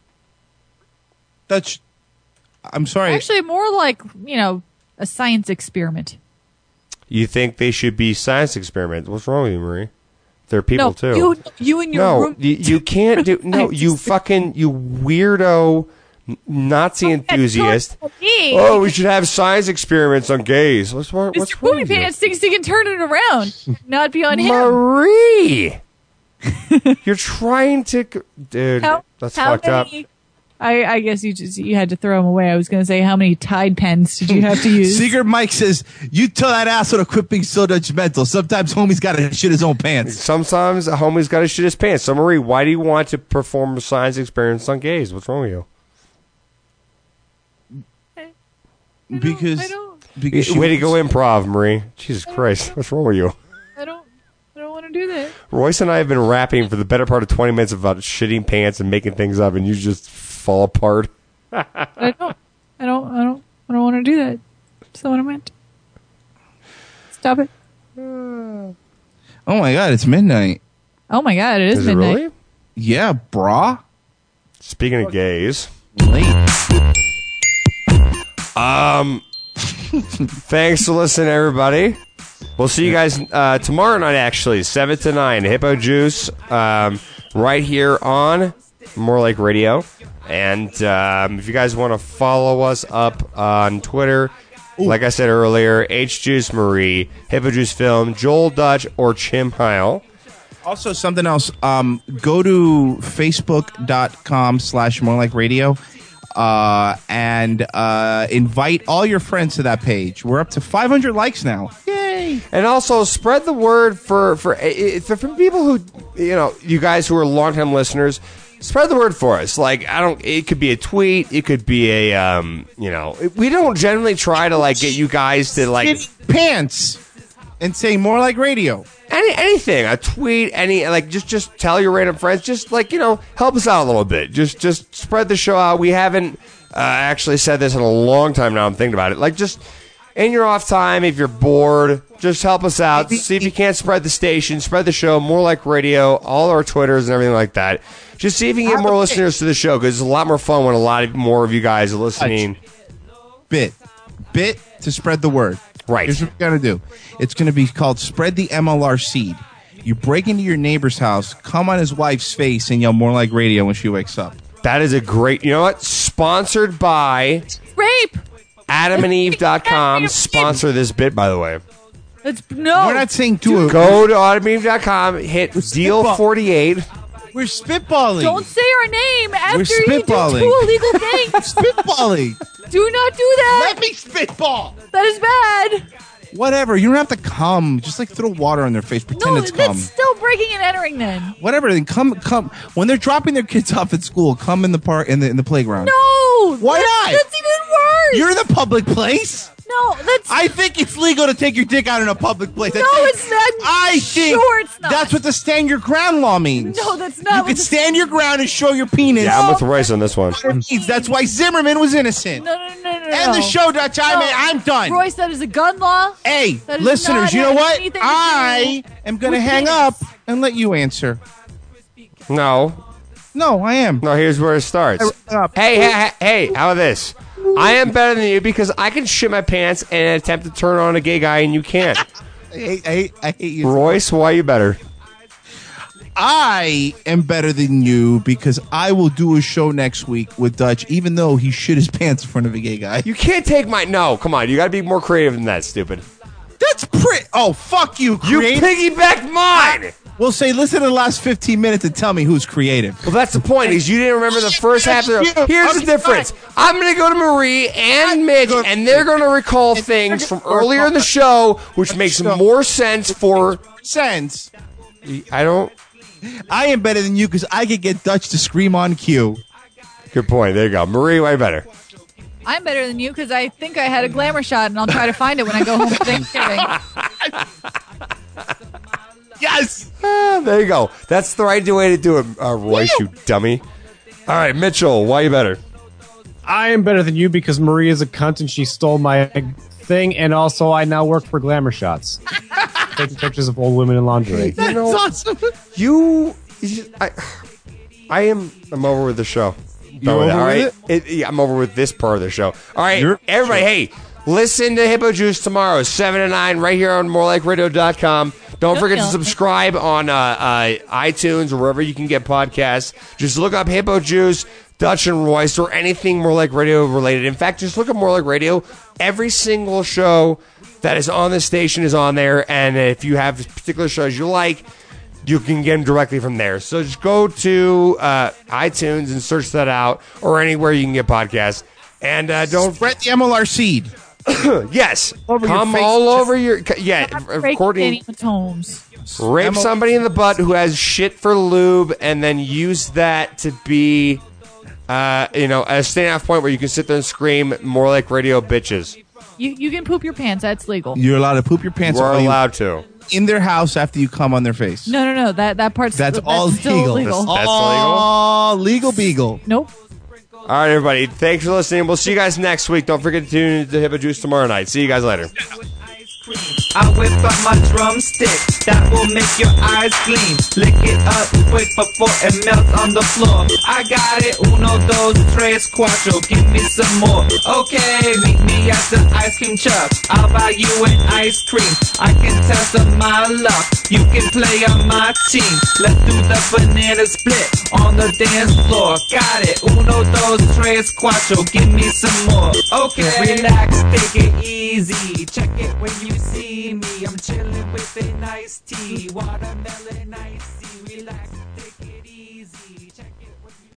I'm sorry. Actually more like a science experiment. You think they should be science experiments? What's wrong with you, Marie? They're people No, too. you and your no, room. you can't do. No, you weirdo Nazi enthusiast. me. Oh, we should have science experiments on gays. What's wrong Mr. Poopy with you? Pants thinks he can turn it around, not be on him. Marie, you're trying to, dude. That's fucked up. I guess you had to throw them away. I was going to say, how many Tide pens did you have to use? Secret Mike says, "You tell that asshole to quit being so judgmental. Sometimes homie's got to shit his own pants." Sometimes a homie's got to shit his pants. So, Marie, why do you want to perform science experiments on gays? What's wrong with you? Because way to go improv, Marie. Jesus Christ. What's wrong with you? I don't want to do that. Royce and I have been rapping for the better part of 20 minutes about shitting pants and making things up, and you just fall apart. I don't want to want to do that. That's not what I meant. Stop it. Oh my God, it's midnight. Oh my God, it is midnight. Really? Yeah, brah. Speaking of gays. Late. Thanks for listening, everybody. We'll see you guys tomorrow night, actually, 7 to 9. Hippo Juice, right here on More Like Radio. And if you guys want to follow us up on Twitter, like I said earlier, HJuice Marie, Hippo Juice Film, Joel Dutch, or Chim Heil. Also, something else. Go to facebook.com/More Like Radio and invite all your friends to that page. We're up to 500 likes now. Yay! And also spread the word for people who, you guys who are longtime listeners. Spread the word for us. Like, it could be a tweet. It could be a, we don't generally try to, get you guys to, pants and say More Like Radio. Anything. A tweet, just tell your random friends. Just, help us out a little bit. Just spread the show out. We haven't actually said this in a long time now. I'm thinking about it. Just in your off time, if you're bored, just help us out. See if you can't spread the station, spread the show, More Like Radio, all our Twitters and everything like that. Just see if you can get more listeners to the show, because it's a lot more fun when a lot more of you guys are listening. Bit to spread the word. Right. Here's what we got to do. It's going to be called Spread the MLR Seed. You break into your neighbor's house, come on his wife's face, and yell More Like Radio when she wakes up. That is a great, you know what? Sponsored by Rape. AdamandEve.com. Sponsor this bit, by the way. No. We're not saying do it. Go to AdamandEve.com, hit Deal 48. We're spitballing. Don't say our name after We're you do spitballing. two illegal things. Spitballing. Do not do that. Let me spitball. That is bad. Whatever. You don't have to come. Just throw water on their face. Pretend No, it's that's cum. still breaking and entering then. Whatever. Then come. When they're dropping their kids off at school, come in the park in the playground. No. Why not? That's even worse. You're in a public place. No, that's. I think it's legal to take your dick out in a public place. No, it's not. I think Sure, it's not. that's what the stand your ground law means. No, that's not. You can stand your ground and show your penis. Yeah, I'm with Royce on this one. That's why Zimmerman was innocent. No. End the show, Dutch. I'm done. Royce, that is a gun law. Hey, That is listeners, not you know having what? anything to I am going to with hang penis. up and let you answer. No, I am. No, here's where it starts. Hey, how about this? I am better than you because I can shit my pants and attempt to turn on a gay guy and you can't. I hate you. Royce, why are you better? I am better than you because I will do a show next week with Dutch, even though he shit his pants in front of a gay guy. You can't take my... No, come on. You got to be more creative than that, stupid. That's pretty... Oh, fuck you, You creative. piggybacked mine! We'll say, listen to the last 15 minutes and tell me who's creative. Well, that's the point, is you didn't remember the first half of the... Here's the difference. I'm going to go to Marie and Mitch, and they're going to recall things from earlier in the show, which makes more sense for... Sense. I don't... I am better than you because I could get Dutch to scream on cue. Good point. There you go. Marie, why better? I'm better than you because I think I had a glamour shot, and I'll try to find it when I go home for Thanksgiving. Yes! There you go. That's the right way to do it, Royce, you dummy. All right, Mitchell, why you better? I am better than you because Marie is a cunt and she stole my thing, and also I now work for Glamour Shots. Taking pictures of old women in lingerie. That's awesome. I'm over with the show. You're over all right? with Yeah, I'm over with this part of the show. All right, everybody, hey, listen to Hippo Juice tomorrow, 7 to 9, right here on morelikeradio.com. Don't forget to subscribe on iTunes or wherever you can get podcasts. Just look up Hippo Juice, Dutch and Royce, or anything More Like Radio related. In fact, just look up More Like Radio. Every single show that is on the station is on there, and if you have particular shows you like, you can get them directly from there. So just go to iTunes and search that out, or anywhere you can get podcasts. And don't spread the MLR seed. Yes, Over your come face. all over your Courtney. Rape somebody in the butt who has shit for lube, and then use that to be, a stand-off point where you can sit there and scream More Like Radio bitches. You can poop your pants. That's legal. You're allowed to poop your pants. We're allowed to. In their house after you come on their face. No. That part's That's all still legal. illegal. That's all legal beagle. Nope. All All right, everybody. Thanks for listening. We'll see you guys next week. Don't forget to tune into Hippo Juice tomorrow night. See you guys later. I whip out my drumstick, that will make your eyes gleam. Lick it up quick before it melts on the floor. I got it, 1, 2, 3, 4, give me some more. Okay, meet me at the ice cream truck, I'll buy you an ice cream. I can test of my luck, you can play on my team. Let's do the banana split on the dance floor. Got it, 1, 2, 3, 4, give me some more. Okay, relax, take it easy, check it when you see me. I'm chilling with a nice tea, watermelon iced tea. Relax.